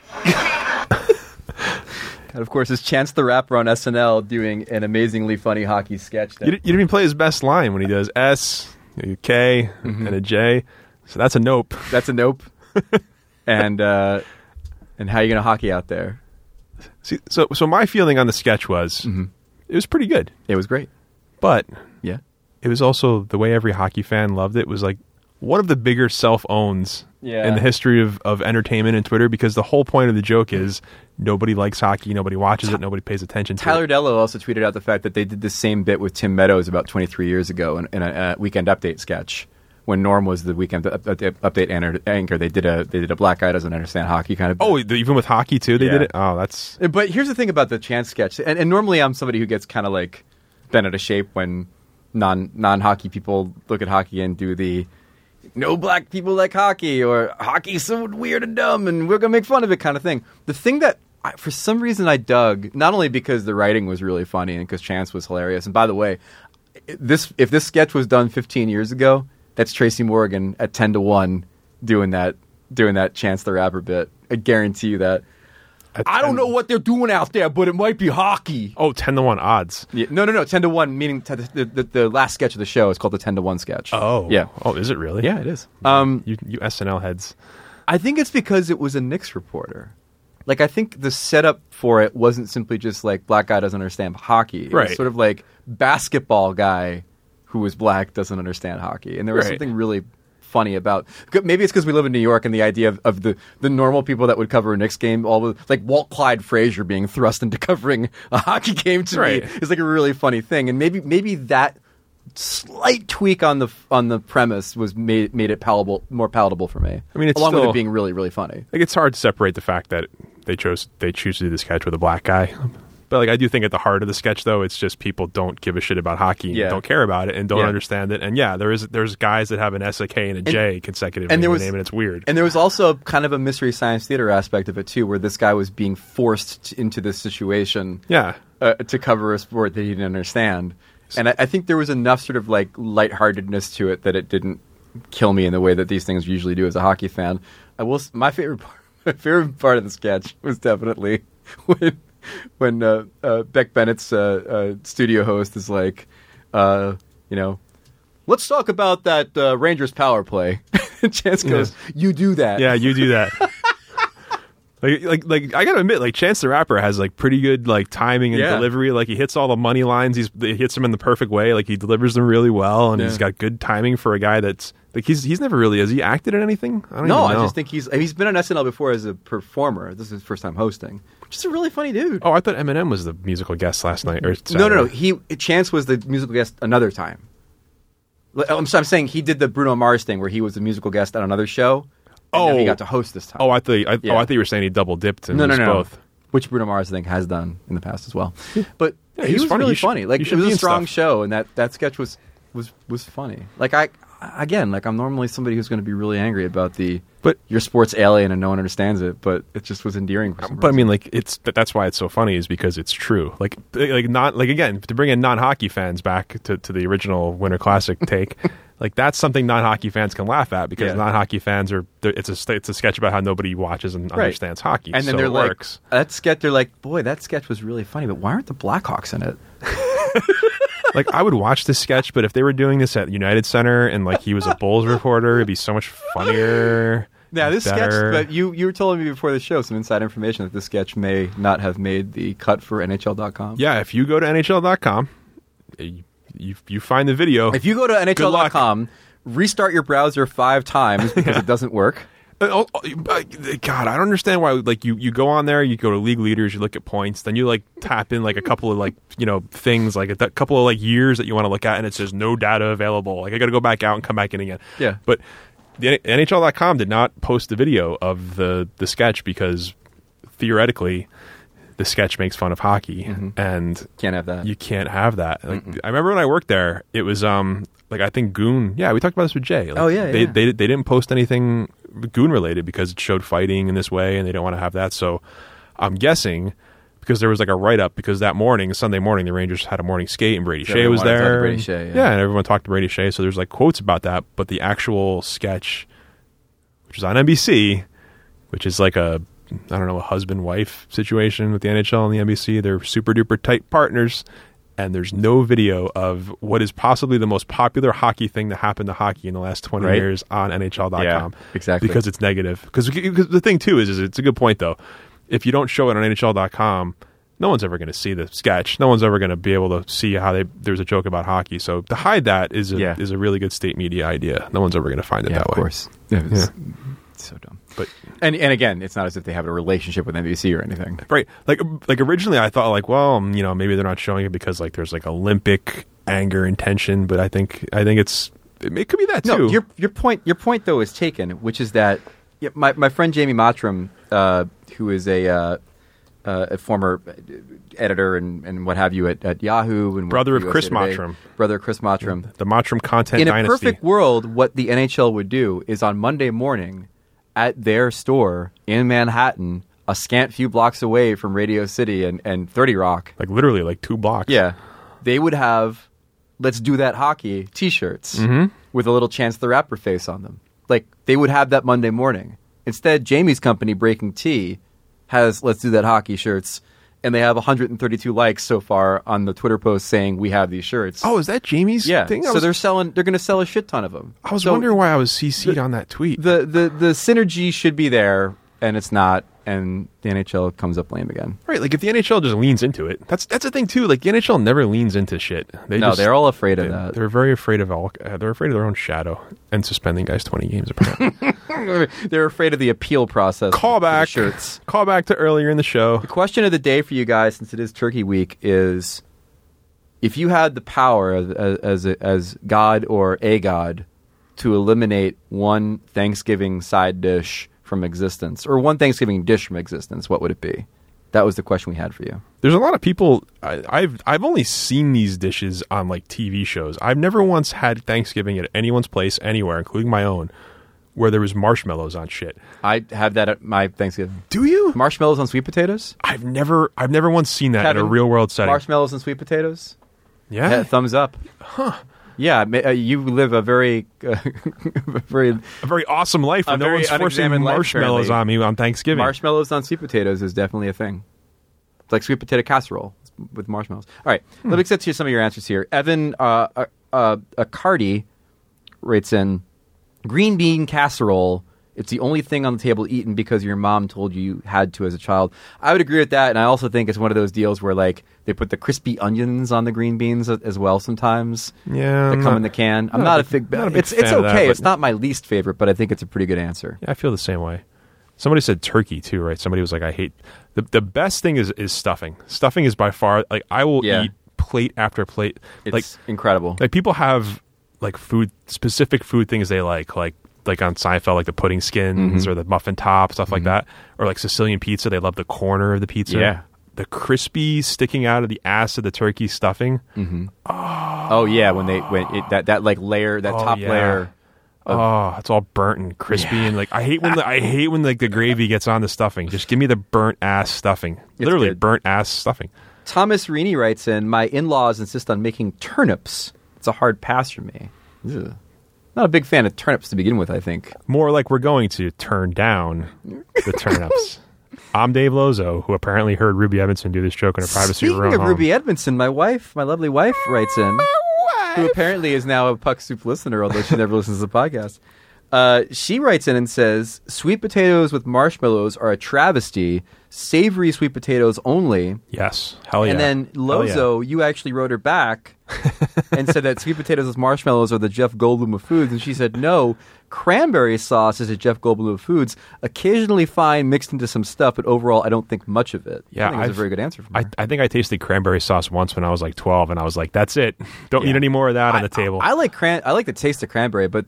And of course, it's Chance the Rapper on SNL doing an amazingly funny hockey sketch. You didn't even play his best line when he does S, a K, and a J. So that's a nope. That's a nope. And how are you going to hockey out there? See, so my feeling on the sketch was it was pretty good. It was great. But yeah, it was also the way every hockey fan loved it was like one of the bigger self-owns in the history of entertainment and Twitter, because the whole point of the joke is nobody likes hockey, nobody watches it, nobody pays attention to it. Tyler Dello also tweeted out the fact that they did the same bit with Tim Meadows about 23 years ago in a Weekend Update sketch. When Norm was the Weekend Update anchor, they did a black guy doesn't understand hockey kind of bit. Oh, even with hockey too, they did it? Oh, that's... But here's the thing about the Chance sketch, and normally I'm somebody who gets kind of like bent out of shape when non-hockey people look at hockey and do the no black people like hockey, or hockey's so weird and dumb and we're going to make fun of it kind of thing. The thing that for some reason I dug, not only because the writing was really funny and because Chance was hilarious, and by the way, if this sketch was done 15 years ago, that's Tracy Morgan at 10-1 doing that Chance the Rapper bit. I guarantee you that. I don't know what they're doing out there, but it might be hockey. Oh, 10-1 odds. Yeah, no, 10-1, meaning the last sketch of the show is called the 10-1 sketch. Oh. Yeah. Oh, is it really? Yeah, it is. You SNL heads. I think it's because it was a Knicks reporter. Like, I think the setup for it wasn't simply just like black guy doesn't understand hockey. It was sort of like basketball guy who was black doesn't understand hockey. And there was something really funny about, maybe it's because we live in New York and the idea of the normal people that would cover a Knicks game, like Walt Clyde Frazier being thrust into covering a hockey game to me is like a really funny thing. And maybe that slight tweak on the premise was made it more palatable for me. I mean, it's along still, with it being really, really funny. Like, it's hard to separate the fact that they choose to do the sketch with a black guy. But like, I do think at the heart of the sketch, though, it's just people don't give a shit about hockey, and don't care about it, and don't understand it. And there's guys that have an S, a K, and a J consecutively in the name, and it's weird. And there was also kind of a mystery science theater aspect of it too, where this guy was being forced into this situation, to cover a sport that he didn't understand. And I think there was enough sort of like lightheartedness to it that it didn't kill me in the way that these things usually do as a hockey fan. My favorite part of the sketch was definitely when Beck Bennett's studio host is like, let's talk about that Rangers power play. And Chance goes, "You do that." Yeah, you do that. Like I gotta admit, like Chance the Rapper has like pretty good like timing and delivery. Like he hits all the money lines. He hits them in the perfect way. Like he delivers them really well, and he's got good timing for a guy that's like he's never really has he acted in anything? I don't even know. I just think he's been on SNL before as a performer. This is his first time hosting. Just a really funny dude. Oh, I thought Eminem was the musical guest last night. Or No. Chance was the musical guest another time. I'm saying he did the Bruno Mars thing where he was the musical guest on another show. And he got to host this time. Oh, I thought you were saying he double dipped and no. both. Which Bruno Mars, I think, has done in the past as well. But Yeah, he was funny. really You should- funny. Like you it should was be a in strong stuff. show, and that sketch was funny. Like I'm normally somebody who's going to be really angry about But- your sport's alien and no one understands it, but it just was endearing for some But I reason. mean, like that's why it's so funny is because it's true. Like not like again to bring in non-hockey fans back to the original Winter Classic take. Like that's something non-hockey fans can laugh at because Yeah. non-hockey fans are. It's a sketch about how nobody watches and understands hockey. And then so they're it like, works. they're like, boy, that sketch was really funny, but why aren't the Blackhawks in it? Like I would watch this sketch, but if they were doing this at United Center and like he was a Bulls reporter, it'd be so much funnier. Yeah, this better. sketch, but you were telling me before the show some inside information that this sketch may not have made the cut for NHL.com. Yeah, if you go to NHL.com, you find the video. If you go to NHL.com, restart your browser 5 times because it doesn't work. God, I don't understand why. Like you go on there, you go to league leaders, you look at points, then you like tap in like a couple of like things, like a couple of like years that you want to look at, and it says no data available. Like I got to go back out and come back in again. Yeah. But the NHL.com did not post the video of the sketch because theoretically the sketch makes fun of hockey, and Can't have that. you can't have that. Like I remember when I worked there, it was like I think Goon. Yeah, we talked about this with Jay. Like, Oh, yeah, yeah. They didn't post anything Goon related because it showed fighting in this way, and they didn't want to have that. So I'm guessing because there was like a write up because that morning, Sunday morning, the Rangers had a morning skate and Brady So Shea was everyone wanted to talk to there. Brady Shea, yeah. And everyone talked to Brady Shea. So there's like quotes about that, but the actual sketch, which is on NBC, which is like a husband-wife situation with the NHL and the NBC. They're super duper tight partners, and there's no video of what is possibly the most popular hockey thing that happened to hockey in the last 20 Right. years on NHL.com. Yeah, exactly. Because it's negative. Because the thing too is it's a good point though. If you don't show it on NHL.com, no one's ever going to see the sketch. No one's ever going to be able to see how there's a joke about hockey. So to hide that is a really good state media idea. No one's ever going to find it that of way. course. Yeah, it's so dumb. But And again, it's not as if they have a relationship with NBC or anything. right, like originally I thought like, well, maybe they're not showing it because like there's like Olympic anger and tension, but I think it could be that too. No, your point though is taken, which is that my friend Jamie Mottram, who is a former editor and what have you at Yahoo and Brother of USA Chris Today. Mottram. Brother of Chris Mottram. The Mottram content In a dynasty. perfect world, what the NHL would do is on Monday morning at their store in Manhattan, a scant few blocks away from Radio City and 30 Rock. Like literally like 2 blocks. Yeah, they would have "Let's Do That Hockey" T-shirts with a little Chance the Rapper face on them. Like they would have that Monday morning. Instead, Jamie's company, Breaking Tea, has "Let's Do That Hockey" shirts, and they have 132 likes so far on the Twitter post saying we have these shirts. Oh, is that Jamie's yeah. thing? So they're going to sell a shit ton of them. I was So wondering why I was CC'd on that tweet. the synergy should be there, and it's not. And the NHL comes up lame again. Right, like if the NHL just leans into it, that's the thing too. Like the NHL never leans into shit. They're all afraid of that. They're very afraid of they're afraid of their own shadow and suspending guys 20 games apparently. They're afraid of the appeal process. for the Callback shirts. Callback to earlier in the show. The question of the day for you guys, since it is Turkey Week, is if you had the power as God or a god to eliminate one Thanksgiving side dish from existence, or one Thanksgiving dish from existence, what would it be? That was the question we had for you. There's a lot of people. I've only seen these dishes on like TV shows. I've never once had Thanksgiving at anyone's place anywhere, including my own, where there was marshmallows on shit. I have that at my Thanksgiving. Do you? Marshmallows on sweet potatoes? I've never once seen that in a Kevin, real world setting. Marshmallows and sweet potatoes? Yeah. Thumbs up. Huh. Yeah, you live a very, very A very awesome life where A no very one's forcing unexamined life, marshmallows apparently. on me on Thanksgiving. marshmallows on sweet potatoes is definitely a thing. It's like sweet potato casserole with marshmallows. All right, let me get to some of your answers here. Evan Cardi writes in, green bean casserole. It's the only thing on the table eaten because your mom told you had to as a child. I would agree with that, and I also think it's one of those deals where like they put the crispy onions on the green beans as well sometimes. Yeah, that I'm come not- in the can. I'm not a big. It's fan of that, okay. but- It's not my least favorite, but I think it's a pretty good answer. Yeah, I feel the same way. Somebody said turkey too, right? Somebody was like, I hate the best thing is stuffing. Stuffing is by far like I will Yeah. eat plate after plate. It's like incredible. like people have like specific food things they like on Seinfeld, like the pudding skins or the muffin top, stuff like that, or like Sicilian pizza. They love the corner of the pizza. Yeah. the crispy sticking out of the ass of the turkey stuffing. Mm-hmm. Oh yeah, when that like layer, that top layer. It's all burnt and crispy, and like I hate when like the gravy gets on the stuffing. Just give me the burnt ass stuffing. Literally good. burnt ass stuffing. Thomas Rini writes in, my in-laws insist on making turnips. It's a hard pass for me. Ugh. Not a big fan of turnips to begin with, I think. More like we're going to turn down the turnips. I'm Dave Lozo, who apparently heard Ruby Edmondson do this joke in a privacy room. Speaking of Ruby Edmondson, my lovely wife, writes in, who apparently is now a Puck Soup listener, although she never listens to the podcast. She writes in and says, sweet potatoes with marshmallows are a travesty. Savory sweet potatoes only. Yes. Hell yeah. And then Lozo, you actually wrote her back and said that sweet potatoes with marshmallows are the Jeff Goldblum of foods. And she said, no, cranberry sauce is a Jeff Goldblum of foods. Occasionally fine, mixed into some stuff, but overall I don't think much of it. Yeah, I think that's a very good answer from her. I think I tasted cranberry sauce once when I was like 12, and I was like, that's it. Don't need any more of that on the table. I like the taste of cranberry, but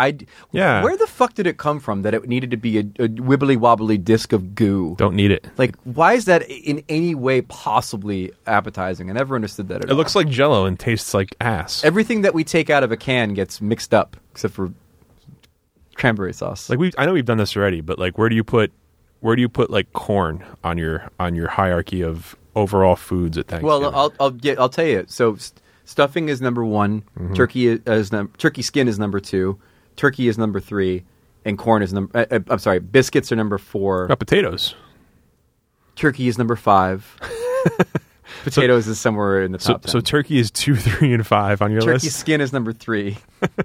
where the fuck did it come from that it needed to be a wibbly wobbly disc of goo? Don't need it. Like, why is that in any way possibly appetizing? I never understood that at all. It looks like Jell-O and tastes like ass. Everything that we take out of a can gets mixed up, except for cranberry sauce. Like I know we've done this already, but like, where do you put like corn on your hierarchy of overall foods at Thanksgiving? Well, I'll tell you. So stuffing is number one. Mm-hmm. Turkey skin is number two. Turkey is number three, and corn is number. I'm sorry, biscuits are number four. Got potatoes. Turkey is number 5. Potatoes is somewhere in the top 10. So turkey is 2, 3, and 5 on your list? Turkey skin is number 3.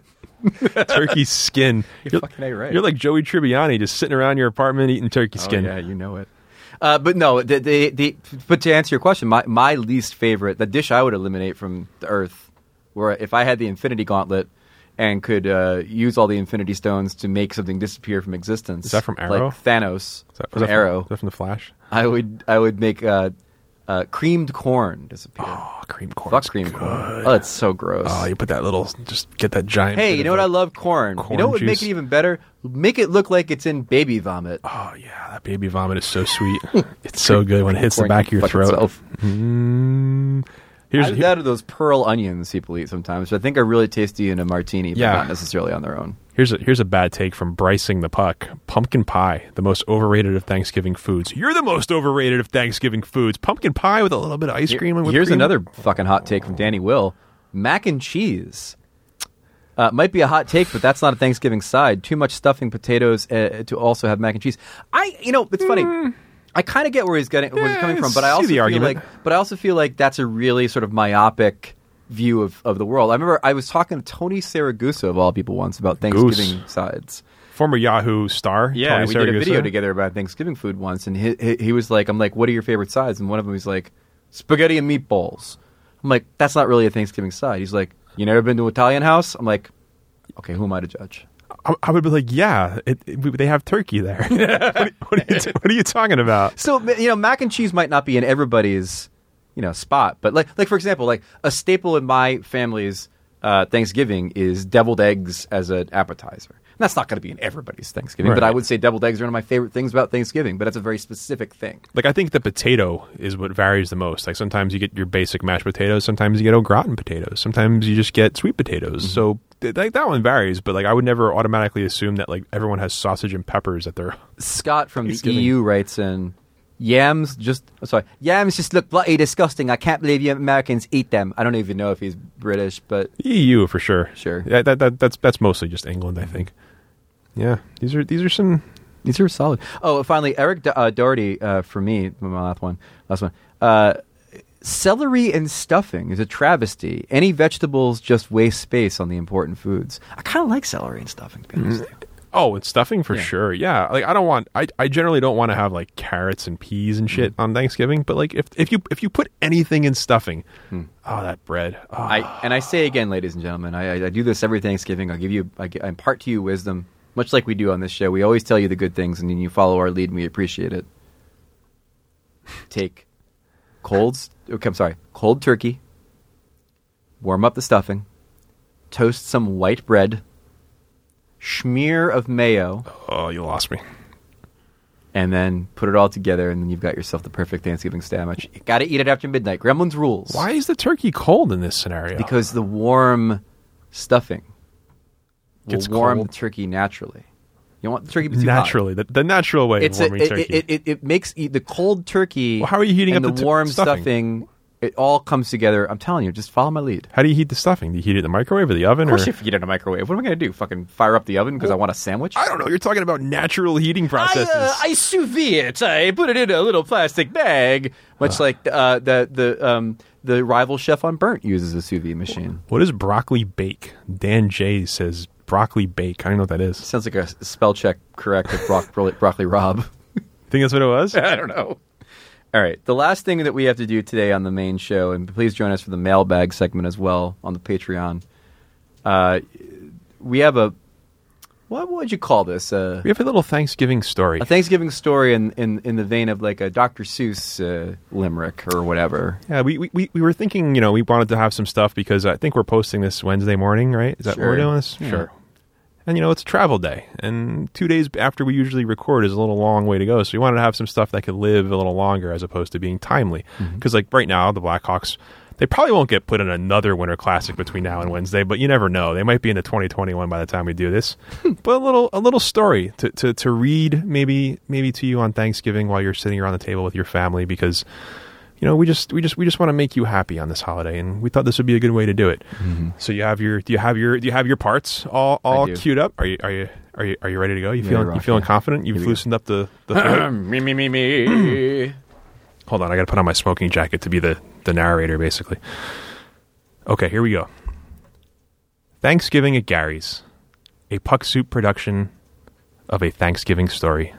Turkey skin. You're fucking right. You're like Joey Tribbiani, just sitting around your apartment eating turkey skin. Oh, yeah, you know it. But no, but to answer your question, my least favorite, the dish I would eliminate from the earth, where if I had the Infinity Gauntlet and could use all the Infinity Stones to make something disappear from existence. Is that from Arrow? Like Thanos from Arrow. Is that from The Flash? I would make creamed corn disappear. Oh, creamed corn. Fuck creamed corn. Oh, it's so gross. Oh, you put that just get that giant. Hey, you know what? I love corn. You know what would make it even better? Make it look like it's in baby vomit. Oh, yeah. That baby vomit is so sweet. It's so good when it hits the back of your throat. That or those pearl onions people eat sometimes, which I think are really tasty in a martini, but not necessarily on their own. Here's a bad take from Brycing the Puck. Pumpkin pie, the most overrated of Thanksgiving foods. You're the most overrated of Thanksgiving foods. Pumpkin pie with a little bit of ice cream and whipped Here's cream. Another fucking hot take from Danny Will. Mac and cheese. Might be a hot take, but that's not a Thanksgiving side. Too much stuffing potatoes to also have mac and cheese. It's funny. I kind of get where he's coming from, but I also feel like that's a really sort of myopic view of the world. I remember I was talking to Tony Saragusa, of all people, once about Thanksgiving sides. Former Yahoo star. Yeah, Tony we Saragusa. did a video together about Thanksgiving food once, and he was like, I'm like, what are your favorite sides? And one of them was like, spaghetti and meatballs. I'm like, that's not really a Thanksgiving side. He's like, you never been to an Italian house? I'm like, okay, who am I to judge? I would be like, yeah, they have turkey there. What are you talking about? So, mac and cheese might not be in everybody's, spot, but like for example, like a staple in my family's Thanksgiving is deviled eggs as an appetizer. And that's not going to be in everybody's Thanksgiving, but I would say deviled eggs are one of my favorite things about Thanksgiving, but it's a very specific thing. Like, I think the potato is what varies the most. Like, sometimes you get your basic mashed potatoes, sometimes you get au gratin potatoes, sometimes you just get sweet potatoes. Mm-hmm. So like that one varies, but like I would never automatically assume that like everyone has sausage and peppers at their Scott from the EU writes in, yams just look bloody disgusting. I can't believe you Americans eat them. I don't even know if he's British, but EU for sure. Sure. That's mostly just England, I think. Yeah, these are solid. Oh, finally, Eric Doherty for me, my last one. Celery and stuffing is a travesty. Any vegetables just waste space on the important foods. I kind of like celery and stuffing, to be honest. Oh, it's stuffing for sure. Yeah, like I generally don't want to have like carrots and peas and shit on Thanksgiving. But like if you put anything in stuffing, that bread. Oh. I say again, ladies and gentlemen, I do this every Thanksgiving. I impart to you wisdom, much like we do on this show. We always tell you the good things, and then you follow our lead, and we appreciate it. Take cold turkey, warm up the stuffing, toast some white bread, smear of mayo. Oh, you lost me. and then put it all together, and then you've got yourself the perfect Thanksgiving sandwich. You got to eat it after midnight. Gremlins rules. Why is the turkey cold in this scenario? Because the warm stuffing will warm cold. the turkey naturally. You don't want the turkey to be too naturally, the natural way of warming turkey. It makes the cold turkey. Well, how are you heating and up the the warm stuffing? It all comes together. I'm telling you, just follow my lead. How do you heat the stuffing? Do you heat it in the microwave or the oven? Of course, or? you heat it in a microwave. What am I going to do? Fucking fire up the oven because I want a sandwich? I don't know. You're talking about natural heating processes. I sous vide it. I put it in a little plastic bag, much like the rival chef on Burnt uses a sous vide machine. What is broccoli bake? Dan J says broccoli bake. I don't know what that is. Sounds like a spell check correct of broccoli Rob. Think that's what it was? I don't know. All right. The last thing that we have to do today on the main show, and please join us for the mailbag segment as well on the Patreon. We have a what would you call this? We have a little Thanksgiving story. A Thanksgiving story in the vein of like a Dr. Seuss limerick or whatever. Yeah, we were thinking, we wanted to have some stuff because I think we're posting this Wednesday morning, right? Is that what we're doing this? Yeah. Sure. And, it's a travel day. And 2 days after we usually record is a little long way to go. So we wanted to have some stuff that could live a little longer as opposed to being timely. Because, right now, the Blackhawks, they probably won't get put in another Winter Classic between now and Wednesday, but you never know. They might be in the 2021 by the time we do this. But a little story to read maybe to you on Thanksgiving while you're sitting around the table with your family because... we just want to make you happy on this holiday, and we thought this would be a good way to do it. So do you have your parts all queued up? Are you ready to go? You feeling confident? You've loosened up the throat? Me. Hold on, I got to put on my smoking jacket to be the narrator, basically. Okay, here we go. Thanksgiving at Gary's, a Puck Soup production of A Thanksgiving Story.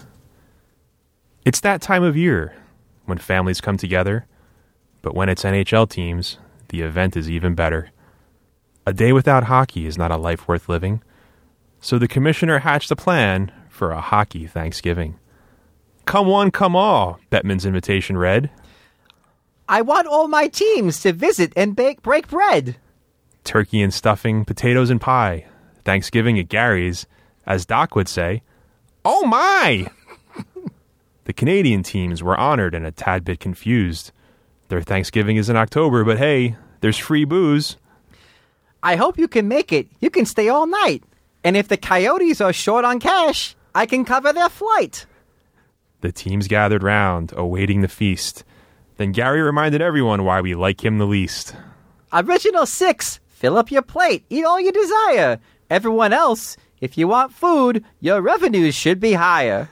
It's that time of year when families come together, but when it's NHL teams, the event is even better. A day without hockey is not a life worth living, so the commissioner hatched a plan for a hockey Thanksgiving. Come one, come all, Bettman's invitation read. I want all my teams to visit and break bread. Turkey and stuffing, potatoes and pie. Thanksgiving at Gary's, as Doc would say, oh my! The Canadian teams were honored and a tad bit confused. Their Thanksgiving is in October, but hey, there's free booze. I hope you can make it. You can stay all night. And if the Coyotes are short on cash, I can cover their flight. The teams gathered round, awaiting the feast. Then Gary reminded everyone why we like him the least. Original 6, fill up your plate, eat all you desire. Everyone else, if you want food, your revenues should be higher.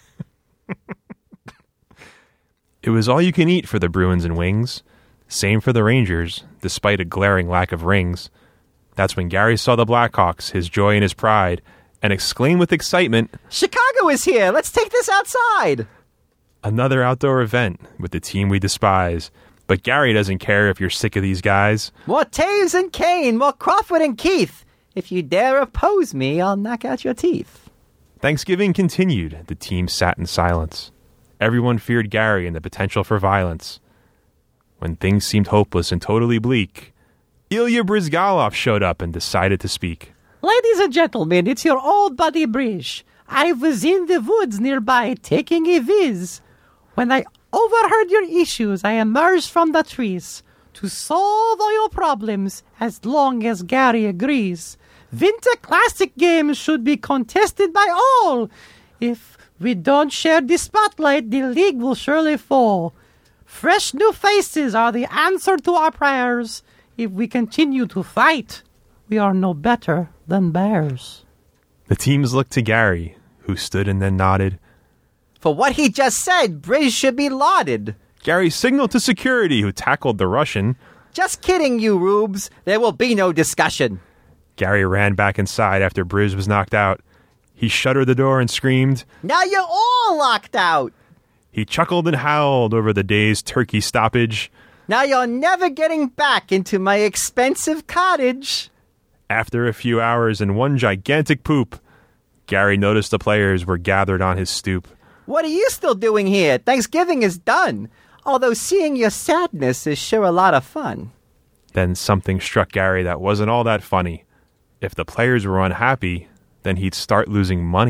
It was all you can eat for the Bruins and Wings. Same for the Rangers, despite a glaring lack of rings. That's when Gary saw the Blackhawks, his joy and his pride, and exclaimed with excitement, Chicago is here! Let's take this outside! Another outdoor event with the team we despise. But Gary doesn't care if you're sick of these guys. More Taves and Kane, more Crawford and Keith. If you dare oppose me, I'll knock out your teeth. Thanksgiving continued. The team sat in silence. Everyone feared Gary and the potential for violence. When things seemed hopeless and totally bleak, Ilya Brizgalov showed up and decided to speak. Ladies and gentlemen, it's your old buddy Brish. I was in the woods nearby taking a viz. When I overheard your issues, I emerged from the trees to solve all your problems as long as Gary agrees. Winter Classic games should be contested by all. If we don't share the spotlight, the league will surely fall. Fresh new faces are the answer to our prayers. If we continue to fight, we are no better than bears. The teams looked to Gary, who stood and then nodded. For what he just said, Briz should be lauded. Gary signaled to security, who tackled the Russian. Just kidding, you rubes. There will be no discussion. Gary ran back inside after Briz was knocked out. He shuttered the door and screamed, Now you're all locked out. He chuckled and howled over the day's turkey stoppage. Now you're never getting back into my expensive cottage. After a few hours and one gigantic poop, Gary noticed the players were gathered on his stoop. What are you still doing here? Thanksgiving is done. Although seeing your sadness is sure a lot of fun. Then something struck Gary that wasn't all that funny. If the players were unhappy, then he'd start losing money.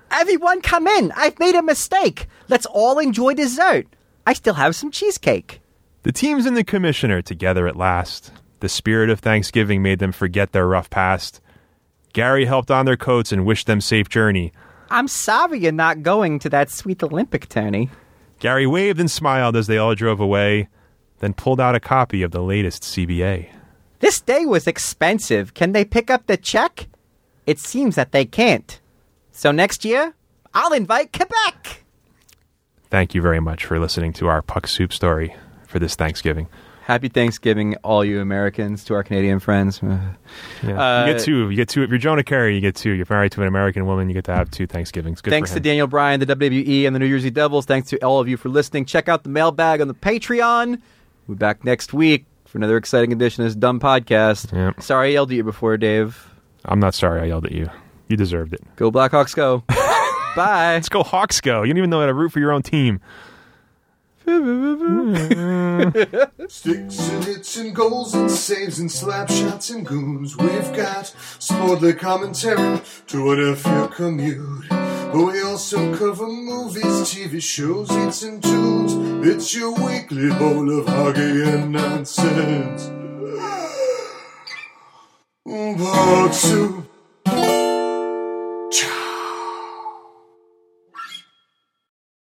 Everyone come in. I've made a mistake. Let's all enjoy dessert. I still have some cheesecake. The teams and the commissioner together at last. The spirit of Thanksgiving made them forget their rough past. Gary helped on their coats and wished them safe journey. I'm sorry you're not going to that sweet Olympic tourney. Gary waved and smiled as they all drove away, then pulled out a copy of the latest CBA. This day was expensive. Can they pick up the check? It seems that they can't. So next year, I'll invite Quebec. Thank you very much for listening to our Puck Soup story for this Thanksgiving. Happy Thanksgiving, all you Americans, to our Canadian friends. Yeah. You get two. If you're Jonah Carey, you get two. You're married to an American woman, you get to have 2 Thanksgivings. Good Thanks for to him. Daniel Bryan, the WWE, and the New Jersey Devils. Thanks to all of you for listening. Check out the mailbag on the Patreon. We'll be back next week for another exciting edition of this dumb podcast. Yep. Sorry I yelled at you before, Dave. I'm not sorry I yelled at you. You deserved it. Go Blackhawks, go. Bye. Let's go Hawks go. You don't even know how to root for your own team. Sticks and hits and goals and saves and slap shots and goons. We've got sportly commentary to whatever your commute. We also cover movies, TV shows, hits and tunes. It's your weekly bowl of hockey and nonsense. Puck Soup.